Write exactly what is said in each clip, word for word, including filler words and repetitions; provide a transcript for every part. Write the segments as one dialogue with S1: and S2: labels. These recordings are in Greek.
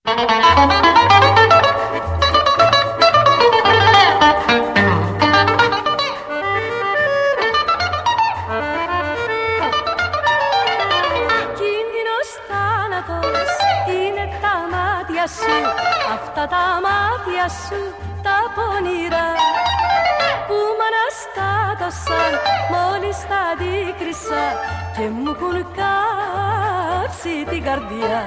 S1: Κίνδυνος θάνατος είναι τα μάτια σου, αυτά τα μάτια σου τα πονηρά που μ' αναστάτωσαν μόλις τα αντίκρισα και μου έχουν κάψει την καρδιά.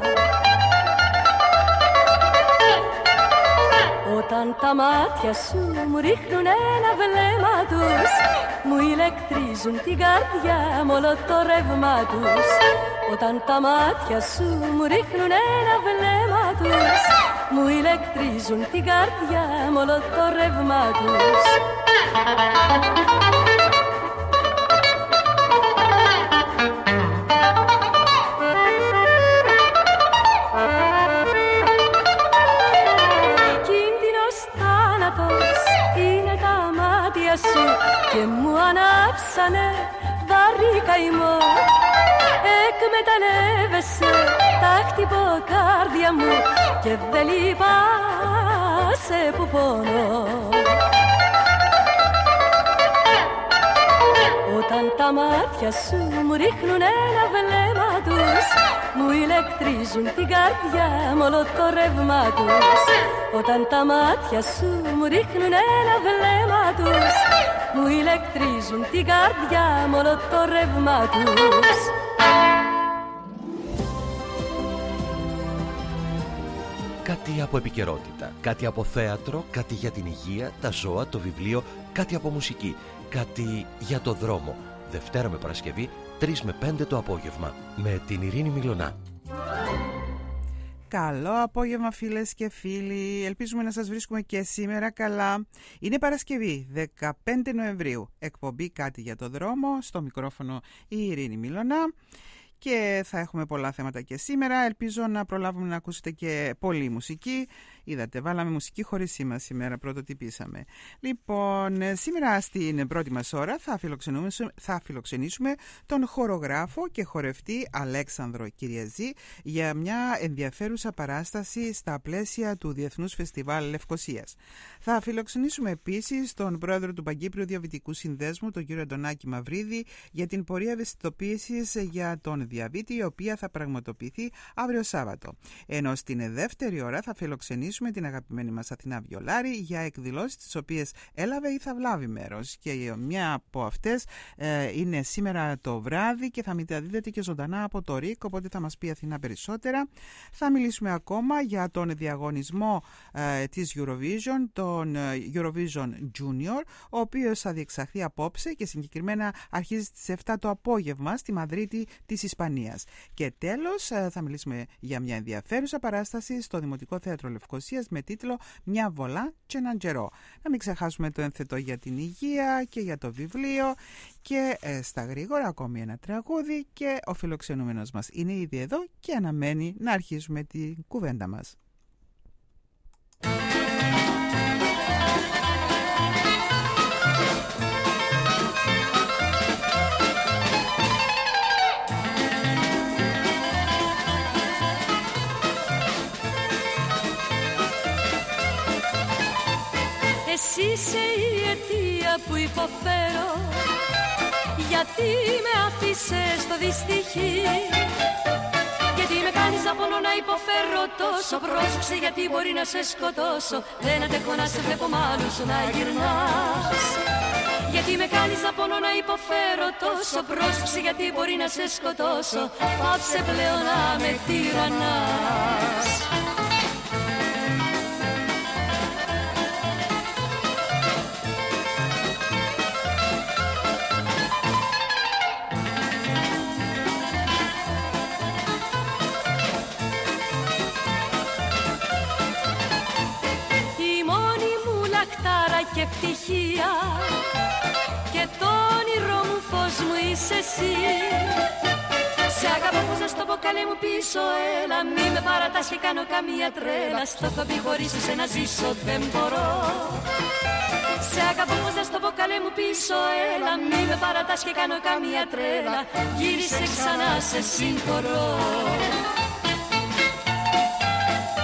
S1: Όταν τα μάτια σου μου ρίχνουν ένα βλέμμα τους, μου ηλεκτρίζουν την καρδιά μ' όλο το ρεύμα τους. Όταν τα μάτια σου μου ρίχνουν ένα βλέμμα τους, μου ηλεκτρίζουν την καρδιά μ' όλο το ρεύμα τους. Κίνδυνος θάνατος είναι τα μάτια σου και μου ανάψανε βαρύ καημό. Εκμεταλλεύεσαι τα χτυποκάρδια μου και δεν λυπάσαι που πονώ. Όταν τα μάτια σου μου ρίχνουν ένα βλέμμα τους, μου ηλεκτρίζουν την καρδιά μ' όλο το ρεύμα τους. Όταν τα μάτια σου μου ρίχνουν ένα βλέμμα τους, μου ηλεκτρίζουν την καρδιά μ' όλο το ρεύμα τους.
S2: Κάτι από επικαιρότητα, κάτι από θέατρο, κάτι για την υγεία, τα ζώα, το βιβλίο, κάτι από μουσική, κάτι για το δρόμο. Δευτέρα με Παρασκευή, τρεις με πέντε το απόγευμα, με την Ειρήνη Μιλωνά.
S3: Καλό απόγευμα φίλες και φίλοι, ελπίζουμε να σας βρίσκουμε και σήμερα καλά. Είναι Παρασκευή, δεκαπέντε Νοεμβρίου, εκπομπή κάτι για το δρόμο, στο μικρόφωνο η Ειρήνη Μιλωνά. Και θα έχουμε πολλά θέματα και σήμερα. Ελπίζω να προλάβουμε να ακούσετε και πολλή μουσική. Είδατε, βάλαμε μουσική χωρίς σήμα σήμερα, πρωτοτυπήσαμε. Λοιπόν, σήμερα στην πρώτη μας ώρα θα φιλοξενήσουμε, θα φιλοξενήσουμε τον χορογράφο και χορευτή Αλέξανδρο Κυριαζή για μια ενδιαφέρουσα παράσταση στα πλαίσια του Διεθνούς Φεστιβάλ Λευκωσίας. Θα φιλοξενήσουμε επίσης τον πρόεδρο του Παγκύπριου Διαβητικού Συνδέσμου, τον κύριο Αντωνάκη Μαυρίδη, για την πορεία ευαισθητοποίησης για τον διαβήτη, η οποία θα πραγματοποιηθεί αύριο Σάββατο. Ενώ στην δεύτερη ώρα θα φιλοξενήσουμε την αγαπημένη μας Αθηνά Βιολάρη για εκδηλώσεις τις οποίες έλαβε ή θα βλάβει μέρος. Και μια από αυτές ε, είναι σήμερα το βράδυ και θα μεταδίδεται και ζωντανά από το ΡΙΚ, οπότε θα μας πει η Αθηνά περισσότερα. Θα μιλήσουμε ακόμα για τον διαγωνισμό ε, της Eurovision, τον Eurovision Junior, ο οποίος θα διεξαχθεί απόψε και συγκεκριμένα αρχίζει στις επτά το απόγευμα στη Μαδρίτη της Ισπανίας. Και τέλος ε, θα μιλήσουμε για μια ενδιαφέρουσα παράσταση στο Δημοτικό Θέατρο Λευκωσίας με τίτλο «Μια βολά και έναν καιρό». Να μην ξεχάσουμε το ένθετο για την υγεία και για το βιβλίο και ε, στα γρήγορα ακόμη ένα τραγούδι και ο φιλοξενούμενος μας είναι ήδη εδώ και αναμένει να αρχίσουμε την κουβέντα μας.
S1: Εσύ είσαι η αιτία που υποφέρω, γιατί με άφησες στο δυστυχή. Γιατί με κάνεις να πονώ να υποφέρω τόσο. Πρόσεξε γιατί μπορεί να σε σκοτώσω. Δεν αντέχω να σε βλέπω μ' άλλους να γυρνάς. Γιατί με κάνεις να πονώ να υποφέρω τόσο. Πρόσεξε γιατί μπορεί να σε σκοτώσω. Πάψε πλέον να με τυραννάς. Και ευτυχία και το όνειρό μου φως μου είσαι εσύ. Σε αγαπώ πως να στο πω καλέ μου πίσω, έλα μη με παρατάς και κάνω καμία τρέλα. Στο έχω πει χωρίς εσένα ζήσω δεν μπορώ. Σε αγαπώ πως να στο πω καλέ μου πίσω, έλα μη με παρατάς και κάνω καμία τρέλα. Γύρισε ξανά σε συγχωρώ.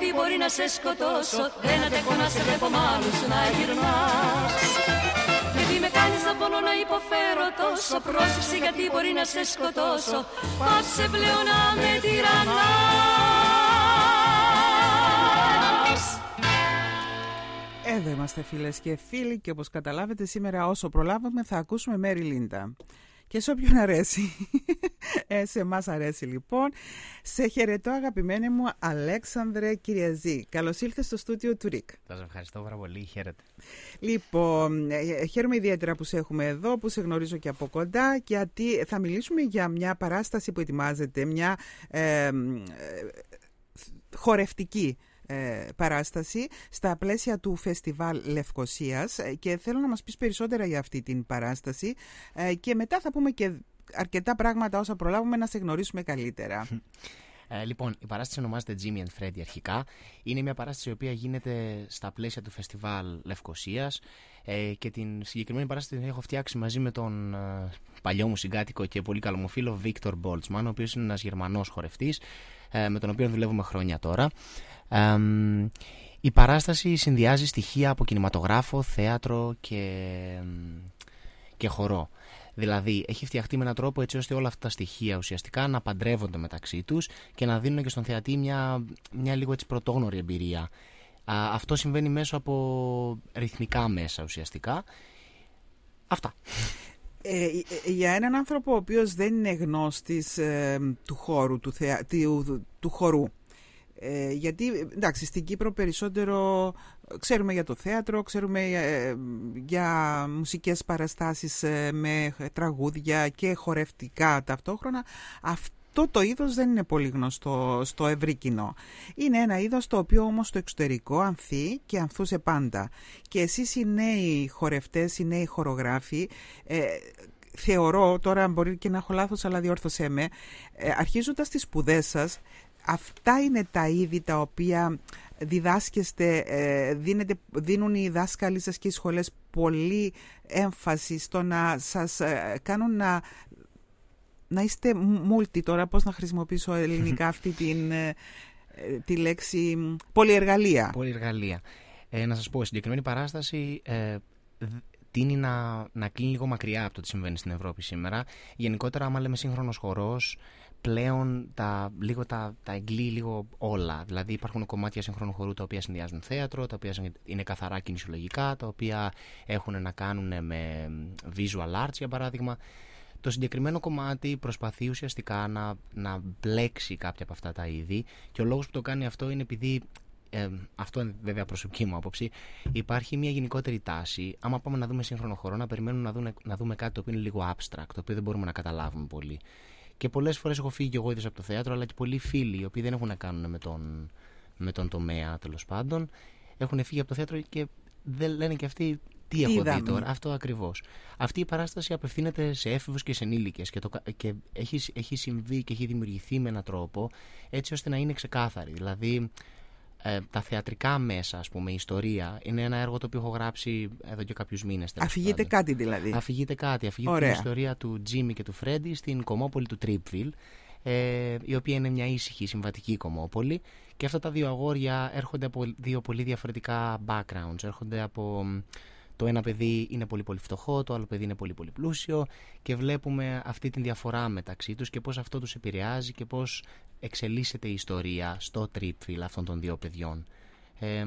S1: μπορεί να σε σκοτώσω. Δεν αντέχω να σε βλέπω μ' άλλους να γυρνάς. Γιατί με κάνεις να πονώ να υποφέρω τόσο. Πρόσεξε γιατί μπορεί να σε σκοτώσω. Πάψε πλέον να με τυραννάς.
S3: Εδώ είμαστε φίλες και φίλοι και όπως καταλάβετε σήμερα όσο προλάβαμε θα ακούσουμε Μέρι Λίντα. Και σε όποιον αρέσει. Ε, σε εμάς αρέσει λοιπόν. Σε χαιρετώ αγαπημένη μου Αλέξανδρε Κυριαζή. Καλώς ήλθες στο στούντιο του Ρικ.
S4: Σας ευχαριστώ πάρα πολύ. Χαίρετε.
S3: Λοιπόν, ε, χαίρομαι ιδιαίτερα που σε έχουμε εδώ, που σε γνωρίζω και από κοντά, γιατί θα μιλήσουμε για μια παράσταση που ετοιμάζεται, μια ε, ε, χορευτική παράσταση στα πλαίσια του Φεστιβάλ Λευκωσίας και θέλω να μας πεις περισσότερα για αυτή την παράσταση και μετά θα πούμε και αρκετά πράγματα όσα προλάβουμε να σε γνωρίσουμε καλύτερα.
S4: Ε, λοιπόν, η παράσταση ονομάζεται Jimmy and Freddy αρχικά. Είναι μια παράσταση η οποία γίνεται στα πλαίσια του Φεστιβάλ Λευκωσίας ε, και την συγκεκριμένη παράσταση την έχω φτιάξει μαζί με τον ε, παλιό μου συγκάτοικο και πολύ καλό μου φίλο Βίκτορ Μπόλτσμαν, ο οποίος είναι ένας Γερμανός χορευτής ε, με τον οποίο δουλεύουμε χρόνια τώρα. Ε, η παράσταση συνδυάζει στοιχεία από κινηματογράφο, θέατρο και, και χορό. Δηλαδή έχει φτιαχτεί με έναν τρόπο έτσι ώστε όλα αυτά τα στοιχεία ουσιαστικά να παντρεύονται μεταξύ τους και να δίνουν και στον θεατή μια, μια λίγο έτσι πρωτόγνωρη εμπειρία. Α, αυτό συμβαίνει μέσω από ρυθμικά μέσα ουσιαστικά. Αυτά.
S3: Ε, για έναν άνθρωπο ο οποίος δεν είναι γνώστης ε, του χώρου, του, θεα... του, του χορού, Ε, γιατί εντάξει, στην Κύπρο περισσότερο ξέρουμε για το θέατρο, ξέρουμε ε, για μουσικές παραστάσεις ε, με τραγούδια και χορευτικά ταυτόχρονα. Αυτό το είδος δεν είναι πολύ γνωστό στο ευρύ κοινό. Είναι ένα είδος το οποίο όμως στο εξωτερικό ανθεί και ανθούσε πάντα. Και εσείς οι νέοι χορευτές, οι νέοι χορογράφοι, ε, θεωρώ, τώρα μπορεί και να έχω λάθος αλλά διόρθωσέ με, ε, αρχίζοντας τις σπουδές σας, αυτά είναι τα είδη τα οποία διδάσκεστε, δίνετε, δίνουν οι δάσκαλοι σας και οι σχολές πολύ έμφαση στο να σας κάνουν να, να είστε multi, τώρα πώς να χρησιμοποιήσω ελληνικά αυτή την, τη λέξη πολυεργαλεία.
S4: Πολυεργαλεία. Ε, να σας πω, η συγκεκριμένη παράσταση ε, τείνει να, να κλείνει λίγο μακριά από το τι συμβαίνει στην Ευρώπη σήμερα. Γενικότερα, άμα λέμε σύγχρονος χορός, πλέον τα, λίγο τα, τα εγκλεί λίγο όλα. Δηλαδή υπάρχουν κομμάτια σύγχρονου χορού τα οποία συνδυάζουν θέατρο, τα οποία είναι καθαρά κινησιολογικά, τα οποία έχουν να κάνουν με visual arts για παράδειγμα. Το συγκεκριμένο κομμάτι προσπαθεί ουσιαστικά να, να μπλέξει κάποια από αυτά τα είδη και ο λόγος που το κάνει αυτό είναι επειδή, ε, αυτό είναι βέβαια προσωπική μου άποψη, υπάρχει μια γενικότερη τάση, άμα πάμε να δούμε σύγχρονο χορό, να περιμένουμε να, δούμε, να δούμε κάτι το οποίο είναι λίγο abstract, το οποίο δεν μπορούμε να καταλάβουμε πολύ. Και πολλές φορές έχω φύγει και εγώ ίδιος από το θέατρο, αλλά και πολλοί φίλοι οι οποίοι δεν έχουν να κάνουν με τον, με τον τομέα τέλος πάντων, έχουν φύγει από το θέατρο και δεν λένε και αυτοί τι, τι έχω είδαμε. Δει τώρα. Αυτό ακριβώς. Αυτή η παράσταση απευθύνεται σε έφηβους και σε ενήλικες και, το, και έχει, έχει συμβεί και έχει δημιουργηθεί με έναν τρόπο έτσι ώστε να είναι ξεκάθαρη. Δηλαδή ε, τα θεατρικά μέσα, ας πούμε, η ιστορία είναι ένα έργο το οποίο έχω γράψει εδώ και κάποιους μήνες.
S3: Αφηγείται πάντων. κάτι δηλαδή.
S4: Αφηγείται κάτι. Αφηγείται Ωραία. την ιστορία του Jimmy και του Freddy στην κομμόπολη του Tripville, ε, η οποία είναι μια ήσυχη, συμβατική κομμόπολη. Και αυτά τα δύο αγόρια έρχονται από δύο πολύ διαφορετικά backgrounds. Έρχονται από... Το ένα παιδί είναι πολύ πολύ φτωχό, το άλλο παιδί είναι πολύ πολύ πλούσιο και βλέπουμε αυτή τη διαφορά μεταξύ τους και πώς αυτό τους επηρεάζει και πώς εξελίσσεται η ιστορία στο Tripville αυτών των δύο παιδιών. Ε,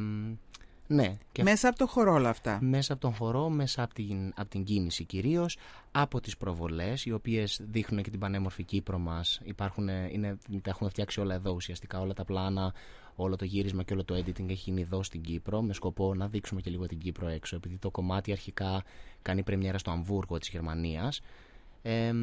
S4: ναι. Και
S3: μέσα από το χορό όλα αυτά.
S4: Μέσα από τον χορό, μέσα από την, από την κίνηση κυρίως, από τις προβολές, οι οποίες δείχνουν και την πανέμορφη Κύπρο μας. Υπάρχουν, είναι, τα έχουμε φτιάξει όλα εδώ ουσιαστικά, όλα τα πλάνα, όλο το γύρισμα και όλο το editing έχει γίνει εδώ στην Κύπρο, με σκοπό να δείξουμε και λίγο την Κύπρο έξω, επειδή το κομμάτι αρχικά κάνει πρεμιέρα στο Αμβούργο της Γερμανίας. Ε,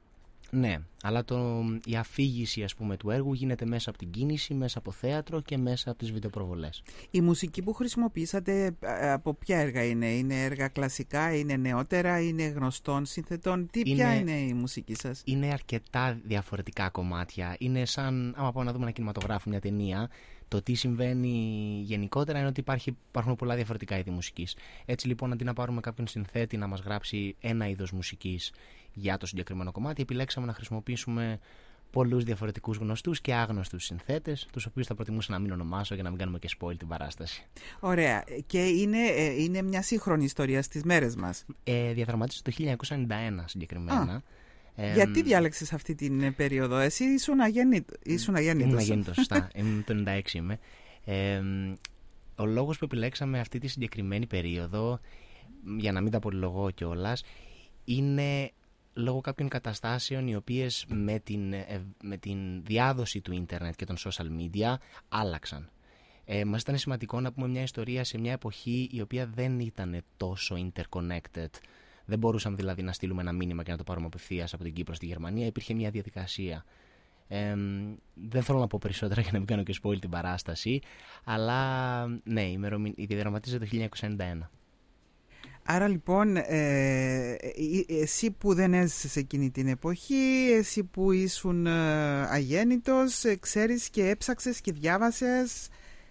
S4: ναι, αλλά το, η αφήγηση, ας πούμε, του έργου γίνεται μέσα από την κίνηση, μέσα από θέατρο και μέσα από τις βιντεοπροβολές.
S3: Η μουσική που χρησιμοποιήσατε από ποια έργα είναι? Είναι έργα κλασικά, είναι νεότερα, είναι γνωστών συνθετών? Τι, είναι, ποια είναι η μουσική σας?
S4: Είναι αρκετά διαφορετικά κομμάτια. Είναι σαν, άμα πάμε να δούμε ένα κινηματογράφο, μια ταινία, το τι συμβαίνει γενικότερα είναι ότι υπάρχει, υπάρχουν πολλά διαφορετικά είδη μουσικής. Έτσι λοιπόν, αντί να πάρουμε κάποιον συνθέτη να μας γράψει ένα είδος μουσικής για το συγκεκριμένο κομμάτι, επιλέξαμε να χρησιμοποιήσουμε πολλούς διαφορετικούς γνωστούς και άγνωστους συνθέτες, τους οποίους θα προτιμούσα να μην ονομάσω για να μην κάνουμε και spoil την παράσταση.
S3: Ωραία. Και είναι, είναι μια σύγχρονη ιστορία στις μέρες μας.
S4: Ε, διαδραματίζεται το χίλια εννιακόσια ενενήντα ένα συγκεκριμένα.
S3: Α,
S4: ε,
S3: γιατί διάλεξες αυτή την περίοδο? Εσύ ήσουν αγέννητος. Ήσουν αγέννητος.
S4: Ήμουν αγέννητος, σωστά. Ήμουν το ενενήντα έξι είμαι. Ε, ο λόγος που επιλέξαμε αυτή τη συγκεκριμένη περίοδο, για να μην τα πολυλογώ κιόλας, είναι λόγω κάποιων καταστάσεων οι οποίες με την, με την διάδοση του ίντερνετ και των social media άλλαξαν. Ε, μας ήταν σημαντικό να πούμε μια ιστορία σε μια εποχή η οποία δεν ήταν τόσο interconnected. Δεν μπορούσαμε δηλαδή να στείλουμε ένα μήνυμα και να το πάρουμε απευθείας από την Κύπρο στη Γερμανία. Υπήρχε μια διαδικασία. Ε, δεν θέλω να πω περισσότερα για να μην κάνω και spoil την παράσταση, αλλά ναι, η διαδραματίζεται το χίλια εννιακόσια ενενήντα ένα.
S3: Άρα λοιπόν, ε, εσύ που δεν έζησες εκείνη την εποχή, εσύ που ήσουν ε, αγέννητος, ε, ξέρεις και έψαξες και διάβασες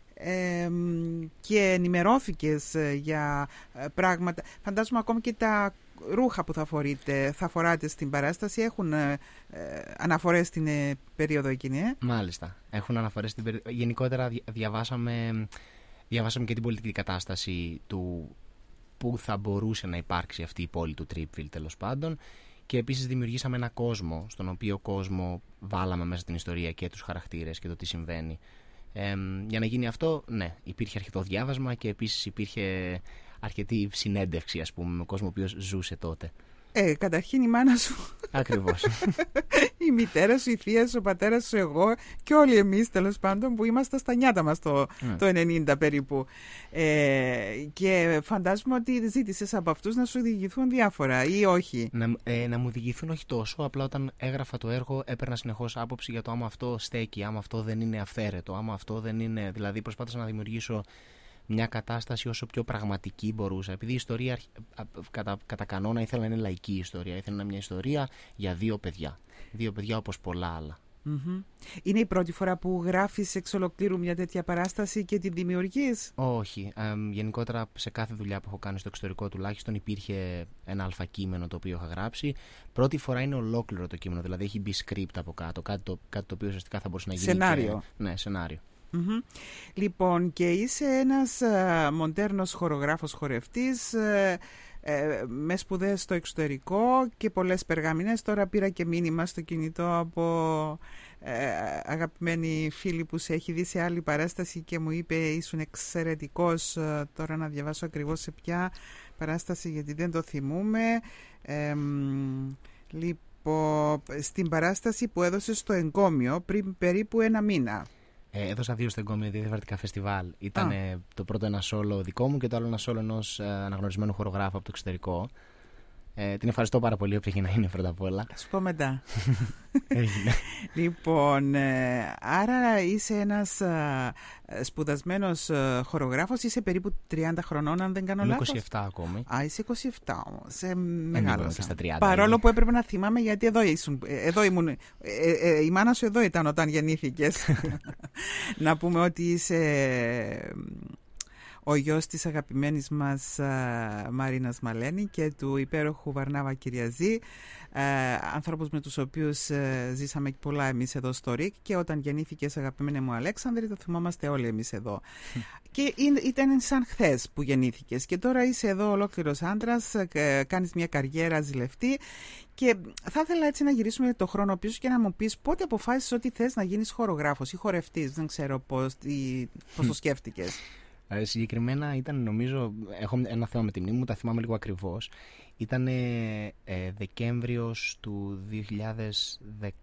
S3: ε, και ενημερώθηκες ε, για ε, πράγματα. Φαντάζομαι ακόμα και τα ρούχα που θα φορείτε, θα φοράτε στην παράσταση έχουν ε, ε, αναφορές στην ε, περίοδο εκείνη. Ε?
S4: Μάλιστα, έχουν αναφορές στην περίοδο. Γενικότερα διαβάσαμε, διαβάσαμε και την πολιτική κατάσταση του που θα μπορούσε να υπάρξει αυτή η πόλη του Τρίπφιλ, τέλος πάντων, και επίσης δημιουργήσαμε ένα κόσμο, στον οποίο κόσμο βάλαμε μέσα στην ιστορία και τους χαρακτήρες και το τι συμβαίνει. Ε, για να γίνει αυτό, ναι, υπήρχε αρκετό διάβασμα και επίσης υπήρχε αρκετή συνέντευξη, ας πούμε, με κόσμο ο οποίος ζούσε τότε.
S3: Ε, καταρχήν η μάνα σου.
S4: Ακριβώς.
S3: Η μητέρα σου, η θεία σου, ο πατέρας σου, εγώ και όλοι εμείς τέλος πάντων που είμαστε στα νιάτα μας το, mm. το ενενήντα περίπου. Ε, και φαντάζομαι ότι ζήτησες από αυτούς να σου διηγηθούν διάφορα ή όχι.
S4: Να, ε, να μου διηγηθούν όχι τόσο, απλά όταν έγραφα το έργο έπαιρνα συνεχώς άποψη για το άμα αυτό στέκει, άμα αυτό δεν είναι αυθαίρετο, άμα αυτό δεν είναι. Δηλαδή προσπάθησα να δημιουργήσω μια κατάσταση όσο πιο πραγματική μπορούσα. Επειδή η ιστορία κατά, κατά κανόνα ήθελα να είναι λαϊκή ιστορία. Ήθελα να είναι μια ιστορία για δύο παιδιά. Δύο παιδιά όπως πολλά άλλα.
S3: Mm-hmm. Είναι η πρώτη φορά που γράφεις εξ ολοκλήρου μια τέτοια παράσταση και την δημιουργείς?
S4: Όχι. Ε, γενικότερα σε κάθε δουλειά που έχω κάνει στο εξωτερικό τουλάχιστον υπήρχε ένα αλφα κείμενο το οποίο είχα γράψει. Πρώτη φορά είναι ολόκληρο το κείμενο. Δηλαδή έχει μπει script από κάτω. Κάτι το, κάτι το οποίο ουσιαστικά θα μπορούσε να γίνει.
S3: Σενάριο.
S4: Και, ναι, σενάριο.
S3: Mm-hmm. Λοιπόν, και είσαι ένας uh, μοντέρνος χορογράφος χορευτής uh, uh, με σπουδές στο εξωτερικό και πολλές περγαμηνές. Τώρα πήρα και μήνυμα στο κινητό από uh, αγαπημένη φίλη που σε έχει δει σε άλλη παράσταση και μου είπε ήσουν εξαιρετικός. Uh, τώρα να διαβάσω ακριβώς σε ποια παράσταση γιατί δεν το θυμούμε. Uh, λοιπόν, στην παράσταση που έδωσε στο Εγκόμιο πριν περίπου ένα μήνα.
S4: Ε, έδωσα δύο στο Εγκόμιο, δύο διαφορετικά φεστιβάλ. Ήταν το πρώτο ένα σόλο δικό μου και το άλλο ένα σόλο ενός ε, αναγνωρισμένου χορογράφου από το εξωτερικό. Ε, την ευχαριστώ πάρα πολύ, όποια και να είναι πρώτα απ' όλα.
S3: Θα σου πω μετά.
S4: Έγινε.
S3: Λοιπόν, ε, άρα είσαι ένας ε, σπουδασμένος ε, χορογράφος, είσαι περίπου τριάντα χρονών, αν δεν κάνω
S4: Είμαι
S3: λάθος.
S4: είκοσι επτά ακόμη.
S3: Α, είσαι είκοσι επτά όμως. Ε, μεγάλωσα.
S4: Στα τριάντα,
S3: Παρόλο
S4: είναι.
S3: που έπρεπε να θυμάμαι γιατί εδώ, ήσουν, εδώ ήμουν. Ε, ε, ε, η μάνα σου εδώ ήταν όταν γεννήθηκες. Να πούμε ότι είσαι ο γιος της αγαπημένης μας α, Μαρίνας Μαλένη και του υπέροχου Βαρνάβα Κυριαζή, α, ανθρώπους με τους οποίους α, ζήσαμε πολλά εμείς εδώ στο ΡΙΚ και όταν γεννήθηκες αγαπημένη μου Αλέξανδρη το θυμόμαστε όλοι εμείς εδώ. Και ήταν σαν χθες που γεννήθηκες και τώρα είσαι εδώ ολόκληρος άντρας, κάνεις μια καριέρα ζηλευτή και θα ήθελα έτσι να γυρίσουμε το χρόνο πίσω και να μου πεις πότε αποφάσισες ότι θες να γίνεις χορογράφος ή χορευτής, δεν ξέρω πώς, ή, πώς το σκέφτηκες.
S4: Ε, συγκεκριμένα ήταν, νομίζω, έχω ένα θέμα με τη μνήμη μου, τα θυμάμαι λίγο ακριβώς. Ήταν ε, Δεκέμβριος του δύο χιλιάδες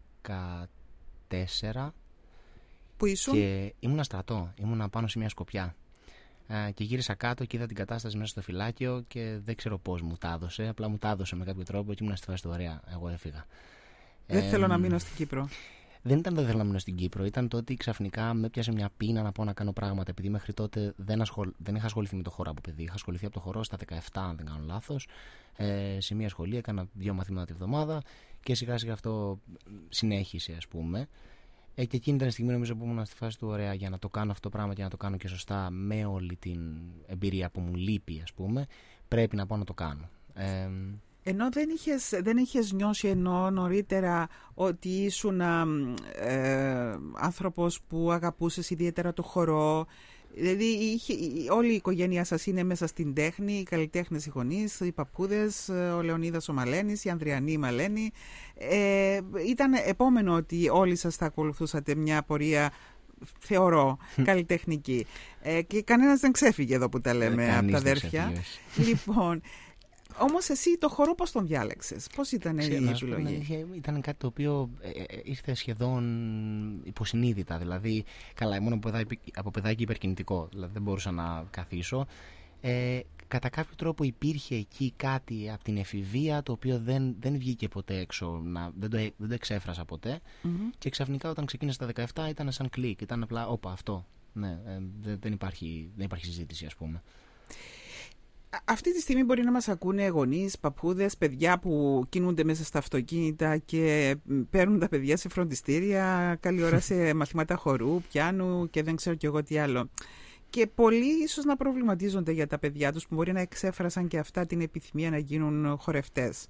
S4: δεκατέσσερα.
S3: Που ήσουν?
S4: Και ήμουνα στρατό, ήμουνα πάνω σε μια σκοπιά. Ε, και γύρισα κάτω και είδα την κατάσταση μέσα στο φυλάκιο και δεν ξέρω πώς μου τα έδωσε. Απλά μου τα έδωσε με κάποιο τρόπο και ήμουνα στη φάση του ωραία. Εγώ έφυγα.
S3: Δεν
S4: ε,
S3: θέλω να μείνω στην Κύπρο.
S4: Δεν ήταν το δεν θέλω να μείνω στην Κύπρο. Ήταν το ότι ξαφνικά με πιάσε μια πείνα να πω να κάνω πράγματα. Επειδή μέχρι τότε δεν, ασχολ... δεν είχα ασχοληθεί με το χορό από παιδί. Είχα ασχοληθεί από το χορό στα δεκαεπτά, αν δεν κάνω λάθος. Ε, σε μια σχολή έκανα δύο μαθήματα τη βδομάδα και σιγά σιγά αυτό συνέχισε, ας πούμε. Ε, και εκείνη ήταν η στιγμή, νομίζω, που ήμουν στη φάση του ωραία για να το κάνω αυτό το πράγμα και να το κάνω και σωστά με όλη την εμπειρία που μου λείπει, ας πούμε. Πρέπει να πάω να το κάνω. Ε,
S3: Ενώ δεν είχες, δεν είχες νιώσει ενώ νωρίτερα ότι ήσουν ε, άνθρωπος που αγαπούσες ιδιαίτερα το χορό. Δηλαδή είχε, όλη η οικογένειά σας είναι μέσα στην τέχνη, οι καλλιτέχνες οι γονείς, οι παππούδες, ο Λεωνίδας ο Μαλένης, η Ανδριανή η Μαλένη. Ε, ήταν επόμενο ότι όλοι σας θα ακολουθούσατε μια πορεία, θεωρώ, καλλιτεχνική. Ε, και κανένας δεν ξέφυγε εδώ που τα λέμε ε, από τα αδέρφια. Λοιπόν, όμως εσύ το χορό πώς τον διάλεξες, πώς ήταν η επιλογή?
S4: Ήταν κάτι το οποίο ε, ε, ήρθε σχεδόν υποσυνείδητα. Δηλαδή, καλά, μόνο από παιδάκι υπερκινητικό, δηλαδή δεν μπορούσα να καθίσω. Ε, κατά κάποιο τρόπο υπήρχε εκεί κάτι από την εφηβεία το οποίο δεν, δεν βγήκε ποτέ έξω, να, δεν, το, δεν το εξέφρασα ποτέ. Mm-hmm. Και ξαφνικά όταν ξεκίνησα τα δεκαεπτά ήταν σαν κλικ, ήταν απλά όπα αυτό. Ναι, ε, δεν, δεν, υπάρχει, δεν υπάρχει συζήτηση, ας πούμε.
S3: Αυτή τη στιγμή μπορεί να μας ακούνε γονείς, παππούδες, παιδιά που κινούνται μέσα στα αυτοκίνητα και παίρνουν τα παιδιά σε φροντιστήρια, καλή ώρα σε μαθήματα χορού, πιάνου και δεν ξέρω κι εγώ τι άλλο. Και πολλοί ίσως να προβληματίζονται για τα παιδιά τους που μπορεί να εξέφρασαν και αυτά την επιθυμία να γίνουν χορευτές.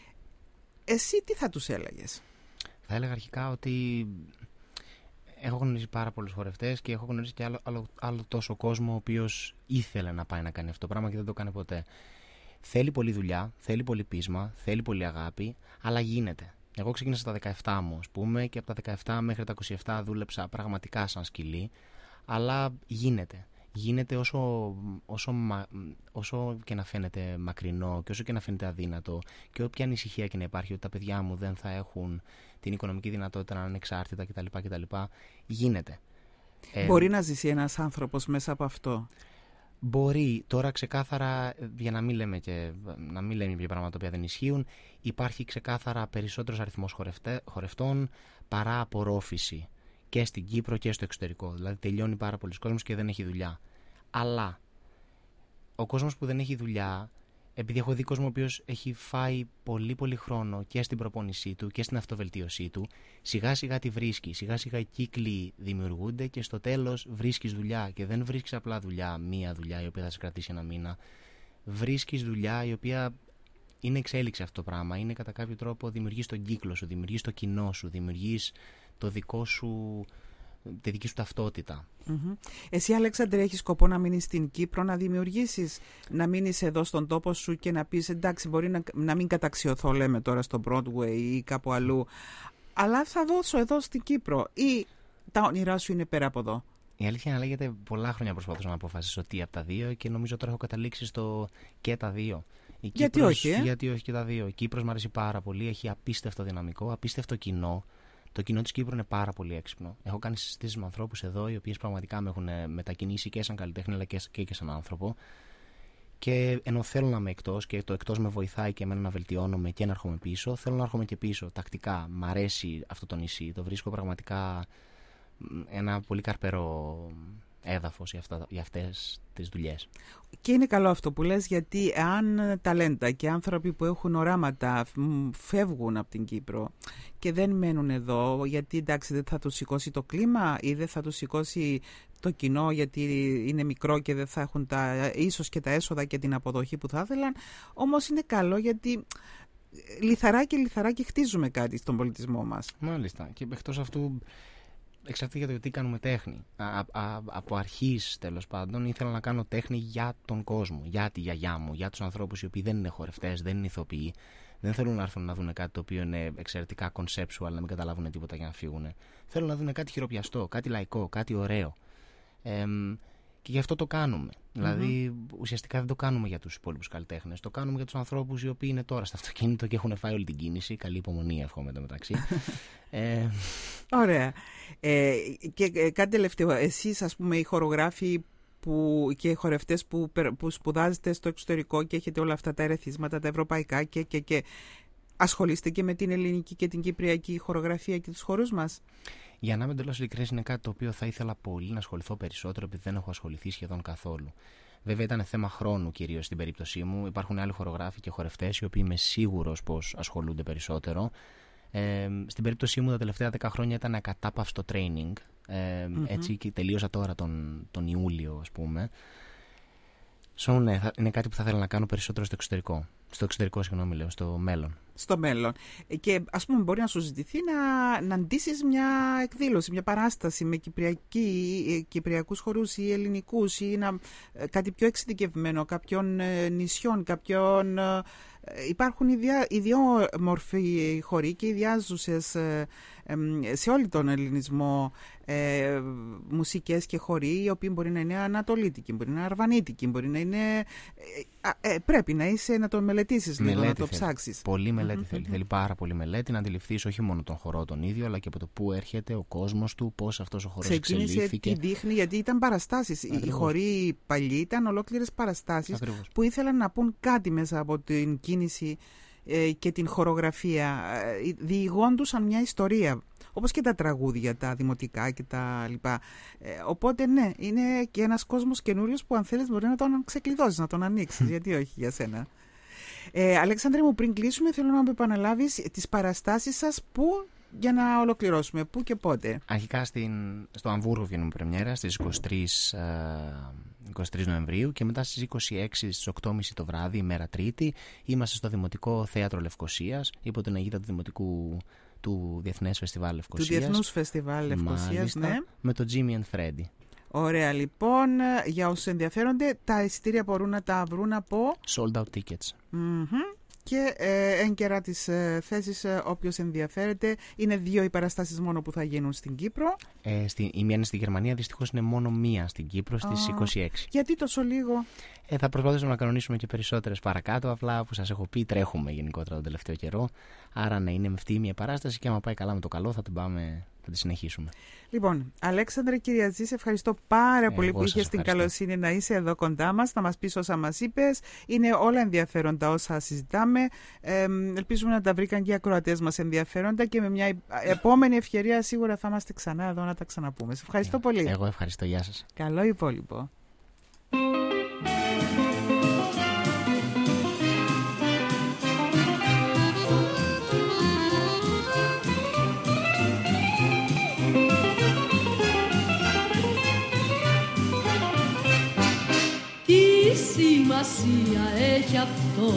S3: Εσύ τι θα τους έλεγες?
S4: Θα έλεγα αρχικά ότι έχω γνωρίσει πάρα πολλούς χορευτές και έχω γνωρίσει και άλλο, άλλο, άλλο τόσο κόσμο ο οποίος ήθελε να πάει να κάνει αυτό το πράγμα και δεν το κάνει ποτέ. Θέλει πολλή δουλειά, θέλει πολύ πείσμα, θέλει πολύ αγάπη, αλλά γίνεται. Εγώ ξεκίνησα στα δεκαεπτά μου, ας πούμε, και από τα δεκαεπτά μέχρι τα είκοσι επτά δούλεψα πραγματικά σαν σκυλί, αλλά γίνεται. Γίνεται όσο, όσο, όσο και να φαίνεται μακρινό και όσο και να φαίνεται αδύνατο και όποια ανησυχία και να υπάρχει ότι τα παιδιά μου δεν θα έχουν την οικονομική δυνατότητα να είναι εξάρτητα κτλ. κτλ. Γίνεται.
S3: Μπορεί ε, να ζήσει ένας άνθρωπος μέσα από αυτό?
S4: Μπορεί. Τώρα ξεκάθαρα, για να μην λέμε και να μην λέμε για πράγματα που δεν ισχύουν, υπάρχει ξεκάθαρα περισσότερος αριθμός χορευτέ, χορευτών παρά απορρόφηση. Και στην Κύπρο και στο εξωτερικό. Δηλαδή τελειώνει πάρα πολλοί κόσμος και δεν έχει δουλειά. Αλλά ο κόσμος που δεν έχει δουλειά, επειδή έχω δει κόσμο ο οποίος έχει φάει πολύ πολύ χρόνο και στην προπόνησή του και στην αυτοβελτίωσή του, σιγά σιγά τη βρίσκει. Σιγά σιγά οι κύκλοι δημιουργούνται και στο τέλος βρίσκεις δουλειά. Και δεν βρίσκεις απλά δουλειά, μία δουλειά η οποία θα σε κρατήσει ένα μήνα. Βρίσκεις δουλειά η οποία είναι εξέλιξη αυτό το πράγμα. Είναι κατά κάποιο τρόπο δημιουργείς τον κύκλο σου, δημιουργείς το κοινό σου, δημιουργείς το δικό σου, τη δική σου ταυτότητα.
S3: Mm-hmm. Εσύ, Αλέξανδρε, έχεις σκοπό να μείνεις στην Κύπρο, να δημιουργήσεις, να μείνεις εδώ στον τόπο σου και να πεις εντάξει, μπορεί να, να μην καταξιωθώ, λέμε τώρα, στο Broadway ή κάπου αλλού, αλλά θα δώσω εδώ στην Κύπρο, ή τα όνειρά σου είναι πέρα από εδώ?
S4: Η αλήθεια να λέγεται, πολλά χρόνια προσπαθούσα να αποφασίσω τι από τα δύο και νομίζω τώρα έχω καταλήξει στο και τα δύο. Η
S3: γιατί
S4: Κύπρος,
S3: όχι, ε?
S4: Γιατί όχι και τα δύο. Η Κύπρος μου αρέσει πάρα πολύ, έχει απίστευτο δυναμικό, απίστευτο κοινό. Το κοινό της Κύπρου είναι πάρα πολύ έξυπνο. Έχω κάνει συζητήσεις με ανθρώπους εδώ, οι οποίες πραγματικά με έχουν μετακινήσει και σαν καλλιτέχνη, αλλά και, και, και σαν άνθρωπο. Και ενώ θέλω να είμαι εκτός και το εκτός με βοηθάει και εμένα να βελτιώνομαι και να έρχομαι πίσω, θέλω να έρχομαι και πίσω τακτικά. Μ' αρέσει αυτό το νησί. Το βρίσκω πραγματικά ένα πολύ καρπερό έδαφος για, αυτά, για αυτές τις δουλειές.
S3: Και είναι καλό αυτό που λες, γιατί αν ταλέντα και άνθρωποι που έχουν οράματα φεύγουν από την Κύπρο και δεν μένουν εδώ, γιατί εντάξει δεν θα τους σηκώσει το κλίμα ή δεν θα τους σηκώσει το κοινό γιατί είναι μικρό και δεν θα έχουν τα, ίσως και τα έσοδα και την αποδοχή που θα ήθελαν, όμως είναι καλό γιατί λιθαρά και λιθαρά και χτίζουμε κάτι στον πολιτισμό μας.
S4: Μάλιστα. Και εκτός αυτού εξαρτάται για το τι κάνουμε τέχνη. Α, α, από αρχής, τέλος πάντων, ήθελα να κάνω τέχνη για τον κόσμο, για τη γιαγιά μου, για τους ανθρώπους οι οποίοι δεν είναι χορευτές, δεν είναι ηθοποιοί, δεν θέλουν να έρθουν να δουν κάτι το οποίο είναι εξαιρετικά conceptual, να μην καταλάβουν τίποτα για να φύγουν. Θέλουν να δουν κάτι χειροπιαστό, κάτι λαϊκό, κάτι ωραίο. Ε, και γι' αυτό το κάνουμε. Mm-hmm. Δηλαδή, ουσιαστικά δεν το κάνουμε για τους υπόλοιπους καλλιτέχνες. Το κάνουμε για τους ανθρώπους οι οποίοι είναι τώρα στο αυτοκίνητο και έχουν φάει όλη την κίνηση. Καλή υπομονή, εύχομαι το μεταξύ. ε...
S3: Ωραία. Ε, και ε, κάτι τελευταίο. Εσείς, ας πούμε, οι χορογράφοι που, και οι χορευτές που, που σπουδάζετε στο εξωτερικό και έχετε όλα αυτά τα ερεθίσματα, τα ευρωπαϊκά και, και, και ασχολείστε και με την ελληνική και την κυπριακή χορογραφία και τους χορούς μας?
S4: Για να είμαι εντελώς ειλικρινής, είναι κάτι το οποίο θα ήθελα πολύ να ασχοληθώ περισσότερο, επειδή δεν έχω ασχοληθεί σχεδόν καθόλου. Βέβαια, ήταν θέμα χρόνου κυρίως στην περίπτωσή μου. Υπάρχουν άλλοι χορογράφοι και χορευτές, οι οποίοι είμαι σίγουρος πως ασχολούνται περισσότερο. Ε, στην περίπτωσή μου, τα τελευταία δέκα χρόνια ήταν ακατάπαυστο training. Ε, mm-hmm. Έτσι, και τελείωσα τώρα τον, τον Ιούλιο, ας πούμε. So, ναι, θα, είναι κάτι που θα ήθελα να κάνω περισσότερο στο εξωτερικό. Στο εξωτερικό, συγγνώμη, λέω, στο μέλλον.
S3: Στο μέλλον. Και ας πούμε μπορεί να σου ζητηθεί να, να ντύσεις μια εκδήλωση, μια παράσταση με κυπριακή, κυπριακούς χορούς ή ελληνικούς ή να, κάτι πιο εξειδικευμένο, κάποιων νησιών, κάποιων... Υπάρχουν ιδιόμορφοι χοροί και ιδιάζουσες σε όλο τον ελληνισμό ε, μουσικές και χοροί, οι οποίοι μπορεί να είναι ανατολίτικοι, μπορεί να είναι αρβανίτικοι, μπορεί να είναι... Ε, ε, πρέπει να είσαι, να το μελετήσεις λίγο, μελέτη να το θέλει. Ψάξεις.
S4: Πολύ μελέτη
S3: mm-hmm.
S4: θέλει. Θέλει πάρα πολύ μελέτη, να αντιληφθείς όχι μόνο τον χορό τον ίδιο, αλλά και από το πού έρχεται ο κόσμος του, πώς αυτός ο χορός εξελίχθηκε.
S3: Τι δείχνει, γιατί ήταν παραστάσεις. Ακριβώς. Οι χοροί παλιοί ήταν ολόκληρες παραστάσεις. Ακριβώς. Που ήθελαν να πούν κάτι μέσα από την κίνηση και την χορογραφία, διηγόντουσαν μια ιστορία, όπως και τα τραγούδια, τα δημοτικά και τα λοιπά. Οπότε ναι, είναι και ένας κόσμος καινούριος που αν θέλεις μπορεί να τον ξεκλειδώσεις, να τον ανοίξεις, γιατί όχι για σένα. Ε, Αλέξανδρε μου, πριν κλείσουμε θέλω να μου επαναλάβεις τις παραστάσεις σας που, για να ολοκληρώσουμε, πού και πότε. Αρχικά
S4: στην, στο Αμβούργο βγαίνουμε πρεμιέρα στις είκοσι τρεις Νοεμβρίου και μετά στις είκοσι έξι στις οκτώ και μισή το βράδυ, ημέρα Τρίτη, είμαστε στο Δημοτικό Θέατρο Λευκωσίας υπό την αιγίδα του Δημοτικού του Διεθνές Φεστιβάλ Λευκωσίας.
S3: Του Διεθνούς Φεστιβάλ Λευκωσίας,
S4: μάλιστα, ναι. Με το Jimmy and Freddy.
S3: Ωραία, λοιπόν, για όσους ενδιαφέρονται, τα εισιτήρια μπορούν να τα βρουν από...
S4: Sold out tickets.
S3: Mm-hmm. Και ε, έγκαιρα τις ε, θέσεις, ε, όποιος ενδιαφέρεται. Είναι δύο οι παραστάσεις μόνο που θα γίνουν στην Κύπρο.
S4: Ε, στη, η μία είναι στη Γερμανία, δυστυχώς είναι μόνο μία στην Κύπρο στις oh. είκοσι έξι.
S3: Γιατί τόσο λίγο?
S4: Ε, θα προσπαθήσουμε να κανονίσουμε και περισσότερες παρακάτω. Απλά που σας έχω πει, τρέχουμε γενικότερα τον τελευταίο καιρό. Άρα ναι, είναι με αυτή μια παράσταση και άμα πάει καλά με το καλό θα την πάμε. Θα τη συνεχίσουμε.
S3: Λοιπόν, Αλέξανδρε Κυριατζή, σε ευχαριστώ πάρα πολύ που είχες την καλοσύνη να είσαι εδώ κοντά μας, να μας πεις όσα μας είπες. Είναι όλα ενδιαφέροντα όσα συζητάμε. Ε, ελπίζουμε να τα βρήκαν και οι ακροατές μας ενδιαφέροντα και με μια επόμενη ευκαιρία σίγουρα θα είμαστε ξανά εδώ να τα ξαναπούμε. Σε ευχαριστώ
S4: ε,
S3: πολύ.
S4: Εγώ ευχαριστώ. Γεια σας.
S3: Καλό υπόλοιπο.
S1: Σημασία έχει αυτό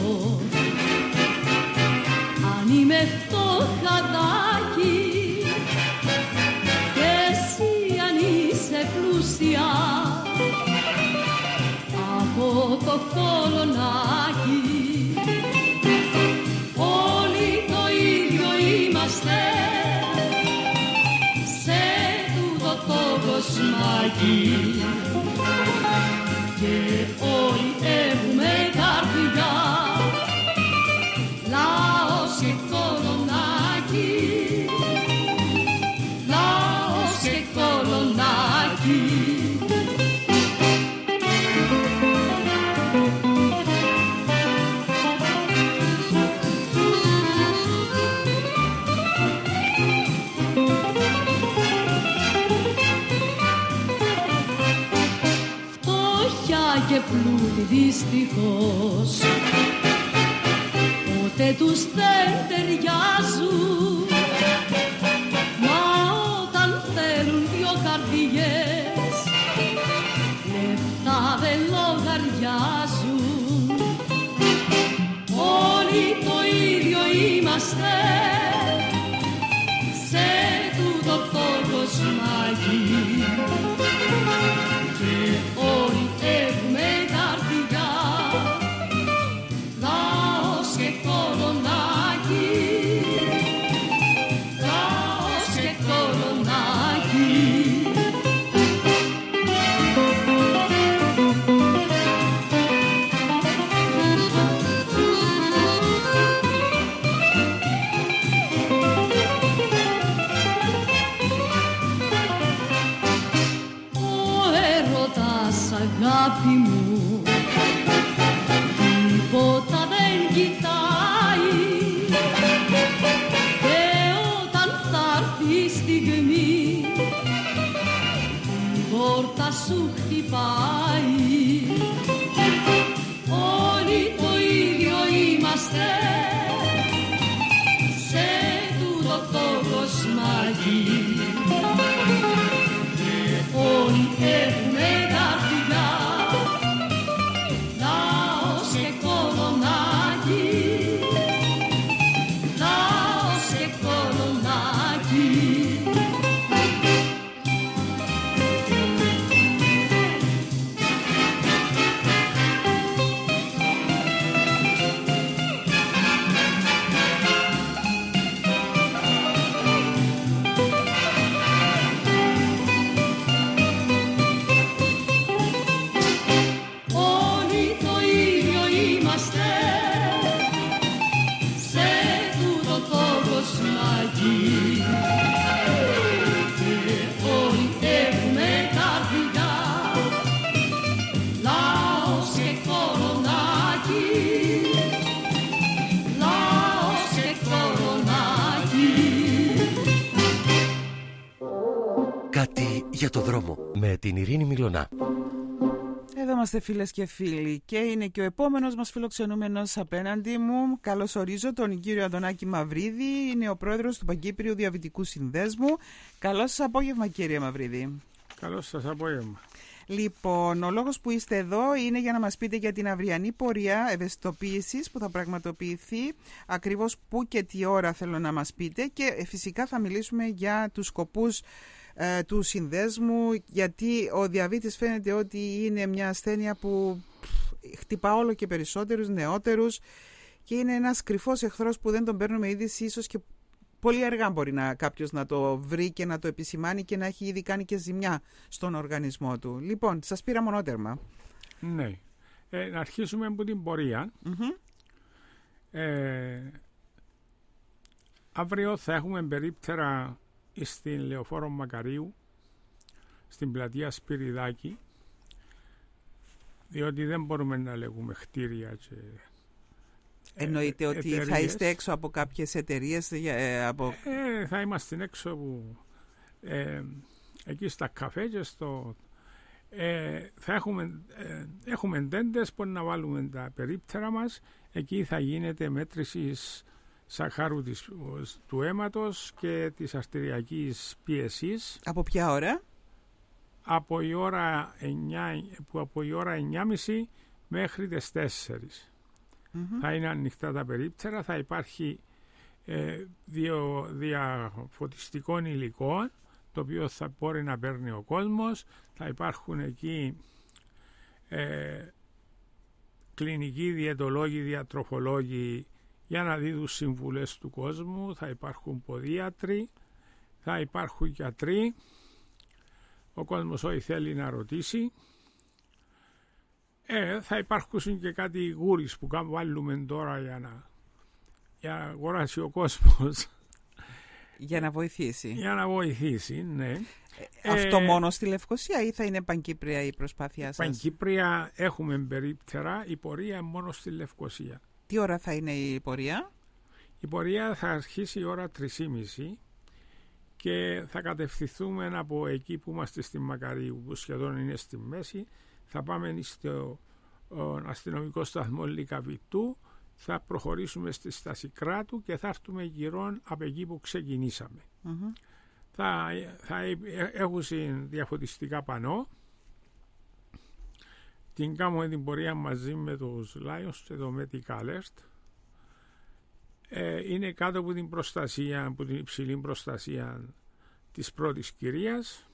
S1: αν είμαι φτωχαδάκι και εσύ αν είσαι πλούσια από το κολονάκι. Όλοι το ίδιο είμαστε σε τούτο το κοσμάκι και όλοι έχουμε καρδιά, λαός και κολονάκι, λαός και κολονάκι. Και πλούτη δυστυχώς ποτέ τους δεν ταιριάζουν, μα όταν θέλουν δυο καρδιές λεφτά δεν λογαριάζουν. Όλοι το ίδιο είμαστε σε τούτο το κοσμάκι και όλοι έχουμε καρδιά, λαός και κολονάκι, λαός και κολονάκι. Αγάπη μου, τίποτα δεν κοιτάει και όταν θα έρθει η στιγμή την πόρτα σου χτυπάει. Όλοι το ίδιο είμαστε σε τούτο το κοσμάκι και όλοι έχουμε καρδιά, λαός και κολονάκι,
S2: το δρόμο με την Ειρήνη Μιλωνά.
S3: Εδώ είμαστε φίλες και φίλοι και είναι και ο επόμενος μας φιλοξενούμενος απέναντι μου. Καλώς ορίζω τον κύριο Αντωνάκη Μαυρίδη, είναι ο πρόεδρος του Παγκύπριου Διαβητικού Συνδέσμου. Καλώς σας απόγευμα κύριε Μαυρίδη.
S5: Καλώς σας απόγευμα.
S3: Λοιπόν, ο λόγος που είστε εδώ είναι για να μας πείτε για την αυριανή πορεία ευαισθητοποίησης που θα πραγματοποιηθεί, ακριβώς πού και τι ώρα θέλω να μας πείτε, και φυσικά θα μιλήσουμε για τους σκοπούς ε, του συνδέσμου, γιατί ο διαβήτης φαίνεται ότι είναι μια ασθένεια που χτυπά όλο και περισσότερους νεότερους και είναι ένας κρυφός εχθρός που δεν τον παίρνουμε είδηση, ίσως και πολύ αργά μπορεί να, κάποιος να το βρει και να το επισημάνει και να έχει ήδη κάνει και ζημιά στον οργανισμό του. Λοιπόν, σας πήρα μονότερμα.
S5: Ναι. Ε, να αρχίσουμε από την πορεία. Mm-hmm. Ε, αύριο θα έχουμε περίπτερα στην Λεωφόρο Μακαρίου, στην πλατεία Σπυριδάκη, διότι δεν μπορούμε να λέγουμε κτίρια και...
S3: Εννοείται ότι εταιρείες. Θα είστε έξω από κάποιες εταιρείες ε, από...
S5: ε, θα είμαστε έξω από, ε, εκεί στα καφέ και στο... Ε, θα έχουμε, ε, έχουμε τέντες που να βάλουμε τα περίπτερα μας. Εκεί θα γίνεται μέτρηση σαχάρου της, του αίματος και της αρτηριακής πίεσης.
S3: Από ποια ώρα?
S5: Από η ώρα εννιά, που από η ώρα εννιά και μισή μέχρι τις τέσσερις. Mm-hmm. Θα είναι ανοιχτά τα περίπτερα, θα υπάρχει ε, δύο διαφωτιστικών υλικών, το οποίο θα μπορεί να παίρνει ο κόσμος. Θα υπάρχουν εκεί ε, κλινικοί διαιτολόγοι, διατροφολόγοι για να δίδουν συμβουλές του κόσμου. Θα υπάρχουν ποδίατροι, θα υπάρχουν γιατροί, ο κόσμος ό,τι θέλει να ρωτήσει. Ε, θα υπάρχουν και κάτι γούρις που βάλουμε τώρα για να, για να αγοράσει ο κόσμος.
S3: Για να βοηθήσει.
S5: Για να βοηθήσει, ναι.
S3: Ε, αυτό ε, μόνο στη Λευκοσία ή θα είναι παγκύπρια η προσπάθειά σας?
S5: Παγκύπρια έχουμε περίπτερα, η πορεία μόνο στη Λευκοσία.
S3: Τι ώρα θα είναι η πορεία?
S5: Η πορεία θα αρχίσει η ώρα τρεις και μισή και θα κατευθυνθούμε από εκεί που είμαστε στη Μακαρίου, που σχεδόν είναι στη μέση. Θα πάμε στο αστυνομικό σταθμό Λυκαβητού, θα προχωρήσουμε στη στάση Κράτου και θα έρθουμε γύρω από εκεί που ξεκινήσαμε. Mm-hmm. Θα, θα έχουν διαφωτιστικά πανό. Την κάνουμε την πορεία μαζί με τους Lions και το Medic Alert. Ε, είναι κάτω από την προστασία, από την υψηλή προστασία της πρώτης κυρίας.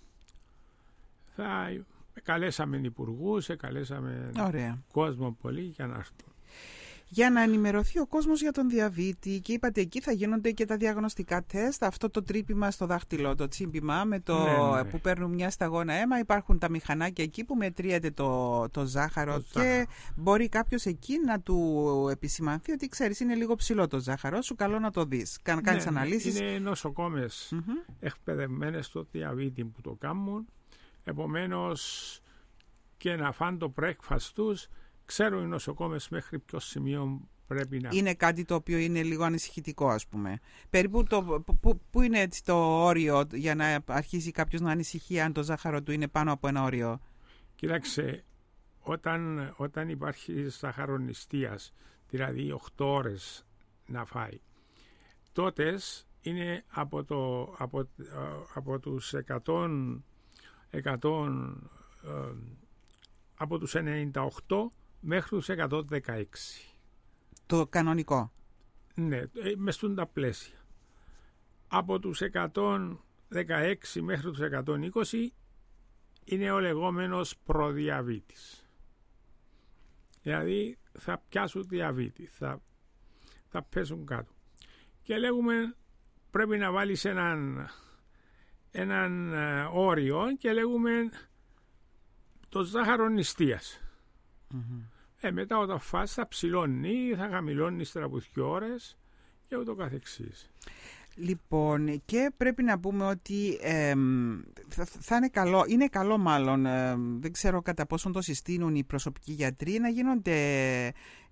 S5: Θα... Καλέσαμε υπουργούς, καλέσαμε
S3: Ωραία.
S5: κόσμο πολύ για να έρθουν.
S3: Για να ενημερωθεί ο κόσμος για τον διαβήτη, και είπατε εκεί θα γίνονται και τα διαγνωστικά τεστ, αυτό το τρύπημα στο δάχτυλο, το τσίμπημα με το, ναι, ναι. που παίρνουν μια σταγόνα αίμα, υπάρχουν τα μηχανάκια εκεί που μετριέται το, το ζάχαρο το και ζάχαρο. Μπορεί κάποιος εκεί να του επισημανθεί ότι ξέρεις είναι λίγο ψηλό το ζάχαρο σου, καλό να το δεις, να κάνεις ναι, αναλύσεις.
S5: Είναι νοσοκόμες mm-hmm. εκπαιδευμένες στο διαβήτη που το κάνουν. Επομένως και να φάνε το breakfast τους, ξέρουν οι νοσοκόμες μέχρι ποιο σημείο πρέπει να...
S3: Είναι κάτι το οποίο είναι λίγο ανησυχητικό, ας πούμε. Περίπου το, που, που είναι έτσι το όριο για να αρχίσει κάποιος να ανησυχεί αν το ζάχαρο του είναι πάνω από ένα όριο?
S5: Κοίταξε, όταν, όταν υπάρχει ζαχαρονιστίας, δηλαδή οκτώ ώρες να φάει, τότε είναι από, το, από, από τους εκατό εκατό, ε, από τους ενενήντα οκτώ μέχρι τους εκατόν δεκαέξι.
S3: Το κανονικό.
S5: Ναι, μες στον τα πλαίσια. Από τους εκατόν δεκαέξι μέχρι τους εκατόν είκοσι είναι ο λεγόμενος προδιαβήτης. Δηλαδή θα πιάσουν διαβήτη, θα, θα πέσουν κάτω. Και λέγουμε πρέπει να βάλεις έναν... έναν uh, όριο και λέγουμε το ζάχαρο νηστείας. Mm-hmm. Ε, μετά όταν φας θα ψηλώνει, θα χαμηλώνει ύστερα από δύο ώρες και ούτω καθεξής.
S3: Λοιπόν, και πρέπει να πούμε ότι ε, θα, θα είναι καλό, είναι καλό μάλλον, ε, δεν ξέρω κατά πόσον το συστήνουν οι προσωπικοί γιατροί, να γίνονται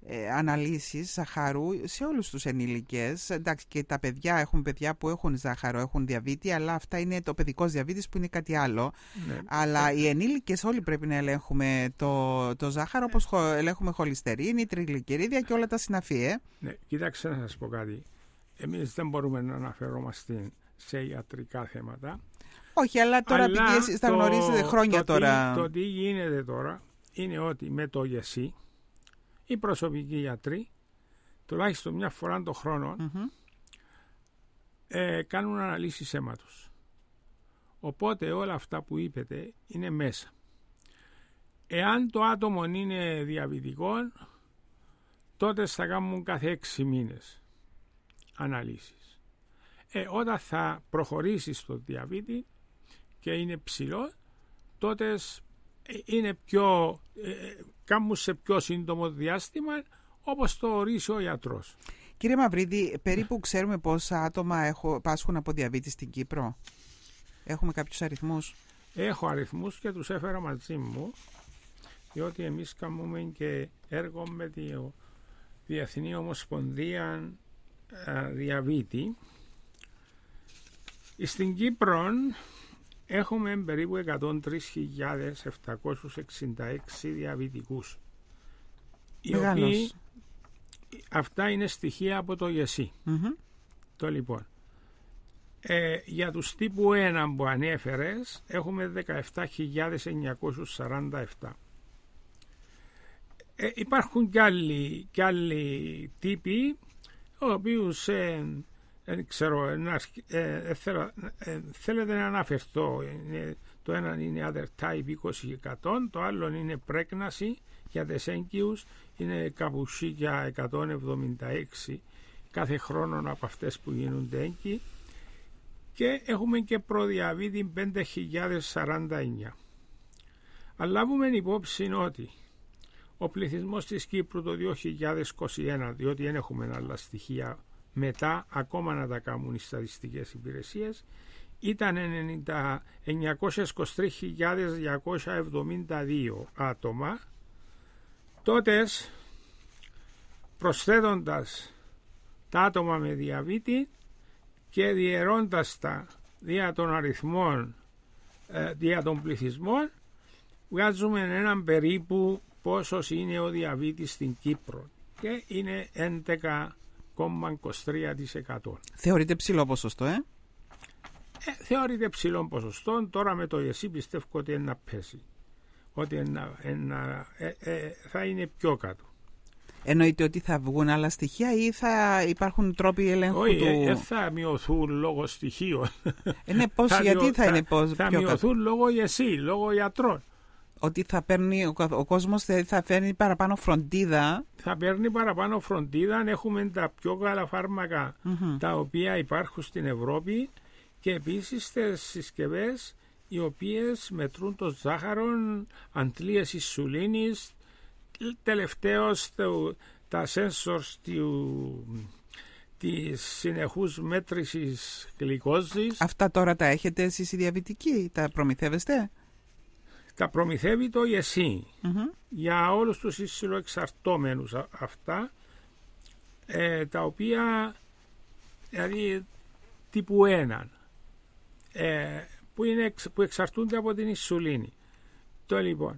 S3: ε, αναλύσεις ζαχαρού σε όλους τους ενήλικες. Εντάξει, και τα παιδιά, έχουν παιδιά που έχουν ζάχαρο, έχουν διαβήτη, αλλά αυτά είναι το παιδικός διαβήτης που είναι κάτι άλλο. Ναι. Αλλά ναι. οι ενήλικες όλοι πρέπει να ελέγχουμε το, το ζάχαρο, όπως ναι. ελέγχουμε χολυστερίνη, τριγλυκερίδια και όλα τα συναφή. Ε.
S5: Ναι, κοιτάξτε να σας πω κάτι. Εμείς δεν μπορούμε να αναφερόμαστε σε ιατρικά θέματα.
S3: Όχι, αλλά τώρα αλλά επειδή εσείς τα γνωρίζετε χρόνια
S5: το
S3: τώρα.
S5: Τι, το τι γίνεται τώρα είναι ότι με το ΓΕΣΥ οι προσωπικοί γιατροί τουλάχιστον μια φορά το χρόνο mm-hmm. ε, κάνουν αναλύσεις αίματος. Οπότε όλα αυτά που είπετε είναι μέσα. Εάν το άτομο είναι διαβητικό, τότε θα κάνουν κάθε έξι μήνες αναλύσεις. Ε, όταν θα προχωρήσει στο διαβήτη και είναι ψηλό, τότε είναι πιο, ε, κάνουν σε πιο σύντομο διάστημα, όπως το ορίσει ο γιατρός.
S3: Κύριε Μαυρίδη, περίπου ξέρουμε πόσα άτομα έχω, πάσχουν από διαβήτη στην Κύπρο. Έχουμε κάποιους αριθμούς?
S5: Έχω αριθμούς και τους έφερα μαζί μου, διότι εμείς κάνουμε και έργο με τη Διεθνή Ομοσπονδία α, Διαβήτη. Στην Κύπρο έχουμε περίπου εκατόν τρεις χιλιάδες επτακόσιους εξήντα έξι διαβητικούς. Οι οποίοι, αυτά είναι στοιχεία από το ΓΕΣΥ. Mm-hmm. Το λοιπόν. Ε, για τους τύπου ένα που ανέφερες έχουμε δεκαεπτά χιλιάδες εννιακόσιους σαράντα επτά. Ε, υπάρχουν κι άλλοι, κι άλλοι τύποι, οι οποίους ε, δεν ξέρω, ε, ε, θέλω, ε, θέλετε να αναφερθώ. Ε, το ένα είναι other type είκοσι τοις εκατό, το άλλο είναι πρέκναση για τις έγκυους, είναι καπουσίκια εκατόν εβδομήντα έξι κάθε χρόνο από αυτές που γίνονται έγκυοι, και έχουμε και προδιαβήτη πέντε χιλιάδες σαράντα εννιά. Αλλά λάβουμε υπόψη ότι ο πληθυσμός της Κύπρου το δύο χιλιάδες είκοσι ένα, διότι δεν έχουμε άλλα στοιχεία μετά ακόμα να τα κάνουν οι στατιστικές υπηρεσίες, ήταν εννιακόσιες είκοσι τρεις χιλιάδες διακόσια εβδομήντα δύο άτομα. Τότε, προσθέτοντας τα άτομα με διαβήτη και διαιρώντας τα δια των αριθμών, ε, δια των πληθυσμών, βγάζουμε έναν περίπου πόσος είναι ο διαβήτης στην Κύπρο, και είναι έντεκα κόμμα είκοσι τρία τοις εκατό.
S3: Θεωρείται ψηλό ποσοστό, ε?
S5: ε θεωρείται ψηλό ποσοστό. Τώρα με το ΓΕΣΥ πιστεύω ότι είναι να πέσει, ότι είναι, είναι, ε, ε, θα είναι πιο κάτω.
S3: Εννοείται ότι θα βγουν άλλα στοιχεία ή θα υπάρχουν τρόποι ελέγχου?
S5: Όχι,
S3: του...
S5: ε, θα μειωθούν λόγω στοιχείων.
S3: Ε, ναι, πώς, θα γιατί μειω... θα είναι πώς,
S5: θα, θα μειωθούν κάτω. Λόγω ΓΕΣΥ, λόγω γιατρών.
S3: Ότι θα παίρνει, ο, ο κόσμος θα παίρνει παραπάνω φροντίδα.
S5: Θα παίρνει παραπάνω φροντίδα. Έχουμε τα πιο καλά φάρμακα mm-hmm. τα οποία υπάρχουν στην Ευρώπη, και επίσης τις συσκευές οι οποίες μετρούν το ζάχαρο, αντλίες ινσουλίνης, τελευταίως το, τα sensors του, της συνεχούς μέτρησης γλυκόζης.
S3: Αυτά τώρα τα έχετε εσείς οι διαβητικοί, τα προμηθεύεστε?
S5: Τα προμηθεύει το ΓΕΣΥ mm-hmm. για όλους τους υψηλοεξαρτώμενους αυτά, ε, τα οποία δηλαδή τύπου ένα, ε, που, είναι, που εξαρτούνται από την ινσουλίνη. Το λοιπόν,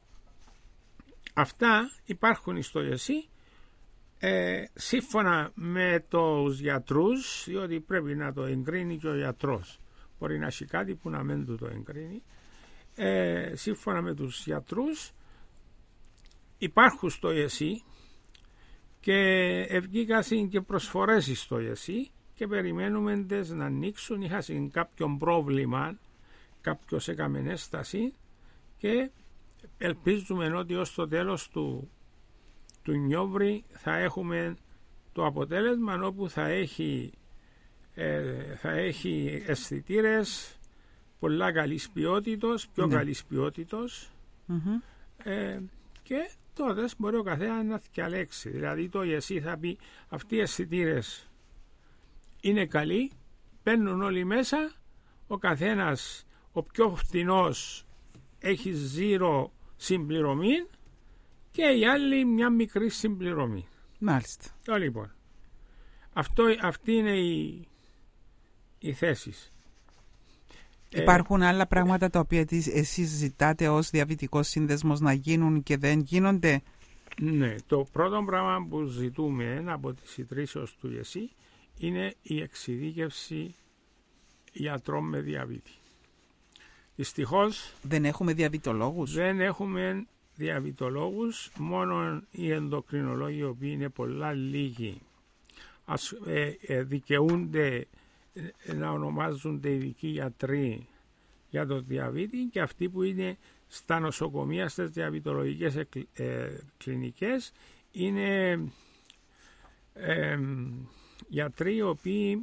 S5: αυτά υπάρχουν στο ΓΕΣΥ, ε, σύμφωνα με τους γιατρούς, διότι πρέπει να το εγκρίνει και ο γιατρός. Μπορεί να έχει κάτι που να μην του το εγκρίνει. Ε, σύμφωνα με τους γιατρούς υπάρχουν στο ΓΕΣΥ, και ευγήκασαν και προσφορές στο ΓΕΣΥ, και περιμένουμε τες να ανοίξουν. Είχαν κάποιον πρόβλημα, κάποιος έκαμε ένσταση, και ελπίζουμε ότι ως το τέλος του, του Νιόβρη θα έχουμε το αποτέλεσμα, όπου θα έχει, ε, θα έχει αισθητήρες πολλά καλής ποιότητος, πιο ναι. καλής ποιότητος, mm-hmm. ε, και τότε μπορεί ο καθένας να διαλέξει. Δηλαδή το ΓΕΣΥ θα πει αυτοί οι αισθητήρες είναι καλοί, μπαίνουν όλοι μέσα, ο καθένας, ο πιο φτηνός έχει ζήρο συμπληρωμή, και η άλλη μια μικρή συμπληρωμή.
S3: Μάλιστα.
S5: Το λοιπόν. Αυτό, αυτή είναι η, η θέση.
S3: Υπάρχουν ε, άλλα πράγματα τα οποία εσείς ζητάτε ως διαβητικός σύνδεσμος να γίνουν και δεν γίνονται?
S5: Ναι, το πρώτο πράγμα που ζητούμε από τις ιδρύσεις του ΙΕΣΥ είναι η εξειδίκευση γιατρών με διαβήτη. Δυστυχώς
S3: δεν έχουμε διαβητολόγους.
S5: Δεν έχουμε διαβητολόγους, μόνο οι ενδοκρινολόγοι, οι οποίοι είναι πολλά λίγοι, ας, ε, ε, δικαιούνται ε, να ονομάζονται ειδικοί γιατροί για το διαβήτη, και αυτοί που είναι στα νοσοκομεία, στις διαβητολογικές ε, ε, κλινικές, είναι ε, γιατροί οι οποίοι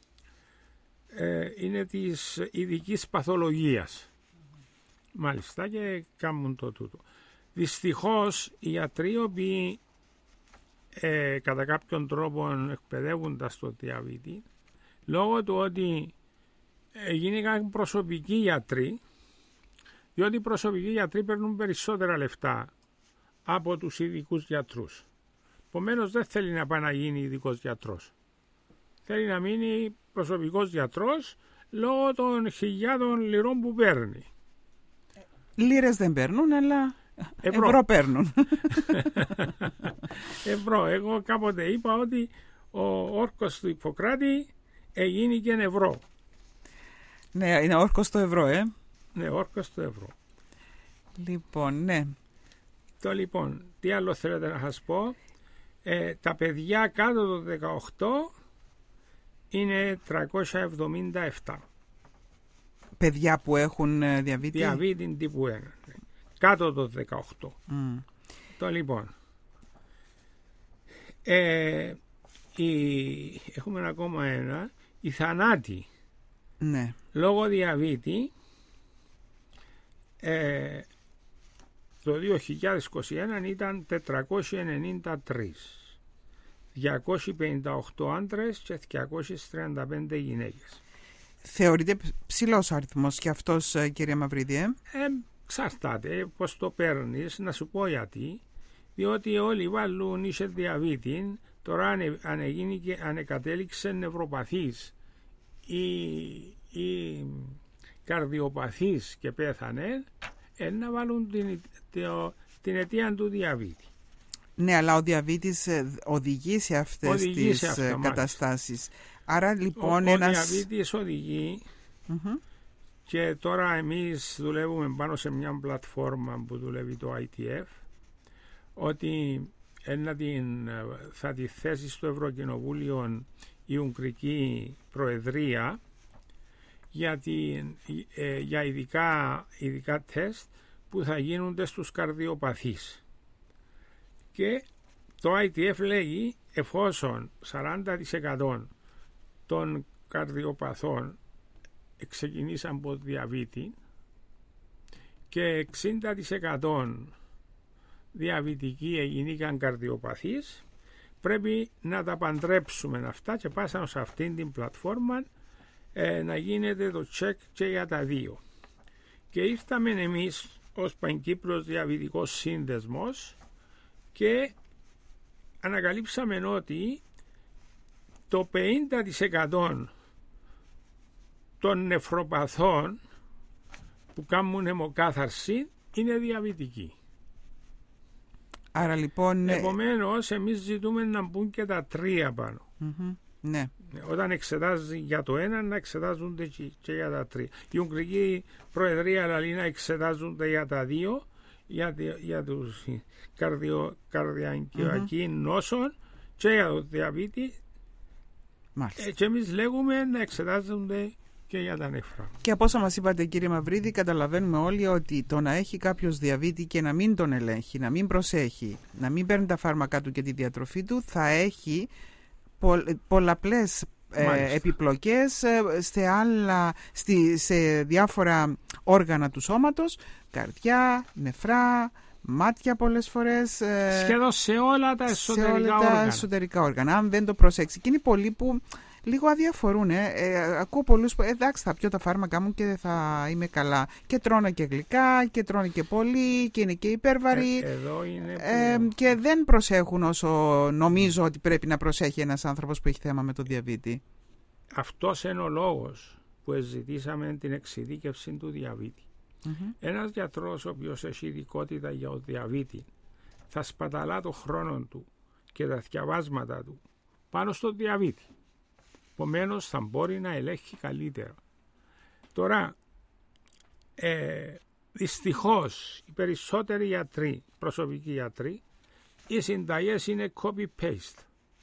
S5: ε, είναι της ειδικής παθολογίας. Μάλιστα, και κάνουν το τούτο. Δυστυχώς οι γιατροί οι οποίοι ε, κατά κάποιον τρόπο εκπαιδεύονται στο διαβήτη, λόγω του ότι ε, γίνηκαν προσωπικοί γιατροί, διότι οι προσωπικοί γιατροί παίρνουν περισσότερα λεφτά από τους ειδικούς γιατρούς. Επομένως δεν θέλει να πάει να γίνει ειδικός γιατρός. Θέλει να μείνει προσωπικός γιατρός λόγω των χιλιάδων λιρών που παίρνει.
S3: Λίρες δεν παίρνουν, αλλά ευρώ, ευρώ παίρνουν.
S5: Ευρώ. Εγώ κάποτε είπα ότι ο όρκος του Ιπποκράτη έγινε και ευρώ.
S3: Ναι, είναι όρκος το ευρώ, ε.
S5: Ναι, όρκος το ευρώ.
S3: Λοιπόν, ναι.
S5: Το λοιπόν, τι άλλο θέλετε να σας πω? Ε, τα παιδιά κάτω των δεκαοκτώ είναι τριακόσια εβδομήντα επτά.
S3: Παιδιά που έχουν διαβήτη.
S5: Διαβήτη τύπου ένα. Ναι. Κάτω των δεκαοκτώ.
S3: Mm.
S5: Το λοιπόν. Ε, η, έχουμε ακόμα ένα. Η θανάτη.
S3: Ναι.
S5: Λόγω διαβήτη ε, το δύο χιλιάδες είκοσι ένα ήταν τετρακόσιοι ενενήντα τρία. διακόσιοι πενήντα οκτώ άντρες και διακόσιες τριάντα πέντε γυναίκες.
S3: Θεωρείται ψηλός αριθμός και αυτός, κύριε Μαυρίδη? Ε?
S5: Ε, εξαρτάται πώς το παίρνεις. Να σου πω γιατί. Διότι όλοι βάλουν είσαι διαβήτη. Τώρα αν, αν, και, αν κατέληξε νευροπαθής ή, ή καρδιοπαθής και πέθανε, ε, να βάλουν την, το, την αιτία του διαβήτη.
S3: Ναι, αλλά ο διαβήτης οδηγεί σε αυτές οδηγεί τις σε αυτά, καταστάσεις. Άρα λοιπόν
S5: ο,
S3: ένας...
S5: Ο διαβήτης οδηγεί mm-hmm. και τώρα εμείς δουλεύουμε πάνω σε μια πλατφόρμα που δουλεύει το άι τι εφ, ότι ένα την, θα τη θέσει στο Ευρωκοινοβούλιο η Ουγγρική Προεδρία για, την, ε, για ειδικά, ειδικά τεστ που θα γίνονται στους καρδιοπαθείς. Και το άι τι εφ λέγει εφόσον σαράντα τοις εκατό των καρδιοπαθών ξεκινήσαν από διαβήτη και εξήντα τοις εκατό διαβητικοί έγιναν καρδιοπαθείς, πρέπει να τα παντρέψουμε αυτά και πάσαμε σε αυτήν την πλατφόρμα ε, να γίνεται το check και για τα δύο. Και ήρθαμε εμείς ως Πανκύπρος Διαβητικός Σύνδεσμος και ανακαλύψαμε ότι το πενήντα τοις εκατό των νεφροπαθών που κάνουν αιμοκάθαρση είναι διαβητικοί.
S3: Άρα λοιπόν...
S5: Επομένως εμείς ζητούμε να μπουν και τα τρία πάνω.
S3: Mm-hmm. Ναι.
S5: Όταν εξετάζει για το ένα, να εξετάζονται και για τα τρία. Η Ουγγρική Προεδρία λέει να εξετάζονται για τα δύο, για, για τους καρδιο, καρδιακοί mm-hmm. νόσων και για το διαβήτη. Ε, και εμείς λέγουμε να εξετάζονται και για τα νεφρά.
S3: Και από όσα μας είπατε, κύριε Μαυρίδη, καταλαβαίνουμε όλοι ότι το να έχει κάποιος διαβήτη και να μην τον ελέγχει, να μην προσέχει, να μην παίρνει τα φάρμακά του και τη διατροφή του, θα έχει πο, πολλαπλές ε, επιπλοκές σε, άλλα, στη, σε διάφορα όργανα του σώματος, καρδιά, νεφρά, μάτια πολλές φορές.
S5: Σχεδόν σε όλα τα εσωτερικά
S3: σε όλα
S5: όργανα.
S3: τα εσωτερικά όργανα, αν δεν το προσέξει. Και είναι πολλοί που λίγο αδιαφορούν. Ε. Ε, ακούω πολλούς που εντάξει θα πιω τα φάρμακα μου και θα είμαι καλά. Και τρώνε και γλυκά και τρώνε και πολύ και είναι και υπέρβαροι.
S5: Ε, εδώ είναι που...
S3: ε, και δεν προσέχουν όσο νομίζω ότι πρέπει να προσέχει ένας άνθρωπος που έχει θέμα με το διαβήτη.
S5: Αυτός είναι ο λόγος που ζητήσαμε την εξειδίκευση του διαβήτη. Mm-hmm. Ένας γιατρός ο οποίος έχει ειδικότητα για το διαβήτη θα σπαταλά το χρόνο του και τα διαβάσματα του πάνω στο διαβήτη. Επομένως θα μπορεί να ελέγχει καλύτερα. Τώρα, ε, δυστυχώς οι περισσότεροι γιατροί, προσωπικοί γιατροί, οι συνταγές είναι copy-paste.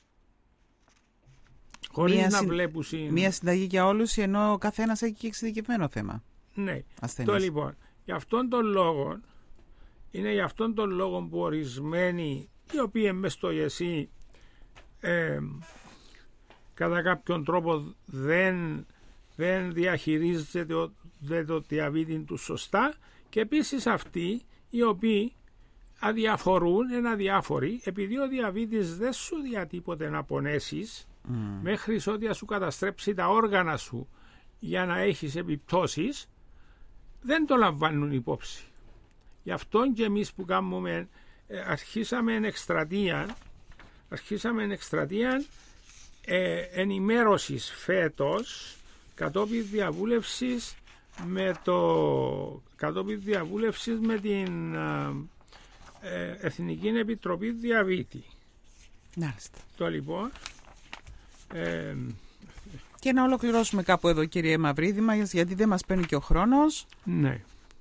S5: Χωρίς
S3: μία
S5: να
S3: συν...
S5: βλέπουν... Συν...
S3: Μία συνταγή για όλους, ενώ ο καθένας έχει και εξειδικευμένο θέμα.
S5: Ναι.
S3: Ασθενής.
S5: Το λοιπόν, γι' αυτόν τον λόγο, είναι γι' αυτόν τον λόγο που ορισμένοι, οι οποίοι μες στο ΓΕΣΥ ε, κατά κάποιον τρόπο δεν, δεν διαχειρίζεται το, το διαβήτη του σωστά, και επίσης αυτοί οι οποίοι αδιαφορούν, είναι αδιάφοροι, επειδή ο διαβήτης δεν σου διατύπωται να πονέσεις mm. μέχρι ότι σου καταστρέψει τα όργανα σου για να έχεις επιπτώσεις, δεν το λαμβάνουν υπόψη. Γι' αυτό και εμείς που κάνουμε, ε, αρχίσαμε εκστρατεία, αρχίσαμε εκστρατεία ε, ενημέρωσης φέτος κατόπιν διαβούλευσης με το κατόπιν διαβούλευσης με την ε, Εθνική Επιτροπή Διαβήτη.
S3: Μάλιστα.
S5: Το λοιπόν ε,
S3: και να ολοκληρώσουμε κάπου εδώ, κύριε Μαυρίδη, γιατί δεν μας παίρνει και ο χρόνος.
S5: Ναι.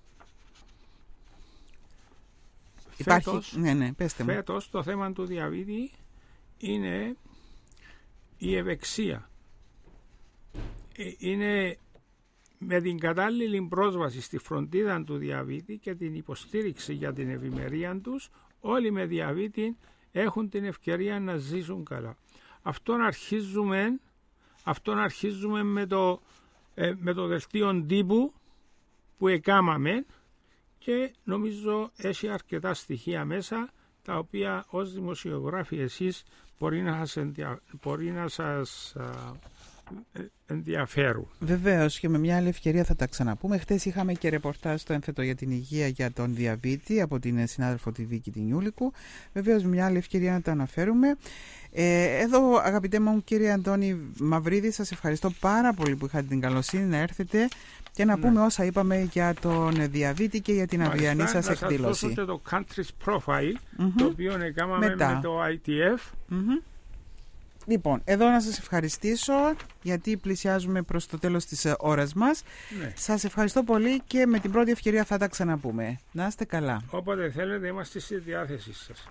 S3: Υπάρχει...
S5: Φέτος,
S3: ναι, ναι, πέστε μου.
S5: Φέτος το θέμα του διαβήτη είναι η ευεξία. Είναι με την κατάλληλη πρόσβαση στη φροντίδα του διαβήτη και την υποστήριξη για την ευημερία τους, όλοι με διαβήτη έχουν την ευκαιρία να ζήσουν καλά. Αυτόν αρχίζουμε, αυτόν αρχίζουμε με, το, ε, με το δελτίο τύπου που εκάμαμε, και νομίζω έχει αρκετά στοιχεία μέσα τα οποία ως δημοσιογράφοι εσείς μπορεί να σας, ενδια... μπορεί να σας α, ενδιαφέρουν.
S3: Βεβαίως, και με μια άλλη ευκαιρία θα τα ξαναπούμε. Χτες είχαμε και ρεπορτάζ στο Ένθετο για την Υγεία για τον διαβήτη από την συνάδελφο τη Βίκη την Ιούλικου. Βεβαίως, με μια άλλη ευκαιρία να τα αναφέρουμε. Ε, εδώ, αγαπητέ μου κύριε Αντώνη Μαυρίδη, σας ευχαριστώ πάρα πολύ που είχατε την καλοσύνη να έρθετε και να ναι. πούμε όσα είπαμε για τον διαβήτη και για την αυριανή σας εκδήλωση.
S5: Να σας δώσω και το country's profile, mm-hmm. το οποίο έκαναμε με το άι τι εφ.
S3: Mm-hmm. Λοιπόν, εδώ να σας ευχαριστήσω, γιατί πλησιάζουμε προς το τέλος της ώρας μας. Ναι. Σας ευχαριστώ πολύ και με την πρώτη ευκαιρία θα τα ξαναπούμε. Να είστε καλά.
S5: Όποτε θέλετε είμαστε στη διάθεσή σας.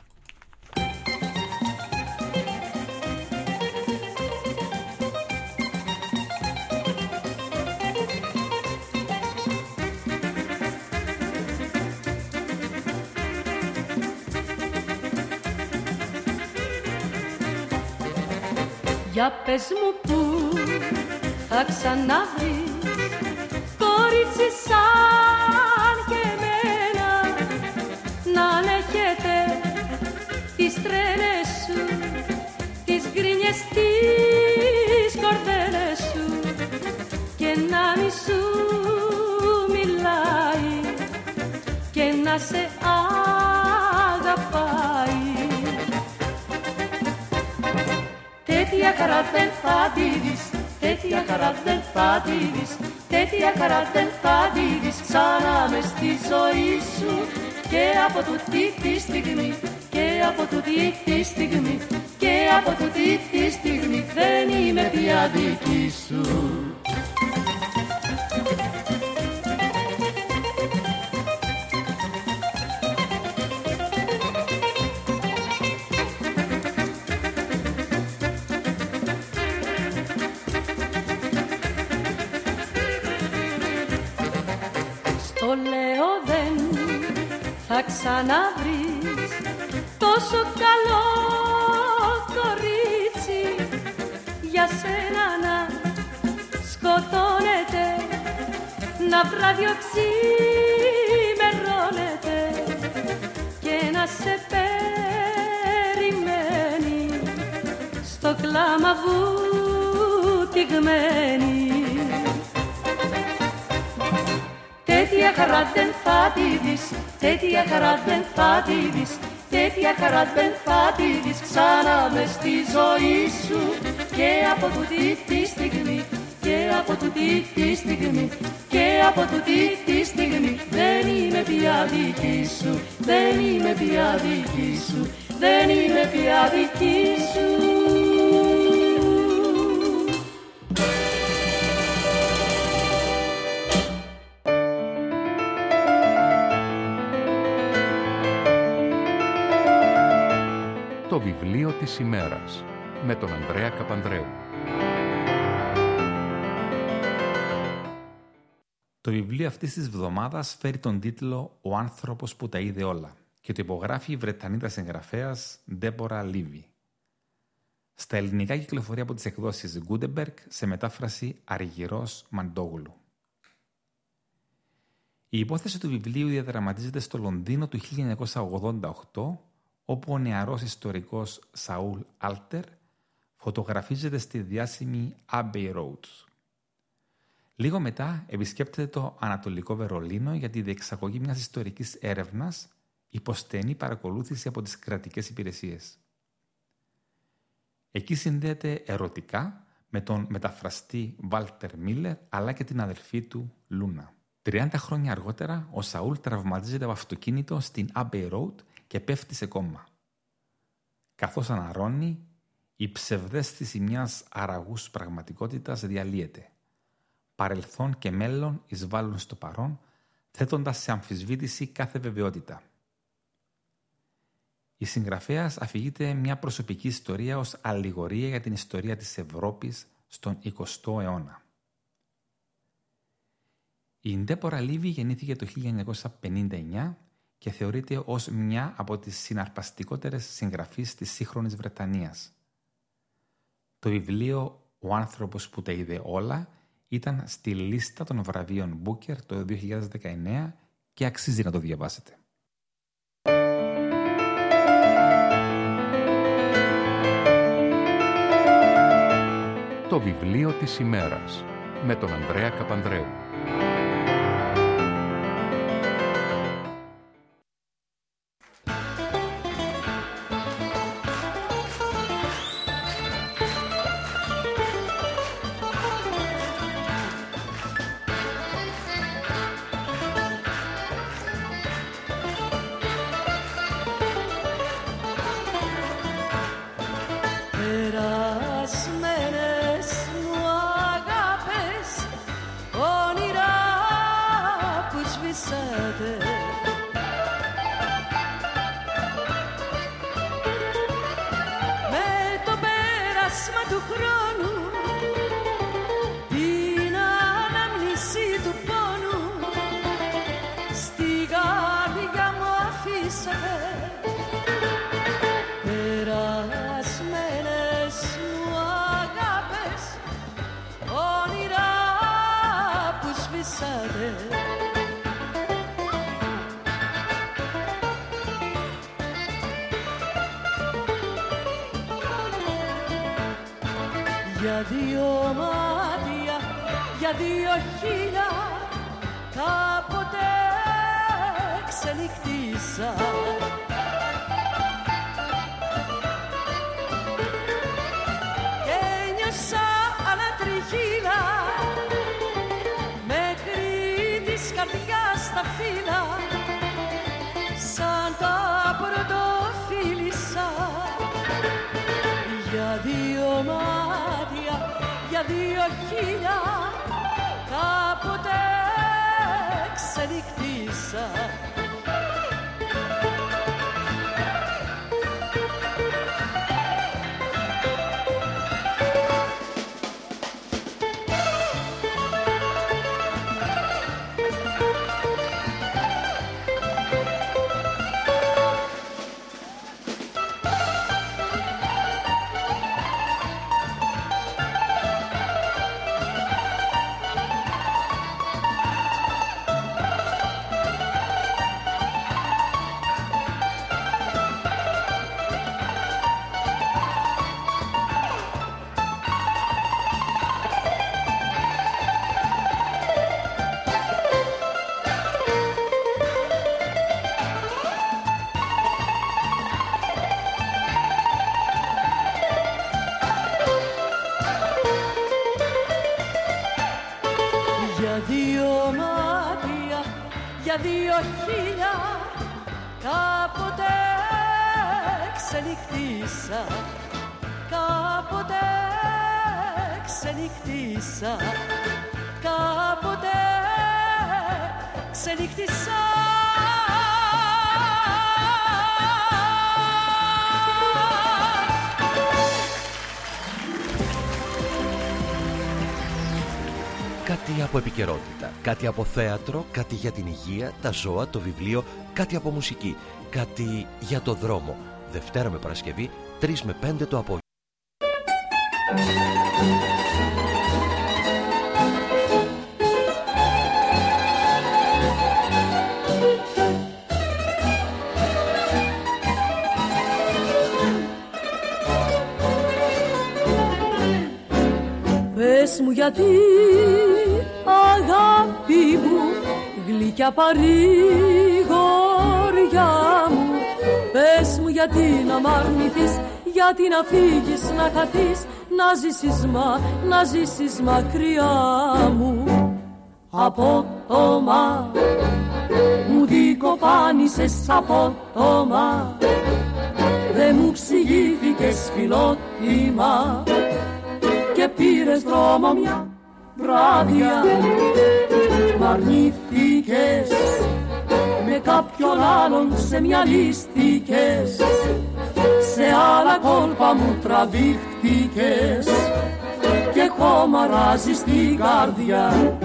S1: Για πες μου που θα ξαναβρεις κορίτσι σαν και εμένα, να ανέχεται τις τρέλες σου, τις γκρίνιες, τις κορδέλες σου, και να μη σου μιλάει και να σε αγαπάει. Τέτοια χαρά δεν θα τη δεις, τέτοια χαρά δεν θα τη δεις, τέτοια χαρά δεν θα τη δεις ξανά μες στη ζωή σου. Και από τούτη τη στιγμή, και από τούτη τη στιγμή, και από τούτη τη στιγμή δεν είμαι πια δική σου. Θα ξαναβρεις τόσο καλό κορίτσι, για σένα να σκοτώνεται, να βραδιοξημερώνεται και να σε περιμένει στο κλάμα βουτυράκι. θυγμένη. Τέτοια χαρά δεν θα τη δεις, τέτοια χαρά δεν θα τη δεις, τέτοια χαρά δεν θα τη δεις ξανά μες στη ζωή σου. Και από τούτη τη στιγμή, και από τούτη τη στιγμή, και από τούτη τη στιγμή δεν είμαι πια δική σου, δεν είμαι πια δική σου, δεν είμαι πια δική σου.
S6: Το βιβλίο της ημέρας με τον Ανδρέα Καπανδρέου.
S7: Το βιβλίο αυτής της εβδομάδας φέρει τον τίτλο «Ο άνθρωπος που τα είδε όλα» και το υπογράφει η Βρετανίδα συγγραφέας Ντέμπορα Λίβι. Στα ελληνικά κυκλοφορεί από τις εκδόσεις Γκούντεμπεργκ σε μετάφραση Αργυρός Μαντόγλου. Η υπόθεση του βιβλίου διαδραματίζεται στο Λονδίνο του χίλια εννιακόσια ογδόντα οκτώ, όπου ο νεαρός ιστορικός Σαούλ Άλτερ φωτογραφίζεται στη διάσημη Abbey Road. Λίγο μετά επισκέπτεται το Ανατολικό Βερολίνο για τη διεξαγωγή μιας ιστορικής έρευνας υπό στενή παρακολούθηση από τις κρατικές υπηρεσίες. Εκεί συνδέεται ερωτικά με τον μεταφραστή Βάλτερ Μίλερ αλλά και την αδελφή του Λούνα. τριάντα χρόνια αργότερα ο Σαούλ τραυματίζεται από αυτοκίνητο στην Abbey Road και πέφτει σε κόμμα. Καθώς αναρρώνει, η ψευδαίσθηση μιας αραγούς πραγματικότητας διαλύεται. Παρελθόν και μέλλον εισβάλλουν στο παρόν, θέτοντας σε αμφισβήτηση κάθε βεβαιότητα. Η συγγραφέας αφηγείται μια προσωπική ιστορία ως αλληγορία για την ιστορία της Ευρώπης στον εικοστό αιώνα. Η Ντέμπορα Λίβι γεννήθηκε το χίλια εννιακόσια πενήντα εννιά και θεωρείται ως μια από τις συναρπαστικότερες συγγραφείς της σύγχρονης Βρετανίας. Το βιβλίο «Ο άνθρωπος που τα είδε όλα» ήταν στη λίστα των βραβείων Booker το δύο χιλιάδες δεκαεννέα και αξίζει να το διαβάσετε.
S6: Το βιβλίο της ημέρας με τον Ανδρέα Καπανδρέου.
S1: Για δύο μάτια, για δύο χείλια κάποτε ξενυχτήσα. Και νιώσα ανατριχύλα μέχρι της καρδιάς τα φύλλα σαν τα πρωτοφίλησα. Για δύο μάτια, για δύο χείλια κάποτε ξενυχτήσα. για δύο χίλια κάποτε ξενυχτήσα, κάποτε ξενυχτήσα, κάποτε ξενυχτήσα.
S2: Κάτι από επικαιρότητα, κάτι από θέατρο, κάτι για την υγεία, τα ζώα, το βιβλίο, κάτι από μουσική, κάτι για το δρόμο. Δευτέρα με Παρασκευή, τρεις με πέντε το απόγευμα.
S1: Πες μου γιατί, αγάπη μου, γλυκιά παρηγοριά μου. Πες μου γιατί να μ' αρνηθείς, γιατί να φύγεις, να χαθείς, να ζήσεις μα, να ζήσεις μακριά μου. Απότομα μου δικοπάνησες, απότομα δε μου ψηγήθηκες φιλότιμα και πήρες δρόμο μια βράδια. Μ' αρνήθηκες, με κάποιον άλλον σε μυαλίστηκες, σε άλλα κόλπα μου τραβήχτηκες και χωμαράζεις την καρδιά.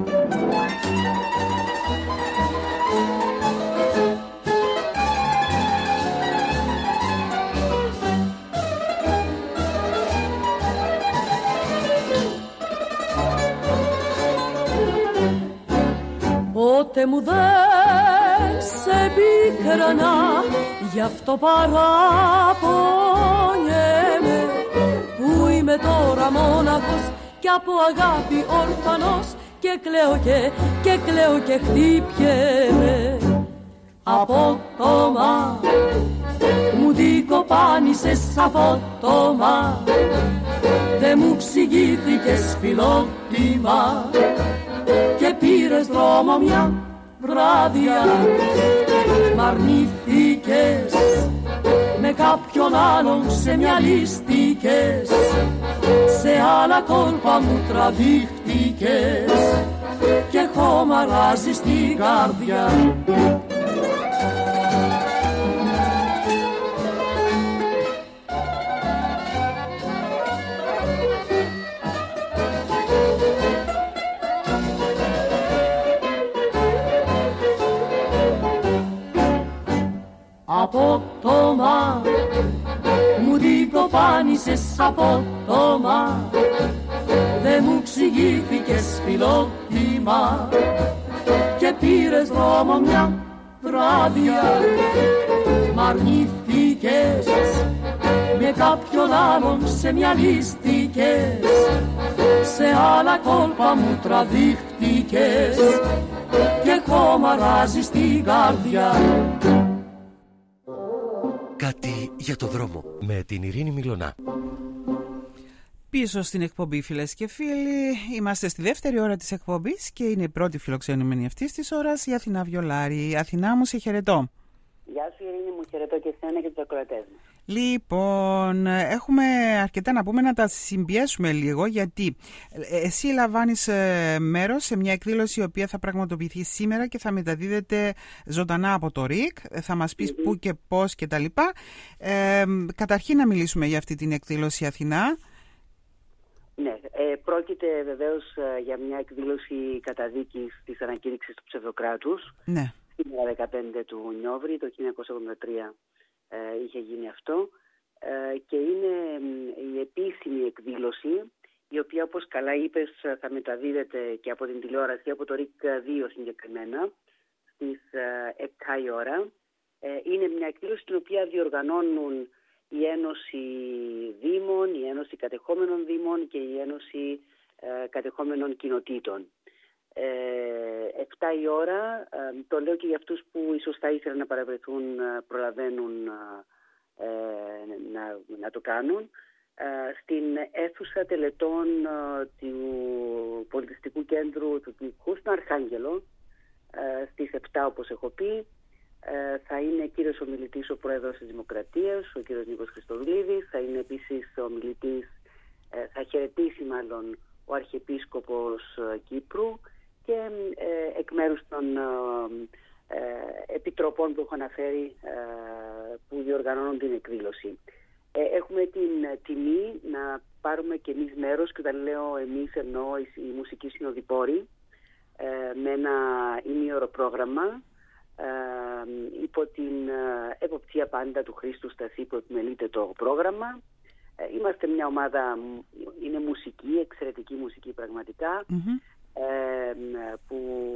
S1: Πότε μου δεν σε πίκρανα, γι' αυτό παραπονιέμαι που είμαι τώρα μόναχος και από αγάπη ορφανός και κλαίω και, και κλαίω και χτυπιέμαι. Απότομα μου δικοπάνησες, απότομα δε μου ψηγήθηκες φιλότιμα και πήρες δρόμο μια βράδια. Μ' αρνήθηκες, με κάποιον άλλον σε μυαλίστηκες, σε άλλα κόλπα μου τραβήχτηκες και χωμαράζεις την καρδιά. Απότομα μου δικοπάνησες, απότομα δε μου ψηγήθηκες φιλότιμα και πήρες δρόμο μια βράδια. Μ' αρνήθηκες, με κάποιον άλλον σε μυαλίστηκες, σε άλλα κόλπα μου τραβήχτηκες και χωμαράζεις την καρδιά.
S2: Κάτι για το δρόμο με την Ειρήνη Μιλωνά.
S3: Πίσω στην εκπομπή, φίλες και φίλοι, είμαστε στη δεύτερη ώρα της εκπομπής και είναι η πρώτη φιλοξενούμενη αυτής της ώρας, η Αθηνά Βιολάρη. Αθηνά μου, σε χαιρετώ.
S8: Γεια σου Ειρήνη μου, χαιρετώ και εσένα και τους ακροατές μου.
S3: Λοιπόν, έχουμε αρκετά να πούμε, να τα συμπιέσουμε λίγο, γιατί εσύ λαμβάνεις μέρος σε μια εκδήλωση η οποία θα πραγματοποιηθεί σήμερα και θα μεταδίδεται ζωντανά από το ΡΙΚ. Θα μας πεις mm-hmm. πού και πώς και τα λοιπά. Ε, καταρχήν να μιλήσουμε για αυτή την εκδήλωση, Αθηνά.
S8: Ναι, ε, πρόκειται βεβαίως για μια εκδήλωση καταδίκης της ανακήρυξης του ψευδοκράτους.
S3: Ναι.
S8: Σήμερα δεκαπέντε του Νιόβρη, το χίλια εννιακόσια ογδόντα τρία ε, είχε γίνει αυτό ε, και είναι η επίσημη εκδήλωση, η οποία, όπως καλά είπες, θα μεταδίδεται και από την τηλεόραση, από το ΡΙΚ δύο συγκεκριμένα, στις επτά η ώρα. Ε, είναι μια εκδήλωση την οποία διοργανώνουν η Ένωση Δήμων, η Ένωση Κατεχόμενων Δήμων και η Ένωση ε, Κατεχόμενων Κοινοτήτων. Ε, επτά η ώρα, ε, το λέω και για αυτούς που ίσως θα ήθελαν να παραβρεθούν, προλαβαίνουν ε, να, να το κάνουν, ε, στην αίθουσα τελετών ε, του Πολιτιστικού Κέντρου του Τυπικού, στον Αρχάγγελο, ε, στις επτά όπως έχω πει. Ε, θα είναι κύριος ομιλητής ο Πρόεδρος της Δημοκρατίας, ο κύριος Νίκος Χριστοδουλίδης. Θα είναι επίσης ομιλητής, ε, θα χαιρετήσει μάλλον ο Αρχιεπίσκοπος ε, Κύπρου και ε, εκ μέρους των ε, ε, επιτροπών που έχω αναφέρει ε, που διοργανώνουν την εκδήλωση. Ε, έχουμε την τιμή να πάρουμε και εμείς μέρος, και όταν λέω εμείς εννοώ οι, οι μουσικοί συνοδοιπόροι, ε, με ένα ημίωρο πρόγραμμα ε, υπό την ε, εποπτεία πάντα του Χρήστου Στασί που επιμελείται το πρόγραμμα. Ε, είμαστε μια ομάδα, είναι μουσική, εξαιρετική μουσική πραγματικά, mm-hmm. ε, που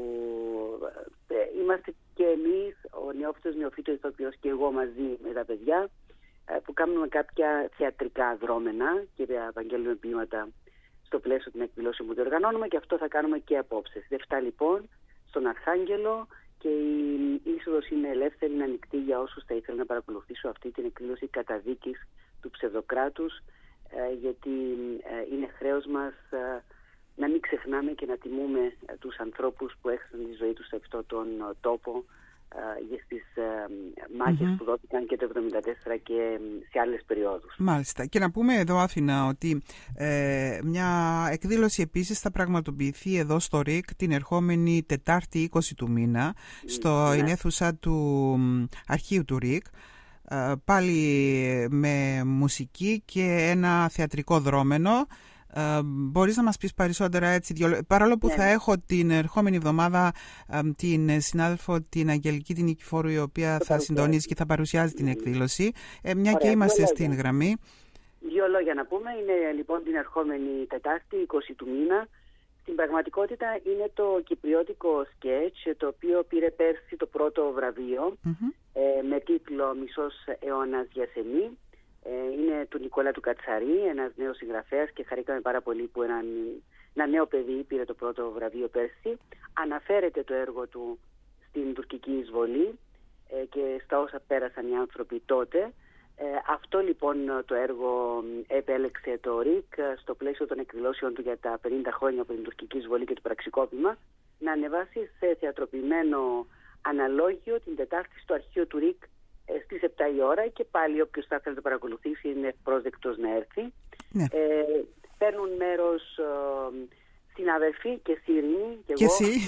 S8: ε, είμαστε και εμείς, ο νεόφυτος νεοφύτος ηθοποιός και εγώ μαζί με τα παιδιά, που κάνουμε κάποια θεατρικά δρόμενα και επαγγέλνουμε ποίηματα στο πλαίσιο των εκδηλώσεων που διοργανώνουμε, και αυτό θα κάνουμε και απόψε. Δευτά λοιπόν στον Αρχάγγελο, και η είσοδος είναι ελεύθερη, είναι ανοιχτή για όσους θα ήθελαν να παρακολουθήσουν αυτή την εκδήλωση καταδίκης του ψευδοκράτους, γιατί είναι χρέος μας να μην ξεχνάμε και να τιμούμε τους ανθρώπους που έχασαν τη ζωή τους σε αυτόν τον τόπο για στις μάχες mm-hmm. που δόθηκαν και το εβδομήντα τέσσερα και σε άλλες περιόδους.
S3: Μάλιστα. Και να πούμε εδώ, Αθηνά, ότι ε, μια εκδήλωση επίσης θα πραγματοποιηθεί εδώ στο ΡΙΚ την ερχόμενη Τετάρτη είκοσι του μήνα, στο mm-hmm. αίθουσα του αρχείου του ΡΙΚ, ε, πάλι με μουσική και ένα θεατρικό δρόμενο. Uh, μπορείς να μας πεις περισσότερα έτσι, δυο... παρόλο που yeah. θα έχω την ερχόμενη εβδομάδα uh, την συνάδελφο την Αγγελική την Νικηφόρου, η οποία θα συντονίζει και θα παρουσιάζει mm. την εκδήλωση, ε, μια Ωραία, και είμαστε στην λόγια. γραμμή.
S8: Δύο λόγια να πούμε. Είναι λοιπόν την ερχόμενη Τετάρτη είκοσι του μήνα. Στην πραγματικότητα είναι το κυπριώτικο σκέτς, το οποίο πήρε πέρσι το πρώτο βραβείο mm-hmm. ε, με τίτλο «Μισός αιώνας για σεμί». Είναι του Νικόλα του Κατσαρή, ένας νέος συγγραφέας, και χαρήκαμε πάρα πολύ που ένα, ένα νέο παιδί πήρε το πρώτο βραβείο πέρσι. Αναφέρεται το έργο του στην τουρκική εισβολή ε, και στα όσα πέρασαν οι άνθρωποι τότε. Ε, αυτό λοιπόν το έργο επέλεξε το ΡΙΚ στο πλαίσιο των εκδηλώσεων του για τα πενήντα χρόνια από την τουρκική εισβολή και το πραξικόπημα, να ανεβάσει σε θεατροποιημένο αναλόγιο την Τετάρτη στο αρχείο του ΡΙΚ στις επτά η ώρα, και πάλι όποιος θα θέλει να το παρακολουθήσει είναι πρόσδεκτος να έρθει. Ναι. Ε, παίρνουν μέρος ε, συναδελφοί και εσύ, Ειρήνη, και,
S3: και εγώ. Εσύ.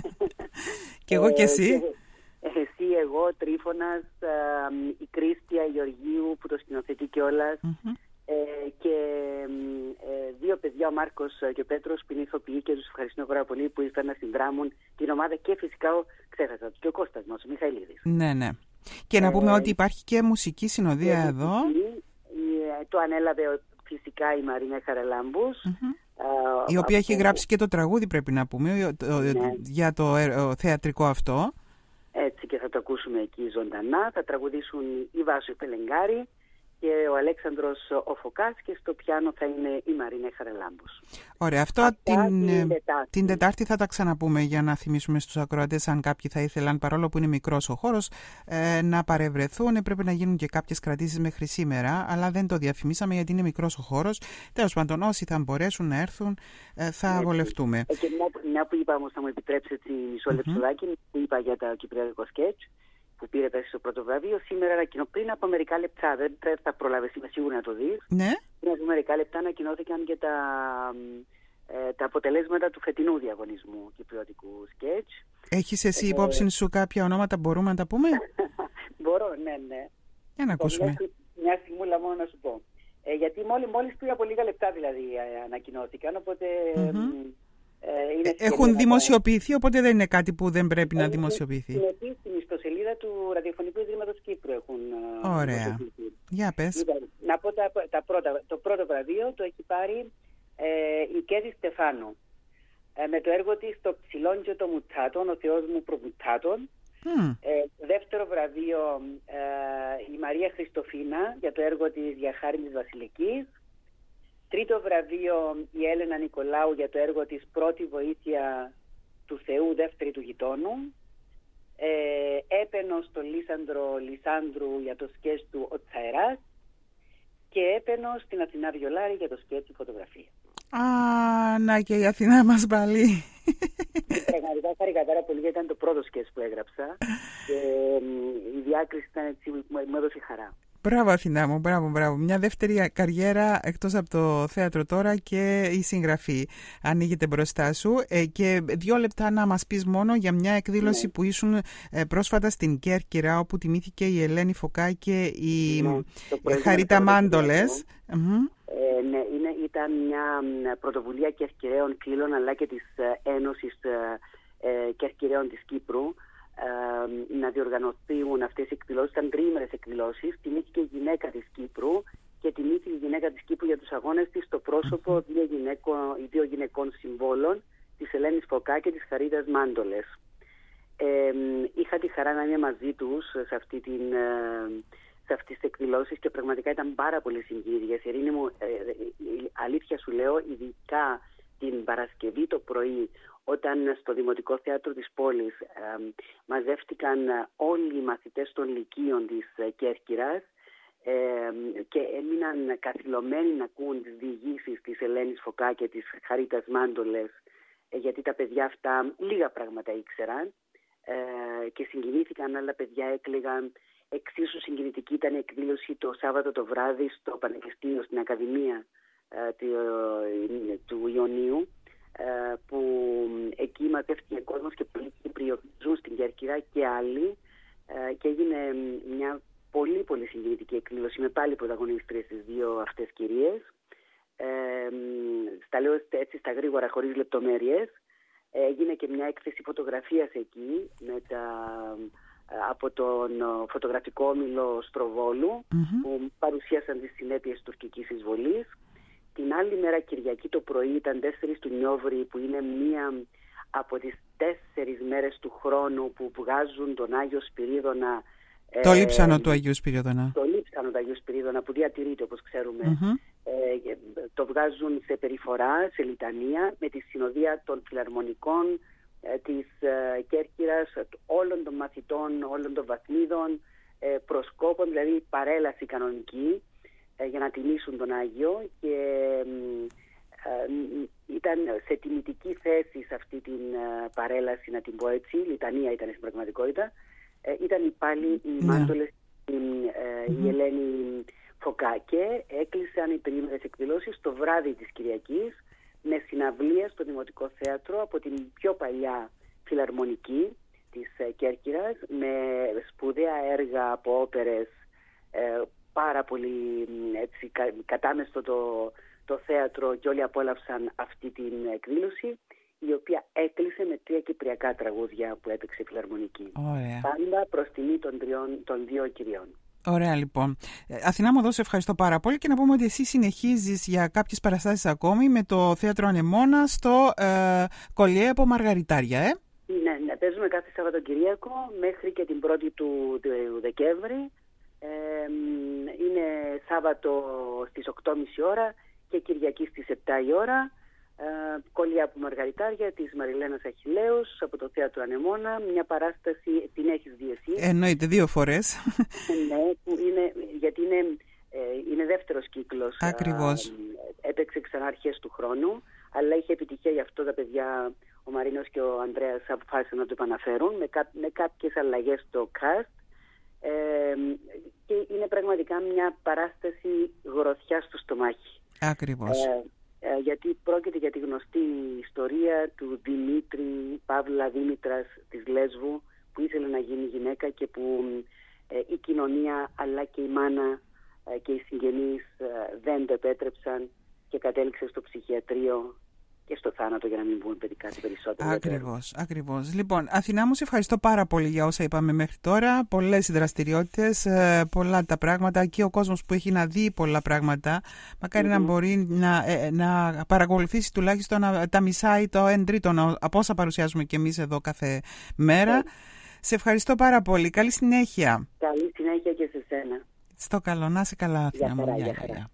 S3: και εγώ και εσύ.
S8: Ε, εσύ, εγώ, Τρίφωνας, ε, η Κρίστια Γεωργίου που το σκηνοθετεί κιόλας, mm-hmm. ε, και ε, δύο παιδιά, ο Μάρκος και ο Πέτρος, που είναι ηθοποιοί, και τους ευχαριστώ πάρα πολύ που ήρθαν να συνδράμουν την ομάδα, και φυσικά ο, ξέχασα, και ο Κώστας μας, ο Μιχαηλίδης.
S3: Ναι, ναι. Και να πούμε ε, ότι υπάρχει και μουσική συνοδεία
S8: και
S3: εδώ.
S8: Μουσική, το ανέλαβε φυσικά η Μαρίνα Χαραλάμπους. Mm-hmm. Ε,
S3: η οποία έχει που... γράψει και το τραγούδι, πρέπει να πούμε, το, ναι. για το ε, θεατρικό αυτό.
S8: Έτσι, και θα το ακούσουμε εκεί ζωντανά. Θα τραγουδήσουν η Βάσο Πελεγκάρη και ο Αλέξανδρος ο Φωκάς, και στο πιάνο θα είναι η Μαρίνα Χαραλάμπους.
S3: Ωραία, αυτό Αυτά την, την, τετάρτη. την Τετάρτη θα τα ξαναπούμε, για να θυμίσουμε στους ακροατές, αν κάποιοι θα ήθελαν, παρόλο που είναι μικρός ο χώρος, ε, να παρευρεθούν. Πρέπει να γίνουν και κάποιες κρατήσεις μέχρι σήμερα, αλλά δεν το διαφημίσαμε γιατί είναι μικρός ο χώρος. Τέλος πάντων, όσοι θα μπορέσουν να έρθουν ε, θα Έτσι. βολευτούμε.
S8: Ε, και μια, μια που είπα όμως, θα μου επιτρέψετε μισό λεπτοδάκι, mm-hmm. που είπα για το κυπριώτικο σκέτς που πήρε πέρσι στο πρώτο βραβείο, σήμερα ανακοινώ, πριν από μερικά λεπτά, δεν θα προλάβεις, είμαι σίγουρη να το δεις.
S3: Ναι.
S8: Πριν από μερικά λεπτά ανακοινώθηκαν και τα, ε, τα αποτελέσματα του φετινού διαγωνισμού κυπριώτικου σκέτς.
S3: Έχεις εσύ ε, υπόψη σου κάποια ονόματα, μπορούμε να τα πούμε?
S8: Μπορώ, ναι, ναι.
S3: Για να ακούσουμε.
S8: Μια, μια στιγμούλα μόνο να σου πω. Ε, γιατί μόλις, μόλις πριν από λίγα λεπτά δηλαδή ε, ανακοινώθηκαν, οπότε... Mm-hmm.
S3: Ε, έχουν δημοσιοποιηθεί, οπότε δεν είναι κάτι που δεν πρέπει ε, να δημοσιοποιηθεί.
S8: Στην επίσημη ιστοσελίδα του Ραδιοφωνικού Ιδρύματος Κύπρου έχουν.
S3: Ωραία. Για πες.
S8: Λοιπόν, να πω τα, τα πρώτα. Το πρώτο βραβείο το έχει πάρει ε, η Κέδη Στεφάνου ε, με το έργο της «Το ψιλόντζο των μουτσάτων», ο Θεός μου προμουτσάτων. Mm. Ε, δεύτερο βραβείο ε, η Μαρία Χριστοφίνα για το έργο της «Για χάρη της Βασιλικής». Τρίτο βραβείο η Έλενα Νικολάου για το έργο της «Πρώτη βοήθεια του Θεού, δεύτερη του γειτόνου». Ε, έπαινο στο Λίσανδρο Λισάνδρου για το σκέτς του «Ο Τσαεράς». Και έπαινο στην Αθηνά Βιολάρη για το σκέτς του «Φωτογραφία».
S3: Α, να και η Αθηνά μας πάλι.
S8: πραγματικά χάρηκα πάρα πολύ γιατί ήταν το πρώτο σκέτς που έγραψα και η διάκριση ήταν έτσι, μου έδωσε χαρά.
S3: Μπράβο Αθηνά μου, μπράβο, μπράβο. Μια δεύτερη καριέρα εκτός από το θέατρο τώρα και η συγγραφή ανοίγεται μπροστά σου. Ε, και δύο λεπτά να μας πεις μόνο για μια εκδήλωση ναι. που ήσουν ε, πρόσφατα στην Κέρκυρα, όπου τιμήθηκε η Ελένη Φωκά και η ναι, Χαρίτα Μάντολες. Mm-hmm.
S8: Ε, ναι, είναι, ήταν μια πρωτοβουλία Κερκυραίων Φίλων αλλά και της Ένωσης ε, Κερκυραίων της Κύπρου ε, να διοργανωθούν αυτές οι εκδηλώσεις. Ήταν τριήμερες εκδηλώσεις. Τιμήθηκε η γυναίκα της Κύπρου και τιμήθηκε η γυναίκα της Κύπρου για τους αγώνες της στο πρόσωπο δύο, γυναίκο, δύο γυναικών συμβόλων, της Ελένης Φωκά και της Χαρίτας Μάντολες. Ε, είχα τη χαρά να είμαι μαζί τους σε αυτή την... Ε, σε αυτές τις εκδηλώσεις και πραγματικά ήταν πάρα πολύ συγκίνητες. Ειρήνη μου, ε, ε, αλήθεια σου λέω, ειδικά την Παρασκευή το πρωί, όταν στο Δημοτικό Θέατρο της πόλης ε, μαζεύτηκαν όλοι οι μαθητές των λυκείων της ε, Κέρκυρας ε, και έμειναν καθυλωμένοι να ακούν τις διηγήσεις της Ελένης Φωκά και της Χαρίτας Μάντολες, ε, γιατί τα παιδιά αυτά λίγα πράγματα ήξεραν ε, και συγκινήθηκαν, άλλα παιδιά έκλαιγαν. Εξίσου συγκινητική ήταν η εκδήλωση το Σάββατο το βράδυ στο Πανεπιστήμιο, στην Ακαδημία ε, του, ε, του Ιωνίου, ε, που εκεί μαζεύτηκε κόσμος και πολλοί Κύπριοι ζουν στην Κέρκυρα και άλλοι ε, και έγινε μια πολύ πολύ συγκινητική εκδήλωση με πάλι πρωταγωνίστριες στις δύο αυτές κυρίες. Ε, στα λέω έτσι στα γρήγορα χωρίς λεπτομέρειες. Ε, έγινε και μια έκθεση φωτογραφίας εκεί με τα... από τον φωτογραφικό όμιλο Στροβόλου mm-hmm. που παρουσίασαν τις συνέπειες τουρκικής εισβολής. Την άλλη μέρα Κυριακή το πρωί ήταν τέσσερις του Νιόβρη, που είναι μία από τις τέσσερις μέρες του χρόνου που βγάζουν τον Άγιο Σπυρίδωνα.
S3: Το ε, λείψανο του Αγίου Σπυρίδωνα.
S8: Το λείψανο του Αγίου Σπυρίδωνα που διατηρείται όπως ξέρουμε.
S3: Mm-hmm.
S8: Ε, το βγάζουν σε περιφορά, σε λιτανία με τη συνοδεία των φιλαρμονικών της ε, Κέρκυρας, όλων των μαθητών, όλων των βαθμίδων, ε, προσκόπων, δηλαδή παρέλαση κανονική ε, για να τιμήσουν τον Άγιο, και ε, ήταν σε τιμητική θέση σε αυτή την ε, παρέλαση, να την πω έτσι, λιτανία ήταν στην πραγματικότητα, ε, ήταν πάλι οι yeah. Μάντολες, η, ε, mm-hmm. η Ελένη Φωκά, και έκλεισαν οι τριήμερες εκδηλώσεις το βράδυ της Κυριακής με συναυλία στο Δημοτικό Θέατρο από την πιο παλιά φιλαρμονική της Κέρκυρας, με σπουδαία έργα από όπερες, ε, πάρα πολύ έτσι, κα, κατάμεστο το, το θέατρο, και όλοι απόλαυσαν αυτή την εκδήλωση, η οποία έκλεισε με τρία κυπριακά τραγούδια που έπαιξε η φιλαρμονική.
S3: Ωραία.
S8: Πάντα προς τιμή των, τριών, των δύο κυριών.
S3: Ωραία λοιπόν. Αθηνά μου, δώσε ευχαριστώ πάρα πολύ, και να πούμε ότι εσύ συνεχίζεις για κάποιες παραστάσεις ακόμη με το Θέατρο Ανεμόνα στο ε, Κολιέ από Μαργαριτάρια, ε?
S8: Ναι, ναι, παίζουμε κάθε Σαββατοκυριακό μέχρι και την πρώτη του, του Δεκέμβρη. Ε, είναι Σάββατο στις οκτώ και μισή ώρα και Κυριακή στις επτά η ώρα. Ε, Κολλιά από Μαργαριτάρια της Μαριλένας Αχιλλέους από το Θέατρο Ανεμόνα. Μια παράσταση, την έχεις δει εσύ?
S3: Εννοείται, δύο φορές.
S8: Ναι, που είναι, γιατί είναι, ε, είναι δεύτερος κύκλος.
S3: Ακριβώς.
S8: Ε, έπαιξε ξανά αρχές του χρόνου, αλλά είχε επιτυχία, γι' αυτό τα παιδιά, ο Μαρίνος και ο Ανδρέας, αποφάσισαν να το επαναφέρουν με, κά, με κάποιες αλλαγές στο cast. Ε, και είναι πραγματικά μια παράσταση γροθιά στο στομάχι.
S3: Ακριβώς.
S8: Ε, ε, γιατί πρόκειται για τη γνωστή ιστορία του Δημήτρη Παύλα Δήμητρας της Λέσβου, που ήθελε να γίνει γυναίκα και που ε, η κοινωνία αλλά και η μάνα ε, και οι συγγενείς ε, δεν το επέτρεψαν και κατέληξε στο ψυχιατρίο και στο θάνατο, για να μην πούμε παιδικά περισσότερο.
S3: Ακριβώς, ακριβώς. Λοιπόν, Αθηνά μου, σε ευχαριστώ πάρα πολύ για όσα είπαμε μέχρι τώρα. Πολλές οι δραστηριότητες, πολλά τα πράγματα, και ο κόσμος που έχει να δει πολλά πράγματα. Μακάρι mm-hmm. να μπορεί να, ε, να παρακολουθήσει τουλάχιστον τα μισά ή το εν τρίτο από όσα παρουσιάζουμε και εμείς εδώ κάθε μέρα. Yeah. Σε ευχαριστώ πάρα πολύ. Καλή συνέχεια.
S8: Καλή συνέχεια και σε σένα.
S3: Στο καλό. Να είσαι καλά, Αθηνά μου.
S8: Γεια χαρά.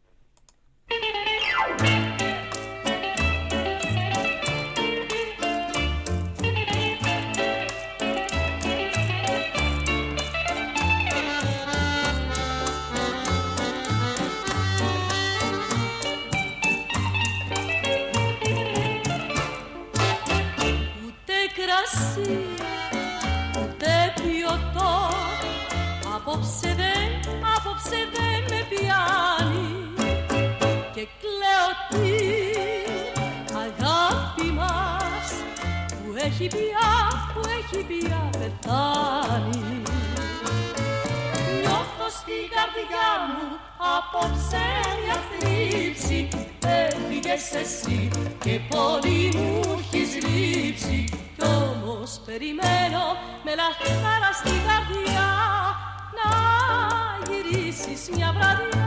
S1: έχει πια, που έχει πια πεθάνει. Νιώθω στην καρδιά μου απόψε μια θλίψη. Έφυγες εσύ και πολύ μου έχεις λείψει. Κι όμως περιμένω με λαχτάρα στην καρδιά να γυρίσεις μια βραδιά.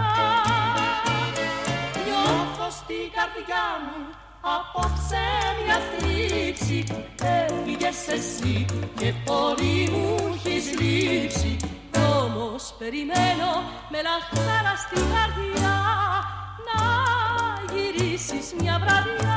S1: Νιώθω στην καρδιά μου απόψε μια θλίψη. Έφυγες εσύ και πολύ μου έχεις λείψει. Κι όμως περιμένω με λαχτάρα στην καρδιά να γυρίσεις μια βραδιά.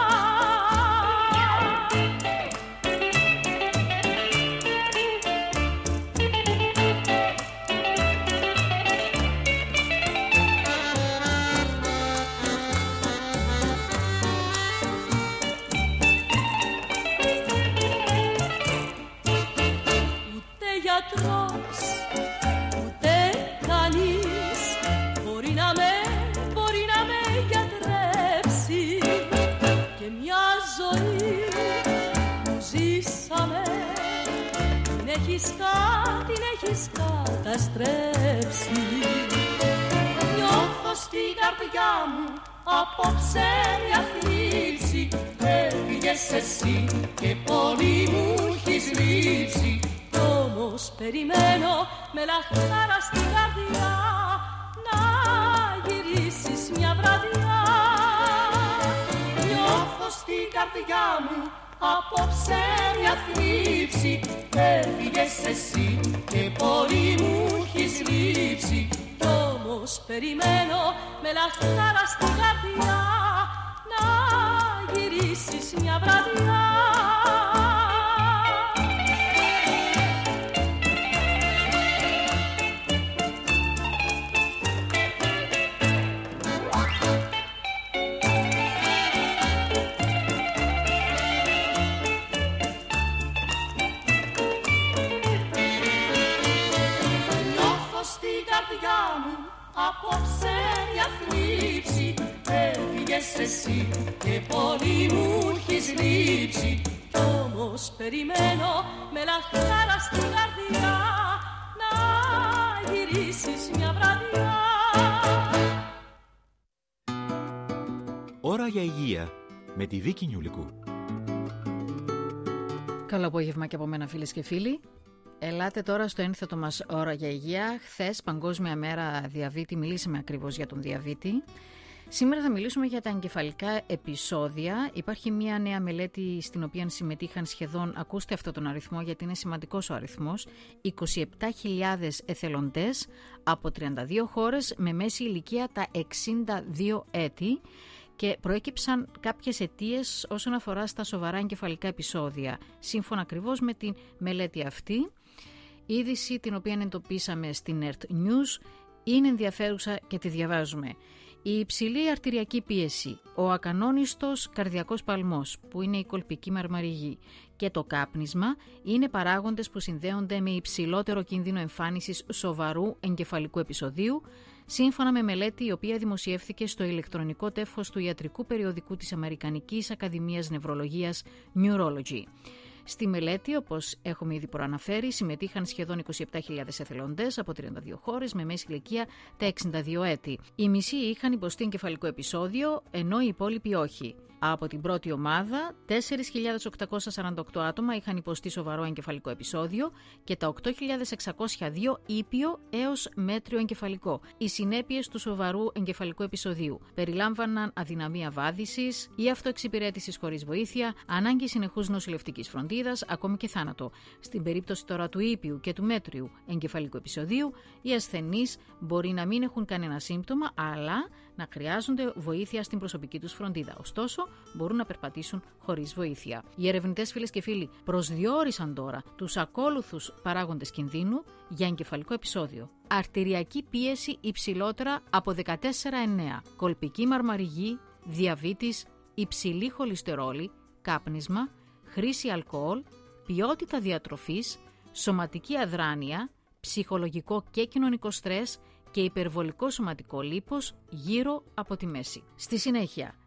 S1: Ούτε κανείς μπορεί να με, μπορεί να με γιατρέψει. Και μια ζωή που ζήσαμε την έχεις, την έχεις καταστρέψει. Νιώθω στην καρδιά μου απόψε μια θλίψη. Έφυγες εσύ και πολύ μου έχεις λείψει. Όμως περιμένω με λαχτάρα στην καρδιά να γυρίσεις μια βραδιά. Νιώθω στην καρδιά μου απόψε μια θλίψη. Έφυγες εσύ και πολύ μου έχεις λείψει. Κι όμως περιμένω με λαχτάρα στην καρδιά να γυρίσεις μια βραδιά. Απόψε μια θλίψη. Έφυγες εσύ και πολύ μου έχεις λείψει. Κι όμως περιμένω με λαχτάρα στην καρδιά να γυρίσεις μια βραδιά.
S2: Ώρα για υγεία με τη Βίκη Νιουλικού.
S9: Καλό απόγευμα και από μένα, φίλες και φίλοι. Ελάτε τώρα στο ένθετο μας ώρα για υγεία. Χθες, Παγκόσμια Μέρα Διαβήτη, μιλήσαμε ακριβώς για τον διαβήτη. Σήμερα θα μιλήσουμε για τα εγκεφαλικά επεισόδια. Υπάρχει μια νέα μελέτη στην οποία συμμετείχαν σχεδόν, ακούστε αυτόν τον αριθμό γιατί είναι σημαντικός ο αριθμός, είκοσι επτά χιλιάδες εθελοντές από τριάντα δύο χώρες με μέση ηλικία τα εξήντα δύο έτη. Και προέκυψαν κάποιες αιτίες όσον αφορά στα σοβαρά εγκεφαλικά επεισόδια. Σύμφωνα ακριβώς με τη μελέτη αυτή, είδηση την οποία εντοπίσαμε στην ΕΡΤ News είναι ενδιαφέρουσα και τη διαβάζουμε. Η υψηλή αρτηριακή πίεση, ο ακανόνιστος καρδιακός παλμός που είναι η κολπική μαρμαριγή και το κάπνισμα είναι παράγοντες που συνδέονται με υψηλότερο κίνδυνο εμφάνισης σοβαρού εγκεφαλικού επεισοδίου, σύμφωνα με μελέτη η οποία δημοσιεύθηκε στο ηλεκτρονικό τεύχος του ιατρικού περιοδικού της Αμερικανικής Ακαδημίας Νευρολογίας Neurology. Στη μελέτη, όπως έχουμε ήδη προαναφέρει, συμμετείχαν σχεδόν είκοσι επτά χιλιάδες εθελοντές από τριάντα δύο χώρες με μέση ηλικία τα εξήντα δύο έτη. Οι μισοί είχαν υποστεί εγκεφαλικό επεισόδιο, ενώ οι υπόλοιποι όχι. Από την πρώτη ομάδα, τέσσερις χιλιάδες οκτακόσια σαράντα οκτώ άτομα είχαν υποστεί σοβαρό εγκεφαλικό επεισόδιο και τα οκτώ χιλιάδες εξακόσια δύο ήπιο έως μέτριο εγκεφαλικό. Οι συνέπειες του σοβαρού εγκεφαλικού επεισοδίου περιλάμβαναν αδυναμία βάδισης ή αυτοεξυπηρέτησης χωρίς βοήθεια, ανάγκη συνεχούς νοσηλευτικής φροντίδας, ακόμη και θάνατο. Στην περίπτωση τώρα του ήπιου και του μέτριου εγκεφαλικού επεισοδίου, οι ασθενείς μπορεί να μην έχουν κανένα σύμπτωμα, αλλά να χρειάζονται βοήθεια στην προσωπική τους φροντίδα. Ωστόσο, μπορούν να περπατήσουν χωρίς βοήθεια. Οι ερευνητές, φίλες και φίλοι, προσδιορίσαν τώρα τους ακόλουθους παράγοντες κινδύνου για εγκεφαλικό επεισόδιο. Αρτηριακή πίεση υψηλότερα από δεκατέσσερα εννέα, κολπική μαρμαριγή, διαβήτης, υψηλή χολυστερόλη, κάπνισμα, χρήση αλκοόλ, ποιότητα διατροφής, σωματική αδράνεια, ψυχολογικό και κοινωνικό στρες και υπερβολικό σωματικό λίπος γύρω από τη μέση. Στη συνέχεια,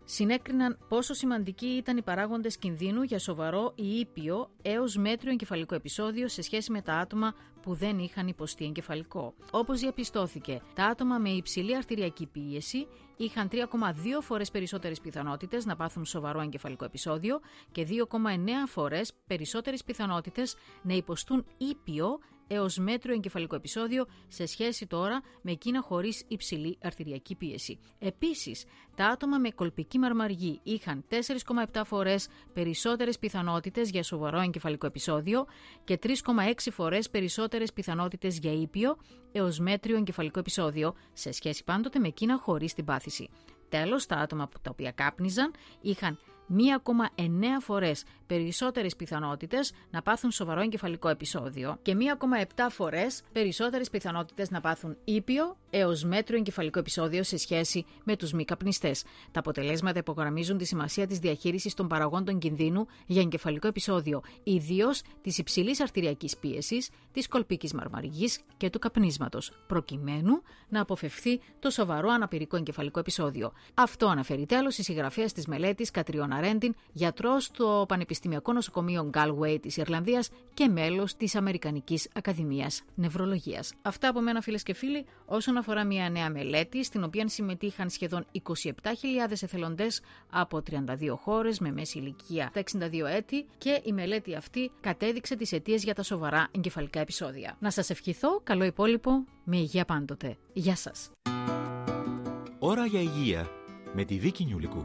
S9: συνέκριναν πόσο σημαντικοί ήταν οι παράγοντες κινδύνου για σοβαρό ή ήπιο έως μέτριο εγκεφαλικό επεισόδιο σε σχέση με τα άτομα που δεν είχαν υποστεί εγκεφαλικό. Όπως διαπιστώθηκε, τα άτομα με υψηλή αρτηριακή πίεση είχαν τρία κόμμα δύο φορές περισσότερες πιθανότητες να πάθουν σοβαρό εγκεφαλικό επεισόδιο και δύο κόμμα εννέα φορές περισσότερες πιθανότητες να υποστούν ήπιο έως μέτριο εγκεφαλικό επεισόδιο σε σχέση τώρα με εκείνα χωρίς υψηλή αρτηριακή πίεση. Επίσης, τα άτομα με κολπική μαρμαργή είχαν τέσσερα κόμμα επτά φορές περισσότερες πιθανότητες για σοβαρό εγκεφαλικό επεισόδιο και τρία κόμμα έξι φορές περισσότερες πιθανότητες για ήπιο έως μέτριο εγκεφαλικό επεισόδιο σε σχέση πάντοτε με εκείνα χωρίς την πάθηση. Τέλος, τα άτομα τα οποία κάπνιζαν είχαν μία κόμμα εννέα φορές περισσότερες πιθανότητες να πάθουν σοβαρό εγκεφαλικό επεισόδιο και μία κόμμα επτά φορές περισσότερες πιθανότητες να πάθουν ήπιο έως μέτριο εγκεφαλικό επεισόδιο σε σχέση με τους μη καπνιστές. Τα αποτελέσματα υπογραμμίζουν τη σημασία της διαχείρισης των παραγόντων κινδύνου για εγκεφαλικό επεισόδιο, ιδίως της υψηλής αρτηριακής πίεσης, της κολπικής μαρμαργής και του καπνίσματος, προκειμένου να αποφευθεί το σοβαρό αναπηρικό εγκεφαλικό επεισόδιο. Αυτό αναφέρει τέλος η συγγραφέας της μελέτης Κατριώνα Ρέντιν, γιατρός στο Πανεπιστημιακό Νοσοκομείο Galway της Ιρλανδίας και μέλος της Αμερικανικής Ακαδημίας Νευρολογίας. Αυτά από μένα, φίλες και φίλοι, όσον αφορά μια νέα μελέτη, στην οποία συμμετείχαν σχεδόν είκοσι επτά χιλιάδες εθελοντές από τριάντα δύο χώρες με μέση ηλικία τα εξήντα δύο έτη, και η μελέτη αυτή κατέδειξε τις αιτίες για τα σοβαρά εγκεφαλικά επεισόδια. Να σας ευχηθώ καλό υπόλοιπο με υγεία πάντοτε. Γεια σας.
S2: Ώρα για υγεία με τη Βίκη Νιουλικού.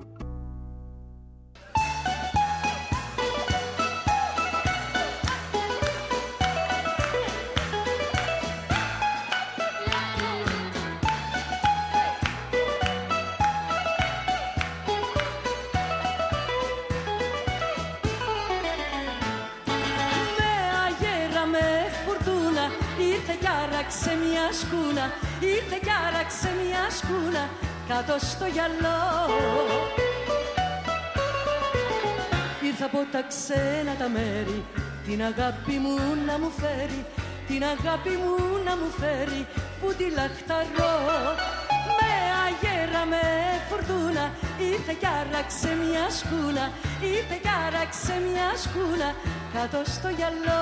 S1: Άραξε μια σκούνα, ήρθε κι άραξε μια σκούνα κάτω στο γυαλό. Ήρθα από τα ξένα τα μέρη, την αγάπη μου να μου φέρει, την αγάπη μου να μου φέρει που τη λαχταρώ. Με αγέρα με φουρτούνα, ήρθε κι άραξε μια σκούνα, ήρθε κι άραξε μια σκούνα κάτω στο γυαλό.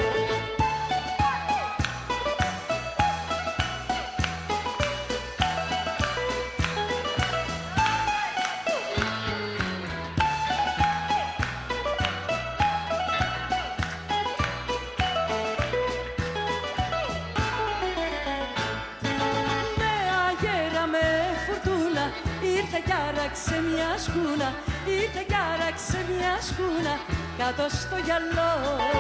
S1: Ήρθε κι άραξε μια σκούνα, ήρθε κι άραξε μια σκούνα κάτω στο γυαλό.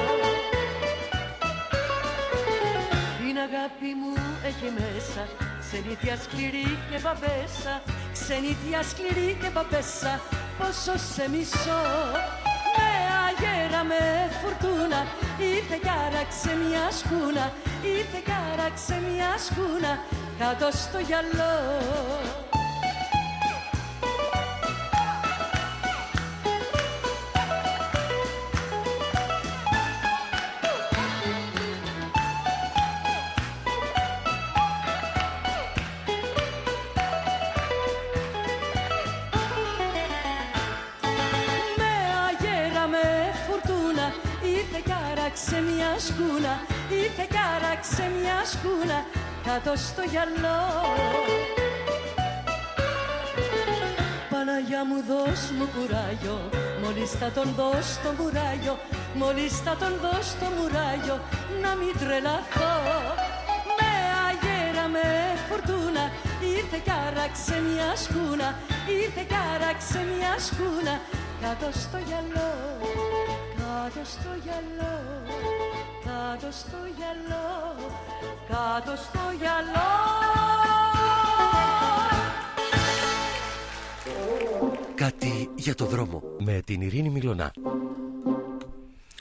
S1: Την αγάπη μου έχει μέσα ξενιτιά σκληρή και παπέσα, ξενιτιά σκληρή και παπέσα, πόσο σε μισώ. Με αγέρα με φουρτούνα, ήρθε κι άραξε μια σκούνα, ήρθε κι άραξε μια σκούνα κάτω στο γυαλό. Άραξε μια σκούνα, ήρθε κι άραξε μια σκούνα κάτω στο γυαλό. Παναγιά μου δώσ' μου κουράγιο, μόλις θα τον δώσ' το μουράγιο, μόλις θα τον δώσ' το μουράγιο να μην τρελαθώ. Με αγέρα με φουρτούνα, ήρθε κι άραξε μια σκούνα, ήρθε κι άραξε μια σκούνα κάτω στο γυαλό. Κάτω στο γυαλό, κάτω στο γυαλό, κάτω στο γυαλό.
S2: Κάτι για το δρόμο με την Ειρήνη Μιλωνά.
S3: Και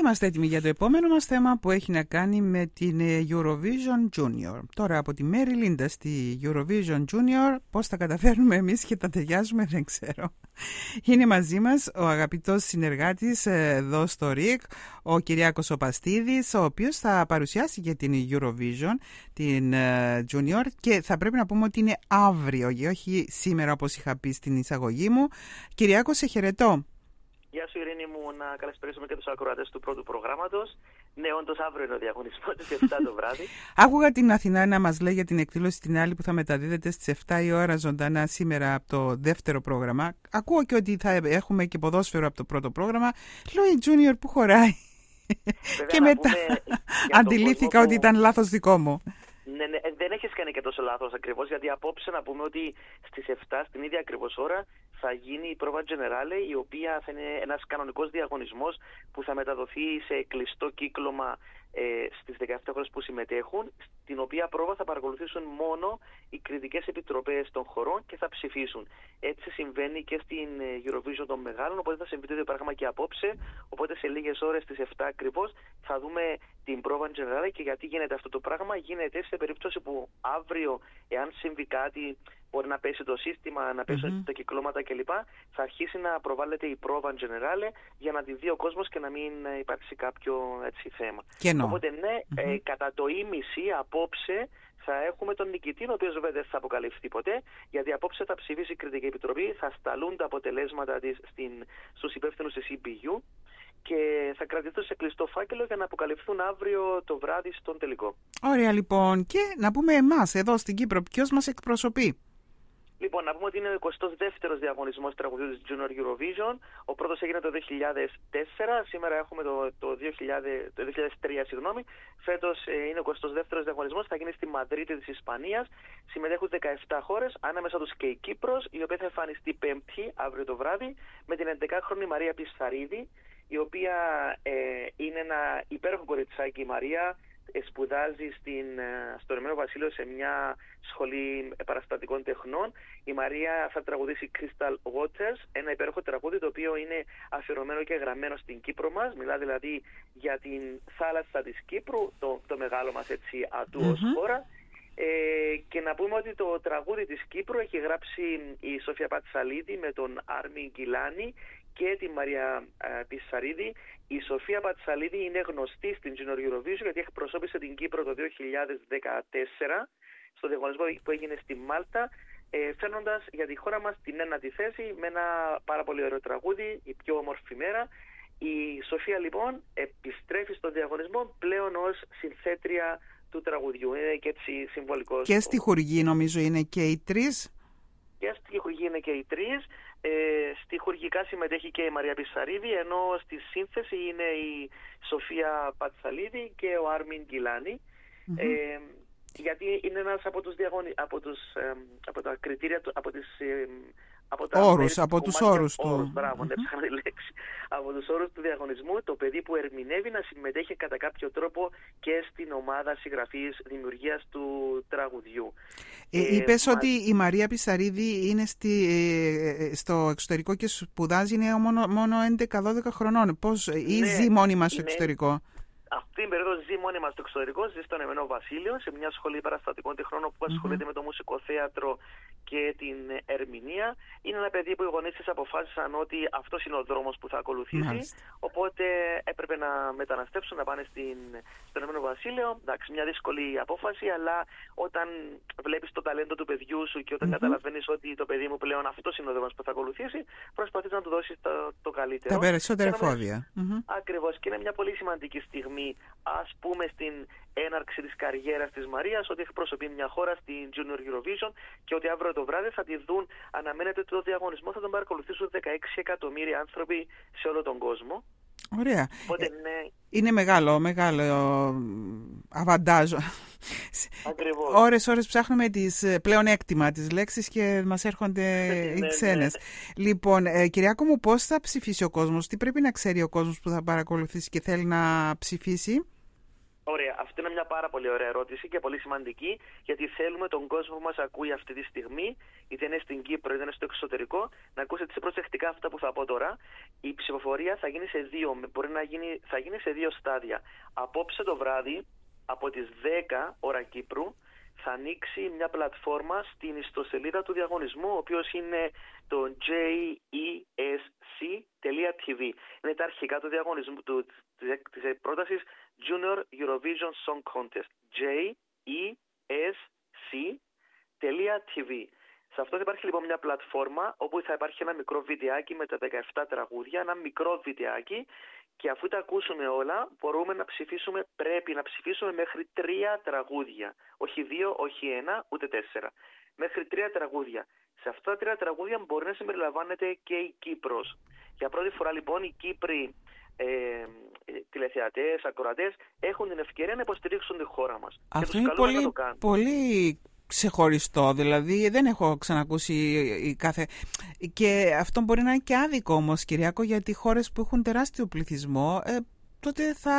S3: είμαστε έτοιμοι για το επόμενο μας θέμα που έχει να κάνει με την Eurovision Junior. Τώρα από τη Μέρι Λίντα στη Eurovision Junior, πώς τα καταφέρνουμε εμείς και τα ταιριάζουμε δεν ξέρω. Είναι μαζί μας ο αγαπητός συνεργάτης εδώ στο ΡΙΚ, ο Κυριάκος ο Παστίδης, ο οποίος θα παρουσιάσει και την Eurovision, την Junior, και θα πρέπει να πούμε ότι είναι αύριο και όχι σήμερα όπως είχα πει στην εισαγωγή μου. Κυριάκο, σε χαιρετώ.
S10: Γεια σου Ειρήνη μου, να καλησπέρισουμε και τους ακροατές του πρώτου προγράμματος. Ναι, όντως αύριο είναι ο διαγωνισμός στις εφτά το βράδυ.
S3: Άκουγα την Αθηνά να μας λέει για την εκδήλωση την άλλη που θα μεταδίδεται στις εφτά η ώρα ζωντανά σήμερα από το δεύτερο πρόγραμμα. Ακούω και ότι θα έχουμε και ποδόσφαιρο από το πρώτο πρόγραμμα. Λέω η Junior που χωράει. Βέβαια, και μετά αντιλήφθηκα ότι που... ήταν λάθος δικό μου.
S10: Ναι, ναι, δεν έχεις κάνει και τόσο λάθος ακριβώς, γιατί απόψε να πούμε ότι στις εφτά, στην ίδια ακριβώς ώρα, θα γίνει η Prova Generale, η οποία θα είναι ένας κανονικός διαγωνισμός που θα μεταδοθεί σε κλειστό κύκλωμα ε, στις δεκαεπτά χώρες που συμμετέχουν, στην οποία πρόβα θα παρακολουθήσουν μόνο οι κριτικές επιτροπές των χωρών και θα ψηφίσουν. Έτσι συμβαίνει και στην Eurovision των μεγάλων, οπότε θα συμβεί το ίδιο πράγμα και απόψε. Οπότε σε λίγες ώρες στις εφτά ακριβώς θα δούμε την Prova Generale. Και γιατί γίνεται αυτό το πράγμα? Γίνεται σε περίπτωση που αύριο, εάν συμβεί κάτι, μπορεί να πέσει το σύστημα, να πέσουν mm-hmm. τα κυκλώματα κλπ. Θα αρχίσει να προβάλλεται η Prova Generale για να τη δει ο κόσμος και να μην υπάρξει κάποιο έτσι, θέμα.
S3: Κενό.
S10: Οπότε ναι, mm-hmm. ε, κατά το ίμιση απόψε θα έχουμε τον νικητή, ο οποίος βέβαια δεν θα αποκαλυφθεί ποτέ, γιατί απόψε θα ψηφίσει η Κριτική Επιτροπή, θα σταλούν τα αποτελέσματα της στην, στους υπεύθυνους της ι πι γιου και θα κρατηθούν σε κλειστό φάκελο για να αποκαλυφθούν αύριο το βράδυ στον τελικό.
S3: Ωραία λοιπόν. Και να πούμε εμάς εδώ στην Κύπρο, ποιος μας εκπροσωπεί?
S10: Λοιπόν, να πούμε ότι είναι ο εικοστός δεύτερος διαγωνισμός τραγουδιού της Junior Eurovision. Ο πρώτος έγινε το δύο χιλιάδες τέσσερα, σήμερα έχουμε το, το, δύο χιλιάδες, το δύο χιλιάδες τρία, συγγνώμη. Φέτος ε, είναι ο εικοστός δεύτερος διαγωνισμός, θα γίνει στη Μαδρίτη της Ισπανίας. Συμμετέχουν δεκαεπτά χώρες, ανάμεσα τους και η Κύπρος, η οποία θα εμφανιστεί Πέμπτη, αύριο το βράδυ, με την έντεκαχρόνη Μαρία Πισθαρίδη, η οποία ε, είναι ένα υπέροχο κοριτσάκι η Μαρία. Σπουδάζει στην, στο Ηνωμένο Βασίλειο σε μια σχολή παραστατικών τεχνών. Η Μαρία θα τραγουδήσει Crystal Waters, ένα υπέροχο τραγούδι το οποίο είναι αφιερωμένο και γραμμένο στην Κύπρο μας. Μιλά δηλαδή για την θάλασσα της Κύπρου, το, το μεγάλο μας έτσι ατού ως mm-hmm. χώρα. Ε, και να πούμε ότι το τραγούδι της Κύπρου έχει γράψει η Σοφία Πατσαλίδη με τον Άρμιν Γκιλάνη και τη Μαρία Πισθαρίδη. Η Σοφία Πατσαλίδη είναι γνωστή στην Junior Eurovision γιατί εκπροσώπησε την Κύπρο το δύο χιλιάδες δεκατέσσερα στο διαγωνισμό που έγινε στη Μάλτα, ε, φέρνοντας για τη χώρα μας την ένατη θέση με ένα πάρα πολύ ωραίο τραγούδι, η πιο όμορφη μέρα. Η Σοφία λοιπόν επιστρέφει στον διαγωνισμό πλέον ως συνθέτρια του τραγουδιού. Είναι και έτσι συμβολικό.
S3: Και στη χορηγή νομίζω είναι και οι τρεις.
S10: Και στη χορηγή είναι και οι τρεις. Ε, στη χορηγικά συμμετέχει και η Μαρία Πισθαρίδη, ενώ στη σύνθεση είναι η Σοφία Πατσαλίδη και ο Άρμιν Γκιλάνη. Mm-hmm. Ε, γιατί είναι ένας από τους, διαγωνι... από τους ε, από τα κριτήρια, από τις ε, από τα
S3: όρους, από τους όρους του.
S10: Όρους, μπράβο, mm-hmm. ναι, τη λέξη. Από τους όρους του διαγωνισμού, το παιδί που ερμηνεύει να συμμετέχει κατά κάποιο τρόπο και στην ομάδα συγγραφής δημιουργίας του τραγουδιού.
S3: Ε, ε, είπες μα... ότι η Μαρία Πισθαρίδη είναι στη, ε, στο εξωτερικό και σπουδάζει, είναι μόνο, μόνο έντεκα δώδεκα χρονών. Πώς, ναι, ή ζει μόνιμα στο είναι... εξωτερικό?
S10: Αυτή την περίοδο ζει μόνιμα στο εξωτερικό, ζει στον Ηνωμένο Βασίλειο, σε μια σχολή παραστατικών τεχνών όπου ασχολείται mm-hmm. με το μουσικοθέατρο και την ερμηνεία. Είναι ένα παιδί που οι γονείς της αποφάσισαν ότι αυτός είναι ο δρόμος που θα ακολουθήσει. Μάλιστα. Οπότε έπρεπε να μεταναστεύσουν, να πάνε στην, στον Ηνωμένο Βασίλειο. Εντάξει, μια δύσκολη απόφαση, αλλά όταν βλέπεις το ταλέντο του παιδιού σου και όταν mm-hmm. καταλαβαίνεις ότι το παιδί μου πλέον αυτός είναι ο δρόμος που θα ακολουθήσει, προσπαθείς να του δώσεις το, το καλύτερο.
S3: Τα περισσότερα εφόδια. Mm-hmm.
S10: Ακριβώς. Και είναι μια πολύ σημαντική στιγμή, ας πούμε, στην έναρξη της καριέρας της Μαρίας, ότι εκπροσωπεί μια χώρα στην Junior Eurovision και ότι αύριο το βράδυ θα τη δουν. Αναμένεται ότι το διαγωνισμό θα τον παρακολουθήσουν δεκαέξι εκατομμύρια άνθρωποι σε όλο τον κόσμο.
S3: Ωραία.
S10: Οπότε, ναι.
S3: Είναι μεγάλο, μεγάλο αβαντάζ.
S10: Ακριβώς.
S3: Ώρες, ώρες ψάχνουμε τις πλέον έκτιμα τις λέξεις και μας έρχονται οι ναι, ξένες. Ναι. Λοιπόν, ε, Κυριάκο μου, πώς θα ψηφίσει ο κόσμος? Τι πρέπει να ξέρει ο κόσμος που θα παρακολουθήσει και θέλει να ψηφίσει?
S10: Ωραία. Αυτή είναι μια πάρα πολύ ωραία ερώτηση και πολύ σημαντική, γιατί θέλουμε τον κόσμο που μας ακούει αυτή τη στιγμή, είτε είναι στην Κύπρο είτε είναι στο εξωτερικό, να ακούσει έτσι προσεκτικά αυτά που θα πω τώρα. η ψηφοφορία θα γίνει σε δύο, μπορεί να γίνει, θα γίνει σε δύο στάδια. Απόψε το βράδυ, από τις δέκα ώρα Κύπρου, θα ανοίξει μια πλατφόρμα στην ιστοσελίδα του διαγωνισμού, ο οποίος είναι το τζέι ι ες σι τελεία τι βι. Είναι τα αρχικά του διαγωνισμού, του, της πρότασης Junior Eurovision Song Contest. τζέι ι ες σι τελεία τι βι. Σε αυτό θα υπάρχει λοιπόν μια πλατφόρμα όπου θα υπάρχει ένα μικρό βιντεάκι με τα δεκαεπτά τραγούδια, ένα μικρό βιντεάκι, και αφού τα ακούσουμε όλα μπορούμε να ψηφίσουμε, πρέπει να ψηφίσουμε μέχρι τρία τραγούδια. Όχι δύο, όχι ένα, ούτε τέσσερα. Μέχρι τρία τραγούδια. Σε αυτά τα τρία τραγούδια μπορεί να συμπεριλαμβάνεται και η Κύπρος. Για πρώτη φορά λοιπόν οι Κύπροι ε, τηλεθεατές, ακροατές έχουν την ευκαιρία να υποστηρίξουν τη χώρα μας.
S3: Αυτό είναι πολύ, πολύ ξεχωριστό, δηλαδή δεν έχω ξανακούσει κάθε... Και αυτό μπορεί να είναι και άδικο όμως, Κυριάκο, γιατί χώρες που έχουν τεράστιο πληθυσμό ε, τότε θα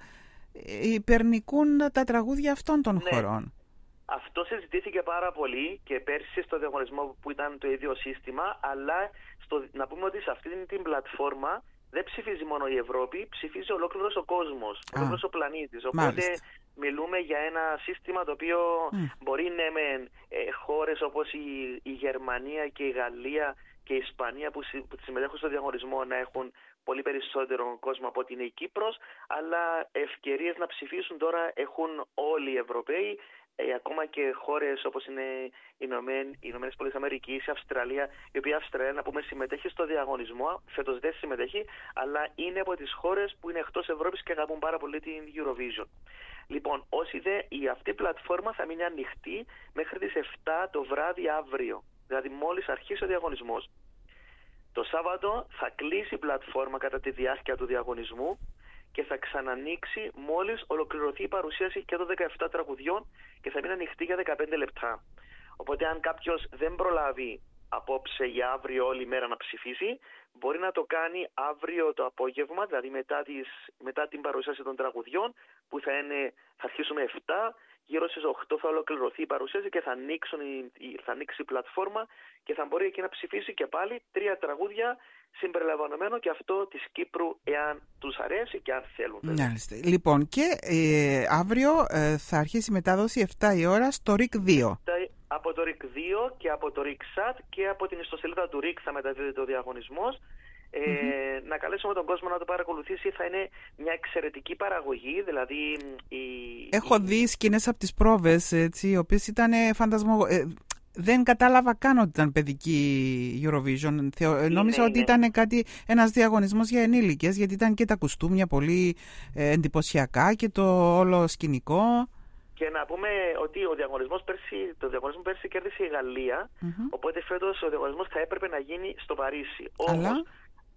S3: υπερνικούν τα τραγούδια αυτών των
S10: ναι.
S3: χωρών.
S10: Αυτό συζητήθηκε πάρα πολύ και πέρσι στο διαγωνισμό που ήταν το ίδιο σύστημα, αλλά στο, να πούμε ότι σε αυτή την πλατφόρμα δεν ψηφίζει μόνο η Ευρώπη, ψηφίζει ολόκληρος ο κόσμος, ολόκληρος ο πλανήτης. Οπότε μάλιστα. Μιλούμε για ένα σύστημα το οποίο mm. μπορεί ναι, με ε, χώρες όπως η, η Γερμανία και η Γαλλία και η Ισπανία που, συ, που συμμετέχουν στο διαγωνισμό να έχουν πολύ περισσότερο κόσμο από ότι είναι η Κύπρος, αλλά ευκαιρίες να ψηφίσουν τώρα έχουν όλοι οι Ευρωπαίοι. Ε, ακόμα και χώρες όπως είναι οι Ηνωμένες Πολιτείες Αμερικής, η Αυστραλία, η οποία Αυστραλία να πούμε συμμετέχει στο διαγωνισμό, φέτος δεν συμμετέχει, αλλά είναι από τις χώρες που είναι εκτός Ευρώπης και αγαπούν πάρα πολύ την Eurovision. Λοιπόν, όσοι δε, η αυτή η πλατφόρμα θα μείνει ανοιχτή μέχρι τις επτά το βράδυ αύριο, δηλαδή μόλις αρχίσει ο διαγωνισμός. Το Σάββατο θα κλείσει η πλατφόρμα κατά τη διάρκεια του διαγωνισμού και θα ξανανοίξει μόλις ολοκληρωθεί η παρουσίαση και των δεκαεπτά τραγουδιών και θα μείνει ανοιχτή για δεκαπέντε λεπτά. Οπότε αν κάποιος δεν προλάβει απόψε για αύριο όλη μέρα να ψηφίσει, μπορεί να το κάνει αύριο το απόγευμα, δηλαδή μετά, τις, μετά την παρουσίαση των τραγουδιών, που θα, είναι, θα αρχίσουμε επτά, γύρω στις οκτώ θα ολοκληρωθεί η παρουσίαση και θα, ανοίξουν, θα ανοίξει η πλατφόρμα και θα μπορεί εκεί να ψηφίσει και πάλι τρία τραγούδια συμπεριλαμβανομένο και αυτό της Κύπρου, εάν τους αρέσει και αν θέλουν.
S3: Μάλιστα. Λοιπόν, και ε, αύριο ε, θα αρχίσει η μετάδοση επτά η ώρα στο ΡΙΚ δύο.
S10: Από το ΡΙΚ δύο και από το ΡΙΚ-ΣΑΤ και από την ιστοσελίδα του ΡΙΚ θα μεταδίδεται ο διαγωνισμός. Ε, mm-hmm. Να καλέσουμε τον κόσμο να το παρακολουθήσει. Θα είναι μια εξαιρετική παραγωγή, δηλαδή η...
S3: Έχω δει σκηνές από τις πρόβες, έτσι, οι οποίες ήταν φαντασμο... Ε, δεν κατάλαβα καν ότι ήταν παιδική Eurovision. Θεω... Είναι, νόμιζα είναι. ότι ήταν κάτι, ένας διαγωνισμός για ενήλικες, γιατί ήταν και τα κουστούμια πολύ ε, εντυπωσιακά και το όλο σκηνικό.
S10: Και να πούμε ότι ο διαγωνισμός πέρσι, το διαγωνισμό πέρσι κέρδισε η Γαλλία, mm-hmm. οπότε φέτος ο διαγωνισμός θα έπρεπε να γίνει στο Παρίσι.
S3: Αλλά...
S10: Όμως,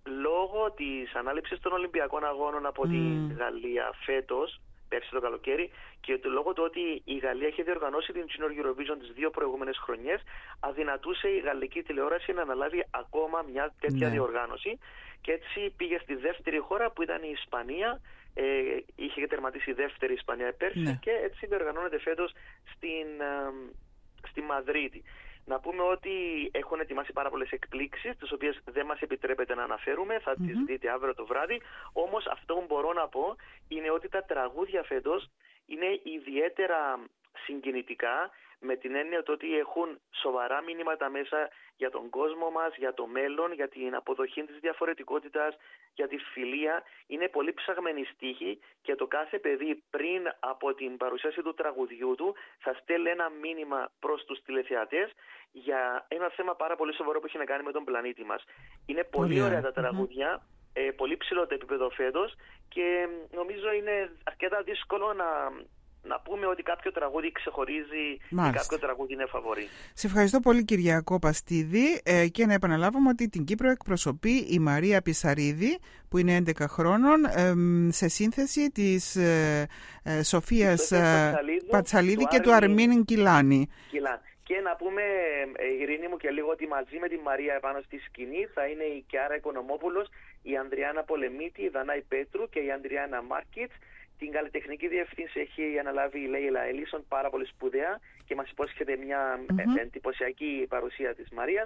S10: λόγω της ανάληψης των Ολυμπιακών Αγώνων από mm. τη Γαλλία φέτος, πέρσι το καλοκαίρι, και το λόγω του ότι η Γαλλία είχε διοργανώσει την Junior Eurovision τις δύο προηγούμενες χρονιές, αδυνατούσε η γαλλική τηλεόραση να αναλάβει ακόμα μια τέτοια ναι. διοργάνωση, και έτσι πήγε στη δεύτερη χώρα που ήταν η Ισπανία. Ε, είχε τερματίσει η δεύτερη Ισπανία πέρσι ναι. και έτσι διοργανώνεται φέτος στην, ε, στη Μαδρίτη. Να πούμε ότι έχουν ετοιμάσει πάρα πολλές εκπλήξεις, τις οποίες δεν μας επιτρέπεται να αναφέρουμε, θα mm-hmm. τις δείτε αύριο το βράδυ. Όμως αυτό που μπορώ να πω είναι ότι τα τραγούδια φέτος είναι ιδιαίτερα συγκινητικά, με την έννοια ότι έχουν σοβαρά μηνύματα μέσα για τον κόσμο μας, για το μέλλον, για την αποδοχή της διαφορετικότητας, για τη φιλία. Είναι πολύ ψαγμένη στίχη και το κάθε παιδί πριν από την παρουσίαση του τραγουδιού του θα στέλνει ένα μήνυμα προς τους τηλεθεατές για ένα θέμα πάρα πολύ σοβαρό που έχει να κάνει με τον πλανήτη μας. Είναι πολύ, πολύ ωραία τα τραγούδια, mm-hmm. ε, πολύ ψηλό το επίπεδο φέτος, και νομίζω είναι αρκετά δύσκολο να... να πούμε ότι κάποιο τραγούδι ξεχωρίζει ή κάποιο τραγούδι είναι φαβορί.
S3: Σε ευχαριστώ πολύ, Κυριακό Παστίδη, ε, και να επαναλάβουμε ότι την Κύπρο εκπροσωπεί η Μαρία Πισαρίδη, που είναι έντεκα χρόνων, ε, σε σύνθεση της ε, ε, Σοφίας ε, Πατσαλίδη και του Αρμίν Κιλάνη.
S10: Και να πούμε, Ειρήνη μου, και λίγο ότι μαζί με τη Μαρία επάνω στη σκηνή θα είναι η Κιάρα Οικονομόπουλος, η Ανδριάννα Πολεμίτη, η Δανάη Πέτρου και η Ανδριάννα Μάρκιτς. Την καλλιτεχνική διευθύνση έχει αναλάβει η Λέιλα Ελίσον, πάρα πολύ σπουδαία, και μας υπόσχεται μια mm-hmm. εντυπωσιακή παρουσία της Μαρίας.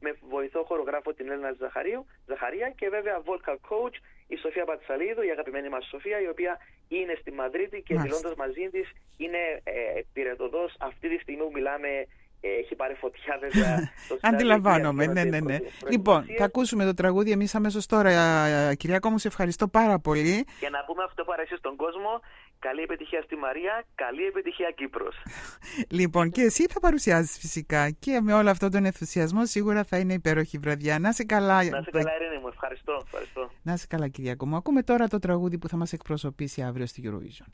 S10: με βοηθό χορογράφο την Έλληνα Ζαχαρίου, Ζαχαρία και βέβαια vocal coach η Σοφία Πατσαλίδου, η αγαπημένη μας Σοφία, η οποία είναι στη Μαδρίτη και δηλώντας μαζί της είναι ε, πυρετοδός. Αυτή τη στιγμή που μιλάμε έχει πάρει φωτιά βέβαια.
S3: Αντιλαμβάνομαι, ναι, ναι, ναι. Λοιπόν, θα ακούσουμε το τραγούδι εμείς αμέσως τώρα. Κυριάκο μου, σε ευχαριστώ πάρα πολύ.
S10: Και να πούμε αυτό που αρέσει στον κόσμο. Καλή επιτυχία στη Μαρία, καλή επιτυχία Κύπρος.
S3: Λοιπόν, και εσύ θα παρουσιάζεις φυσικά και με όλο αυτόν τον ενθουσιασμό σίγουρα θα είναι υπέροχη βραδιά. Να είσαι καλά.
S10: Να είσαι καλά, Ειρήνη μου. Ευχαριστώ, ευχαριστώ.
S3: Να είσαι καλά, Κυριάκο μου. Ακούμε τώρα το τραγούδι που θα μας εκπροσωπήσει αύριο στη Eurovision.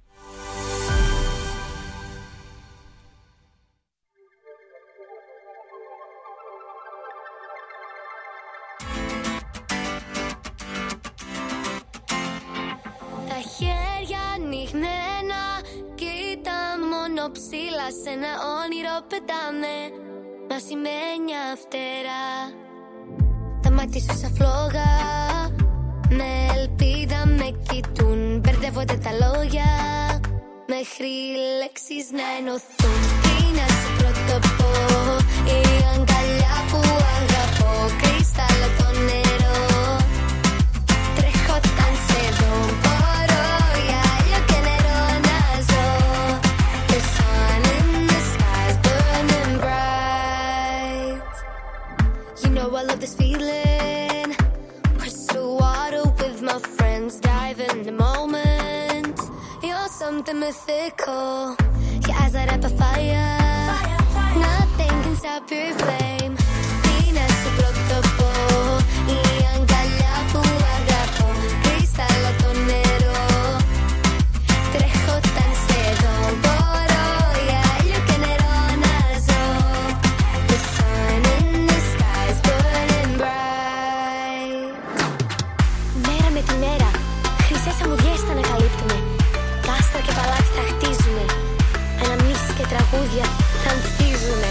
S11: Ψήλα σε ένα όνειρο πετάμε με ασημένια φτερά. Τα μάτια σου σαν φλόγα με ελπίδα με κοιτούν. Μπερδεύονται τα λόγια μέχρι λέξεις να ενωθούν. Τι να σου πρωτοπώ, η αγκαλιά που αγαπώ, κρυστάλλο το νερό. Τρέχω όταν σε δω, μπορώ για άλλο και νερό να ζω. The sun in the sky's burning bright. You know I love this feeling. Crystal water with my friends, dive in the moment. You're something mythical. Your eyes light up a fire. Fire, fire. Nothing can stop your flame. Είναι σου πρωτοπώ, η αγκαλιά που αγαπώ, κρυστάλλο το νερό. Τρέχω όταν σε δω, μπορώ για ήλιο και νερό να ζω. The sun in the sky's burning bright. Μέρα με τη μέρα, χρυσές αμμουδιές θα ανακαλύπτουμε. Κάστρα και παλάτι θα χτίζουμε. Αναμνήσεις και τραγούδια θα ανθίζουνε.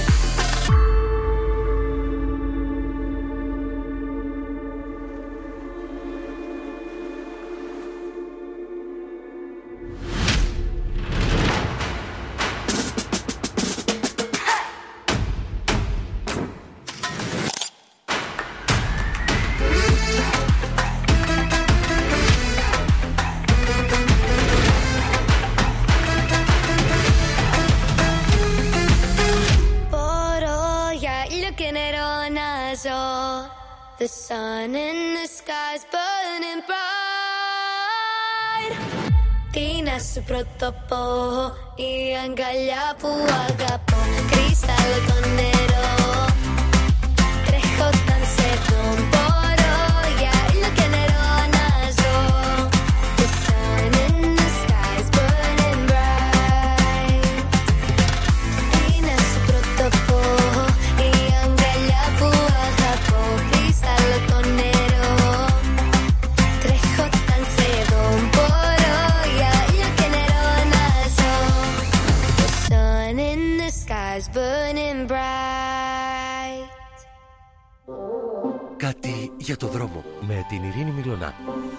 S11: The sun in the sky's burning bright. Τι να σου πρωτοπώ, η αγκαλιά που αγαπώ, κρυστάλλο το νερό. Τρέχω όταν σε δω, μπορώ για ήλιο και νερό να ζω. The sun in the sky's burning bright. Τι να σου πρωτοπώ, η αγκαλιά που αγαπώ, κρυστάλλο το νερό. Τρέχω όταν σε δω, μπορώ για ήλιο και νερό να ζω. The sun in the sky's burning bright.
S2: Κάτι για το δρόμο με την Ειρήνη Μιλωνά.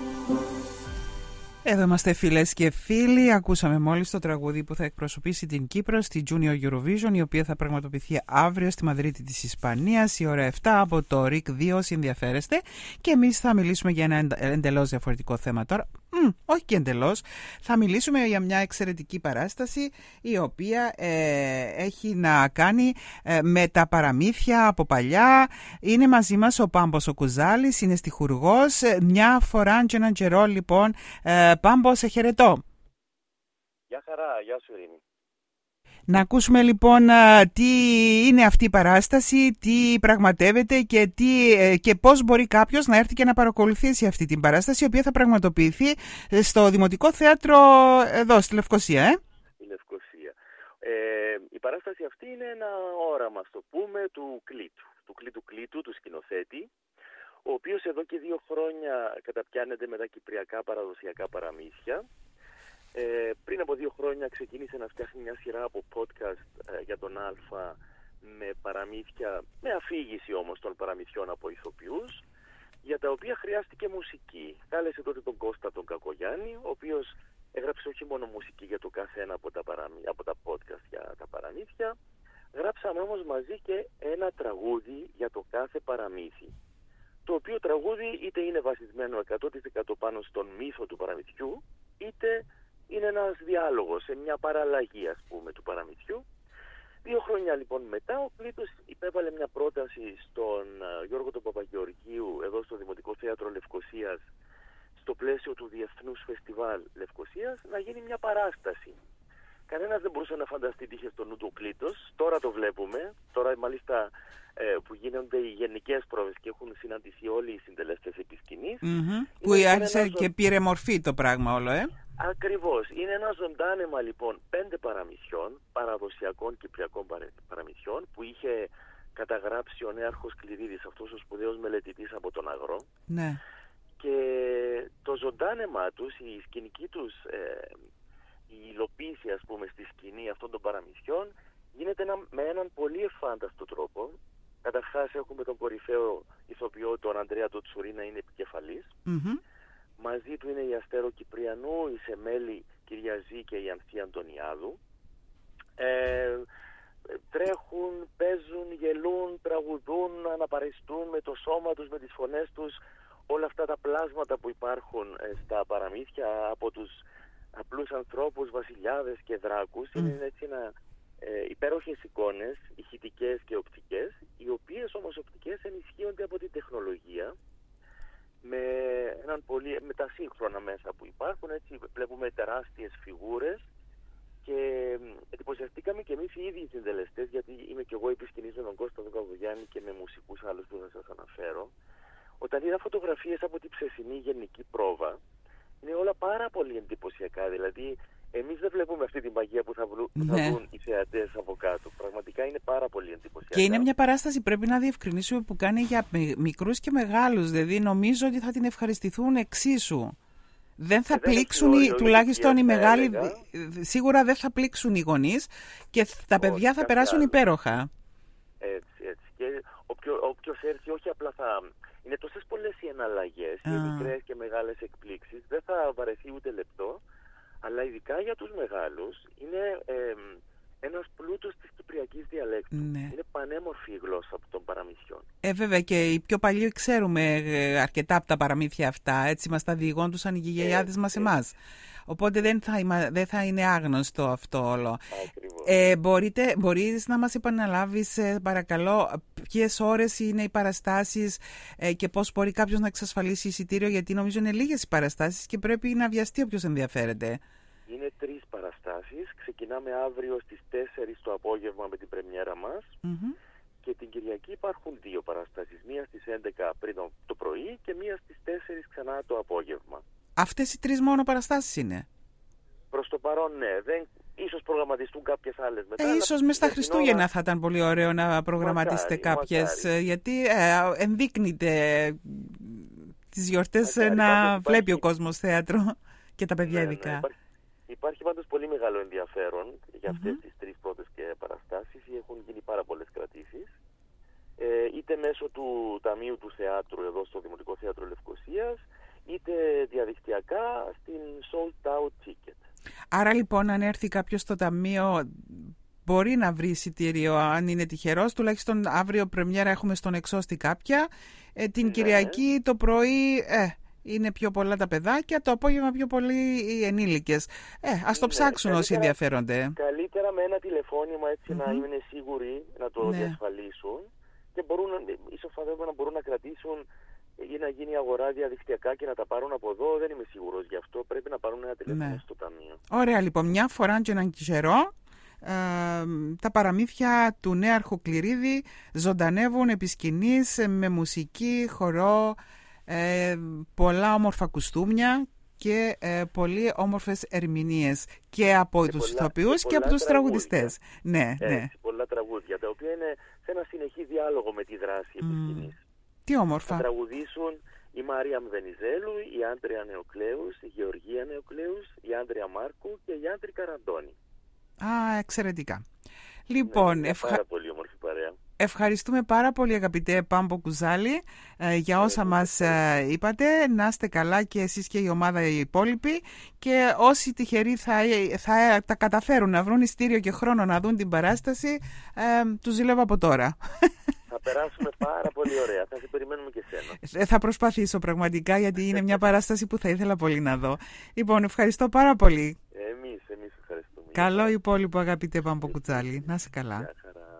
S3: Εδώ είμαστε φίλες και φίλοι. Ακούσαμε μόλις το τραγούδι που θα εκπροσωπήσει την Κύπρο στη Junior Eurovision, η οποία θα πραγματοποιηθεί αύριο στη Μαδρίτη της Ισπανίας η ώρα επτά από το ρικ δύο, όσοι ενδιαφέρεστε. Και εμείς θα μιλήσουμε για ένα εντελώς διαφορετικό θέμα τώρα. Μ, όχι και εντελώς. Θα μιλήσουμε για μια εξαιρετική παράσταση η οποία ε, έχει να κάνει ε, με τα παραμύθια από παλιά. Είναι μαζί μας ο Πάμπος ο Κουζάλης, είναι στιχουργός. Μια φορά και έναν καιρό λοιπόν. Ε, Πάμπο, σε χαιρετώ.
S12: Γεια χαρά, γεια σου Ειρήνη.
S3: Να ακούσουμε λοιπόν τι είναι αυτή η παράσταση, τι πραγματεύεται και, τι, και πώς μπορεί κάποιος να έρθει και να παρακολουθήσει αυτή την παράσταση, η οποία θα πραγματοποιηθεί στο Δημοτικό Θέατρο εδώ στη Λευκοσία. Ε?
S12: Στη Λευκοσία. Ε, η παράσταση αυτή είναι ένα όραμα, στο πούμε, του Κλήτου, του Κλήτου Κλήτου, του σκηνοθέτη, ο οποίος εδώ και δύο χρόνια καταπιάνεται με τα κυπριακά παραδοσιακά παραμύθια. Ε, πριν από δύο χρόνια ξεκίνησε να φτιάχνει μια σειρά από podcast ε, για τον Αλφα με παραμύθια, με αφήγηση όμως των παραμυθιών από ηθοποιούς, για τα οποία χρειάστηκε μουσική. Κάλεσε τότε τον Κώστα τον Κακογιάννη, ο οποίος έγραψε όχι μόνο μουσική για το κάθε ένα από τα, παραμύ... από τα podcast για τα παραμύθια, Γράψαμε όμως μαζί και ένα τραγούδι για το κάθε παραμύθι. Το οποίο τραγούδι είτε είναι βασισμένο εκατό τοις εκατό πάνω στον μύθο του παραμυθιού, είτε είναι ένας διάλογος, σε μια παραλλαγή ας πούμε του παραμυθιού. Δύο χρόνια λοιπόν μετά ο Κλήτος υπέβαλε μια πρόταση στον Γιώργο τον Παπαγεωργίου εδώ στο Δημοτικό Θέατρο Λευκωσίας, στο πλαίσιο του Διεθνούς Φεστιβάλ Λευκωσίας, να γίνει μια παράσταση. Κανένας δεν μπορούσε να φανταστεί τι είχε στο νου του Κλήτος. Τώρα το βλέπουμε. Τώρα μάλιστα ε, που γίνονται οι γενικές πρόβες και έχουν συναντηθεί όλοι οι συντελεστές επί σκηνής.
S3: Mm-hmm. Που άρχισε ένα... και πήρε μορφή το πράγμα όλο, ε.
S12: Ακριβώς. Είναι ένα ζωντάνεμα λοιπόν πέντε παραμυθιών, παραδοσιακών κυπριακών παραμυθιών, που είχε καταγράψει ο Νέαρχος Κληρίδης, αυτός ο σπουδαίος μελετητής από τον Αγρό.
S3: Ναι.
S12: Και το ζωντάνεμά τους, η σκηνική τους... Ε, η υλοποίηση ας πούμε στη σκηνή αυτών των παραμυθιών γίνεται ένα, με έναν πολύ εφάνταστο τρόπο. Καταρχάς έχουμε τον κορυφαίο ηθοποιό, τον Ανδρέα τον Τσουρί, να είναι επικεφαλής.
S3: Mm-hmm.
S12: Μαζί του είναι η Αστέρο Κυπριανού, η Σεμέλη Κυριαζή και η Ανθή Αντωνιάδου. Ε, τρέχουν, παίζουν, γελούν, τραγουδούν, αναπαριστούν με το σώμα τους, με τις φωνές τους, όλα αυτά τα πλάσματα που υπάρχουν στα παραμύθια από τους απλούς ανθρώπους, βασιλιάδες και δράκους. Mm. Είναι έτσι ένα, ε, υπέροχες εικόνες, ηχητικές και οπτικές, οι οποίες όμως οπτικές ενισχύονται από την τεχνολογία με, έναν πολύ, με τα σύγχρονα μέσα που υπάρχουν. Έτσι βλέπουμε τεράστιες φιγούρες και εντυπωσιαστήκαμε και εμείς οι ίδιοι οι συντελεστές, γιατί είμαι και εγώ επί σκηνής με τον Κώστα τον Καβογιάννη και με μουσικούς άλλους που θα σας αναφέρω. Όταν είδα φωτογραφίες από την ψεσινή γενική πρόβα, είναι όλα πάρα πολύ εντυπωσιακά. Δηλαδή, εμείς δεν βλέπουμε αυτή τη μαγεία που θα, βρου, που
S3: ναι.
S12: θα βρουν οι θεατές από κάτω. Πραγματικά είναι πάρα πολύ εντυπωσιακά.
S3: Και είναι μια παράσταση, πρέπει να διευκρινίσουμε, που κάνει για μικρούς και μεγάλους. Δηλαδή, νομίζω ότι θα την ευχαριστηθούν εξίσου. Δεν θα δεν πλήξουν, οι, τουλάχιστον οι μεγάλοι, έλεγα. Σίγουρα δεν θα πλήξουν οι γονείς και τα όχι, παιδιά θα περάσουν υπέροχα.
S12: Έτσι, έτσι. Και όποιος έρθει, όχι απλά θα... Είναι τόσες πολλές οι εναλλαγές, οι μικρές και μεγάλες εκπλήξεις, δεν θα βαρεθεί ούτε λεπτό, αλλά ειδικά για τους μεγάλους είναι ε, ένας πλούτος της κυπριακής διαλέκτου.
S3: Ναι.
S12: Είναι πανέμορφη η γλώσσα από των παραμυθιών.
S3: Ε, βέβαια, και οι πιο παλιοί ξέρουμε αρκετά από τα παραμύθια αυτά, έτσι μας τα διηγόντουσαν οι γιαγιάδες μας εμάς. Οπότε δεν θα, είμα, δεν θα είναι άγνωστο αυτό όλο. Ε, μπορείτε, μπορείς να μας επαναλάβεις, ε, παρακαλώ, ποιες ώρες είναι οι παραστάσεις ε, και πώς μπορεί κάποιος να εξασφαλίσει εισιτήριο, γιατί νομίζω είναι λίγες οι παραστάσεις και πρέπει να βιαστεί όποιος ενδιαφέρεται.
S12: Είναι τρεις παραστάσεις. Ξεκινάμε αύριο στις τέσσερις το απόγευμα με την πρεμιέρα μας. Mm-hmm. Και την Κυριακή υπάρχουν δύο παραστάσεις. Μία στις έντεκα πριν το πρωί και μία στις τέσσερις ξανά το απόγευμα.
S3: Αυτές οι τρεις μόνο παραστάσεις είναι?
S12: Προς το παρόν ναι. Δεν... Ίσως προγραμματιστούν κάποιες άλλες μετά.
S3: Ε, ίσως μες στα Χριστούγεννα ώρα... θα ήταν πολύ ωραίο να προγραμματίσετε μακάρι, κάποιες. Μακάρι. Γιατί ε, ενδείκνυται τις γιορτές μακάρι, να υπάρχει... βλέπει ο κόσμος θέατρο και τα παιδιά ναι, ειδικά. Ναι,
S12: υπάρχει, υπάρχει πάντως πολύ μεγάλο ενδιαφέρον για αυτές mm-hmm. τις τρεις πρώτες και παραστάσεις. Έχουν γίνει πάρα πολλές κρατήσεις. Ε, είτε μέσω του Ταμείου του Θεάτρου εδώ στο Δημοτικό Θέατρο Λευκωσίας, είτε διαδικτυακά στην Sold Out Ticket.
S3: Άρα λοιπόν, αν έρθει κάποιος στο ταμείο, μπορεί να βρει εισιτήριο αν είναι τυχερός. Τουλάχιστον αύριο πρεμιέρα έχουμε στον Εξώστη κάποια. Ε, την ναι. Κυριακή το πρωί ε, είναι πιο πολλά τα παιδάκια, το απόγευμα πιο πολλοί οι ενήλικες. Ε, ας το ναι, ψάξουν όσοι ενδιαφέρονται.
S12: Καλύτερα με ένα τηλεφώνημα έτσι mm-hmm. να είναι σίγουροι να το ναι. διασφαλίσουν και μπορούν, ίσως να μπορούν να κρατήσουν ή να γίνει αγορά διαδικτυακά και να τα πάρουν από εδώ. Δεν είμαι σίγουρος γι' αυτό. Πρέπει να πάρουν ένα τηλέφωνο ναι. στο ταμείο.
S3: Ωραία, λοιπόν, μια φορά και έναν καιρό ε, τα παραμύθια του Νέαρχου Κληρίδη ζωντανεύουν επί σκηνής με μουσική, χορό, ε, πολλά όμορφα κουστούμια και ε, πολύ όμορφες ερμηνείες και από και τους ηθοποιούς και, και από τους τραγουδιστές. Ναι,
S12: Έτσι,
S3: ναι.
S12: πολλά τραγούδια, τα οποία είναι σε ένα συνεχή διάλογο με τη δράση επί
S3: mm.
S12: σκηνής.
S3: Τι όμορφα.
S12: Θα τραγουδήσουν η Μάρια Μδενιζέλου, η Άντρια Νεοκλέους, η Γεωργία Νεοκλέους, η Άντρια Μάρκου και η Άντρη Καραντώνη.
S3: Α, εξαιρετικά. Λοιπόν,
S12: ναι,
S3: ευχα...
S12: πάρα πολύ όμορφη παρέα.
S3: Ευχαριστούμε πάρα πολύ αγαπητέ Πάμπο Κουζάλη ε, για όσα μας ε, είπατε. Να είστε καλά και εσείς και η ομάδα οι υπόλοιποι, και όσοι τυχεροί θα, θα τα καταφέρουν να βρουν ειστήριο και χρόνο να δουν την παράσταση, ε, τους ζηλεύω από τώρα.
S12: Θα περάσουμε πάρα πολύ ωραία. Θα σε περιμένουμε και εσένα.
S3: Θα προσπαθήσω πραγματικά, γιατί είναι μια παράσταση που θα ήθελα πολύ να δω. Λοιπόν, ευχαριστώ πάρα πολύ.
S12: Εμείς, εμείς ευχαριστούμε.
S3: Καλό υπόλοιπο αγαπητέ Πάμπο Κουζάλη. Να είσαι καλά.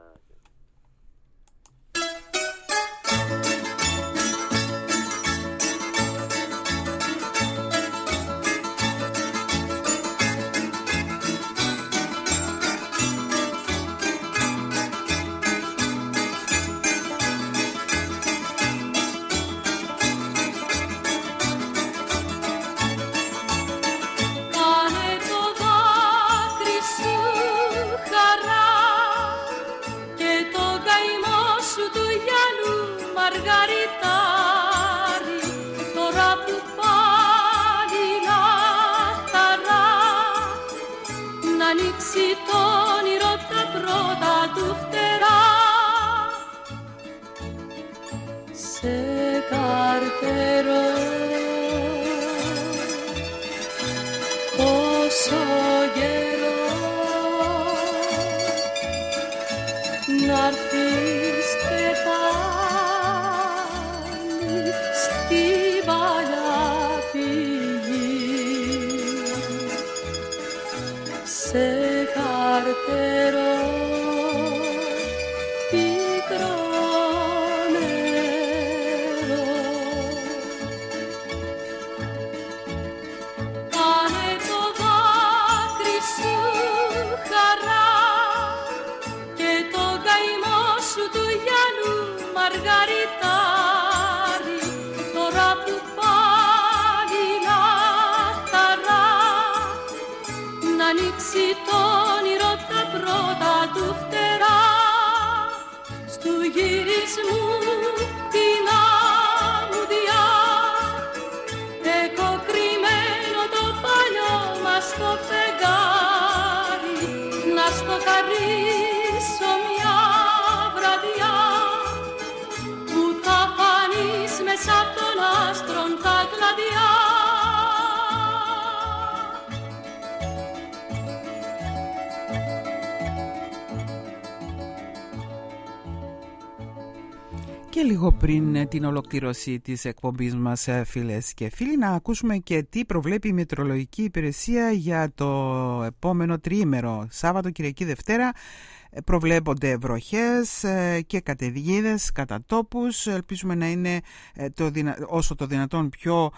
S3: Και λίγο πριν την ολοκλήρωση της εκπομπής μας, φίλες και φίλοι, να ακούσουμε και τι προβλέπει η Μετεωρολογική Υπηρεσία για το επόμενο τριήμερο. Σάββατο, Κυριακή, Δευτέρα προβλέπονται βροχές και καταιγίδες κατά τόπους. Ελπίζουμε να είναι το δυνα... όσο το δυνατόν πιο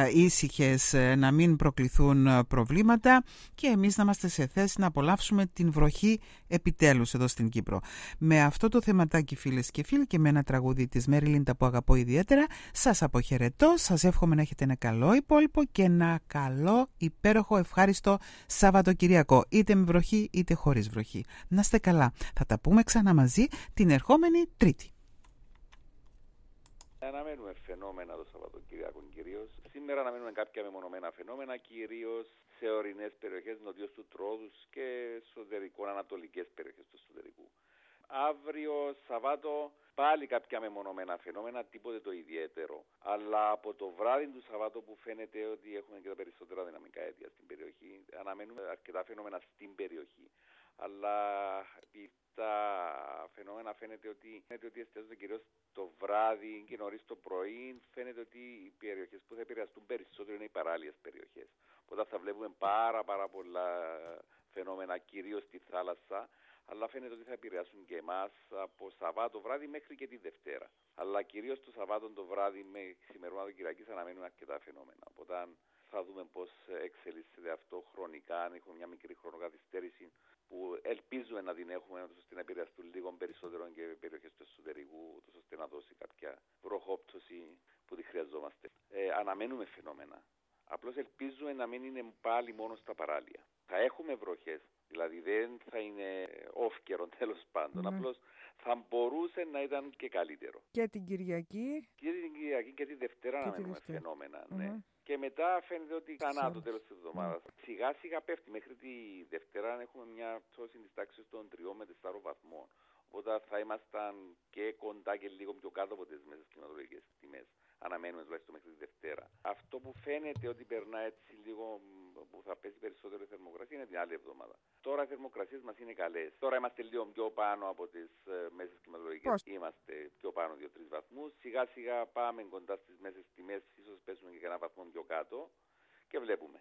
S3: ήσυχες, να μην προκληθούν προβλήματα και εμείς να είμαστε σε θέση να απολαύσουμε την βροχή επιτέλους εδώ στην Κύπρο. Με αυτό το θεματάκι, φίλες και φίλοι, και με ένα τραγούδι της Μέρι Λίντα που αγαπώ ιδιαίτερα, σας αποχαιρετώ, σας εύχομαι να έχετε ένα καλό υπόλοιπο και ένα καλό, υπέροχο, ευχάριστο Σαββατοκυριακό, είτε με βροχή είτε χωρίς βροχή. Να είστε καλά. Θα τα πούμε ξανά μαζί την ερχόμενη Τρίτη.
S13: Αναμένουμε φαινόμενα το Σαββατοκύριακο κυρίως. Σήμερα αναμένουμε κάποια μεμονωμένα φαινόμενα, κυρίως σε ορεινές περιοχές νοτιώς του Τρόδους και εσωτερικών ανατολικές περιοχές του εσωτερικού. Αύριο Σαββάτο πάλι κάποια μεμονωμένα φαινόμενα, τίποτε το ιδιαίτερο. Αλλά από το βράδυ του Σαββάτου που φαίνεται ότι έχουμε και τα περισσότερα δυναμικά αίτια στην περιοχή, αναμένουμε αρκετά φαινόμενα στην περιοχή. Αλλά τα φαινόμενα φαίνεται ότι, φαίνεται ότι εστιάζονται κυρίως το βράδυ και νωρίς το πρωί. Φαίνεται ότι οι περιοχές που θα επηρεαστούν περισσότερο είναι οι παράλιες περιοχές. Οπότε θα βλέπουμε πάρα πάρα πολλά φαινόμενα κυρίως στη θάλασσα, αλλά φαίνεται ότι θα επηρεάσουν και εμάς από Σαββάτο βράδυ μέχρι και τη Δευτέρα. Αλλά κυρίως το Σαββάτο το βράδυ με ξημερώματα Κυριακής αναμένουμε αρκετά φαινόμενα. Οπότε θα δούμε πώς εξελίσσεται αυτό χρονικά, αν έχουμε μια μικρή χρονοκαθυστέρηση που ελπίζουμε να την έχουμε, ώστε να επηρεαστούν λίγο περισσότερο και περιοχές του εσωτερικού, ώστε να δώσει κάποια βροχόπτωση που τη χρειαζόμαστε. Ε, αναμένουμε φαινόμενα. Απλώς ελπίζουμε να μην είναι πάλι μόνο στα παράλια. Θα έχουμε βροχές, δηλαδή δεν θα είναι όφκερο τέλος πάντων. Mm. Απλώς θα μπορούσε να ήταν και καλύτερο.
S3: Και την Κυριακή.
S13: Και την Κυριακή και τη Δευτέρα αναμένουμε φαινόμενα, ναι. Mm-hmm. Και μετά φαίνεται ότι ξανά το τέλος της εβδομάδας. Mm. Σιγά σιγά πέφτει μέχρι τη Δευτέρα, έχουμε μια πτώση της τάξης των τριών με τεσσάρων βαθμών. Οπότε θα ήμασταν και κοντά και λίγο πιο κάτω από τις μέσες κλιματολογικές τιμές. Αναμένουμε τουλάχιστον μέχρι τη Δευτέρα. Αυτό που φαίνεται ότι περνά έτσι λίγο, που θα πέσει περισσότερο η θερμοκρασία, είναι την άλλη εβδομάδα. Τώρα οι θερμοκρασίες μας είναι καλές. Τώρα είμαστε λίγο πιο πάνω από τις ε, μέσες κλιματολογικές. Είμαστε πιο πάνω δύο τρεις βαθμούς. Σιγά σιγά πάμε κοντά στις μέσες τιμές, ίσως πέσουμε και ένα βαθμό πιο κάτω και βλέπουμε.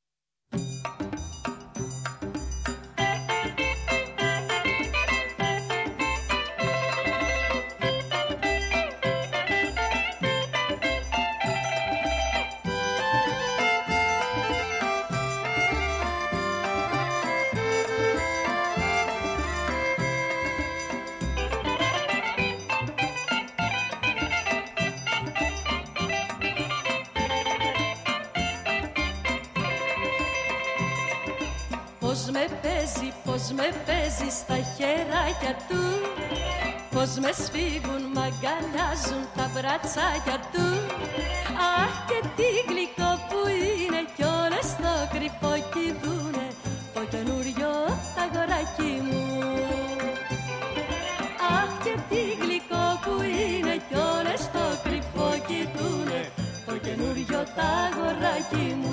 S1: Πώς με παίζει, πώς με παίζει στα χεράκια του, πώς με σφίγγουν, μ' αγκαλιάζουν τα μπρατσάκια του. Αχ, και τι γλυκό που είναι κι όλες στο κρυφό κοιτούνε το καινούριο τ' αγοράκι μου. Αχ, και τι γλυκό που είναι κι όλες στο κρυφό κοιτούνε το καινούριο τ' αγοράκι μου.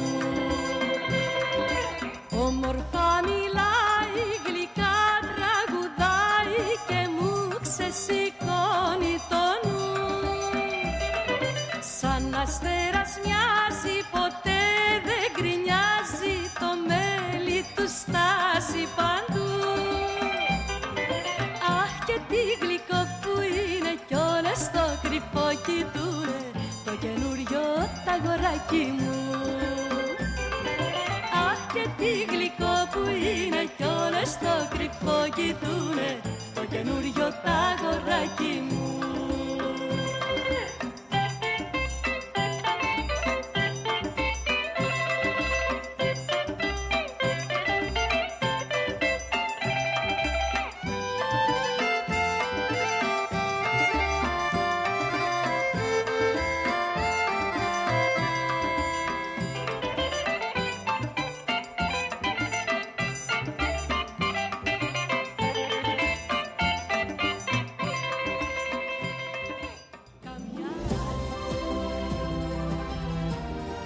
S1: Όμορφα μιλάει, γλυκά τραγουδάει και μου ξεσηκώνει το νου. Σαν αστέρας μοιάζει, ποτέ δεν γκρινιάζει, το μέλι του στάζει παντού. Αχ, και τι γλυκό που είναι κι όλες στο κρυφό κοιτούνε το καινούριο τ' αγοράκι μου. Και τι γλυκό που είναι κι όλες στο κρυφό κοιτούνε το καινούριο τ' αγοράκι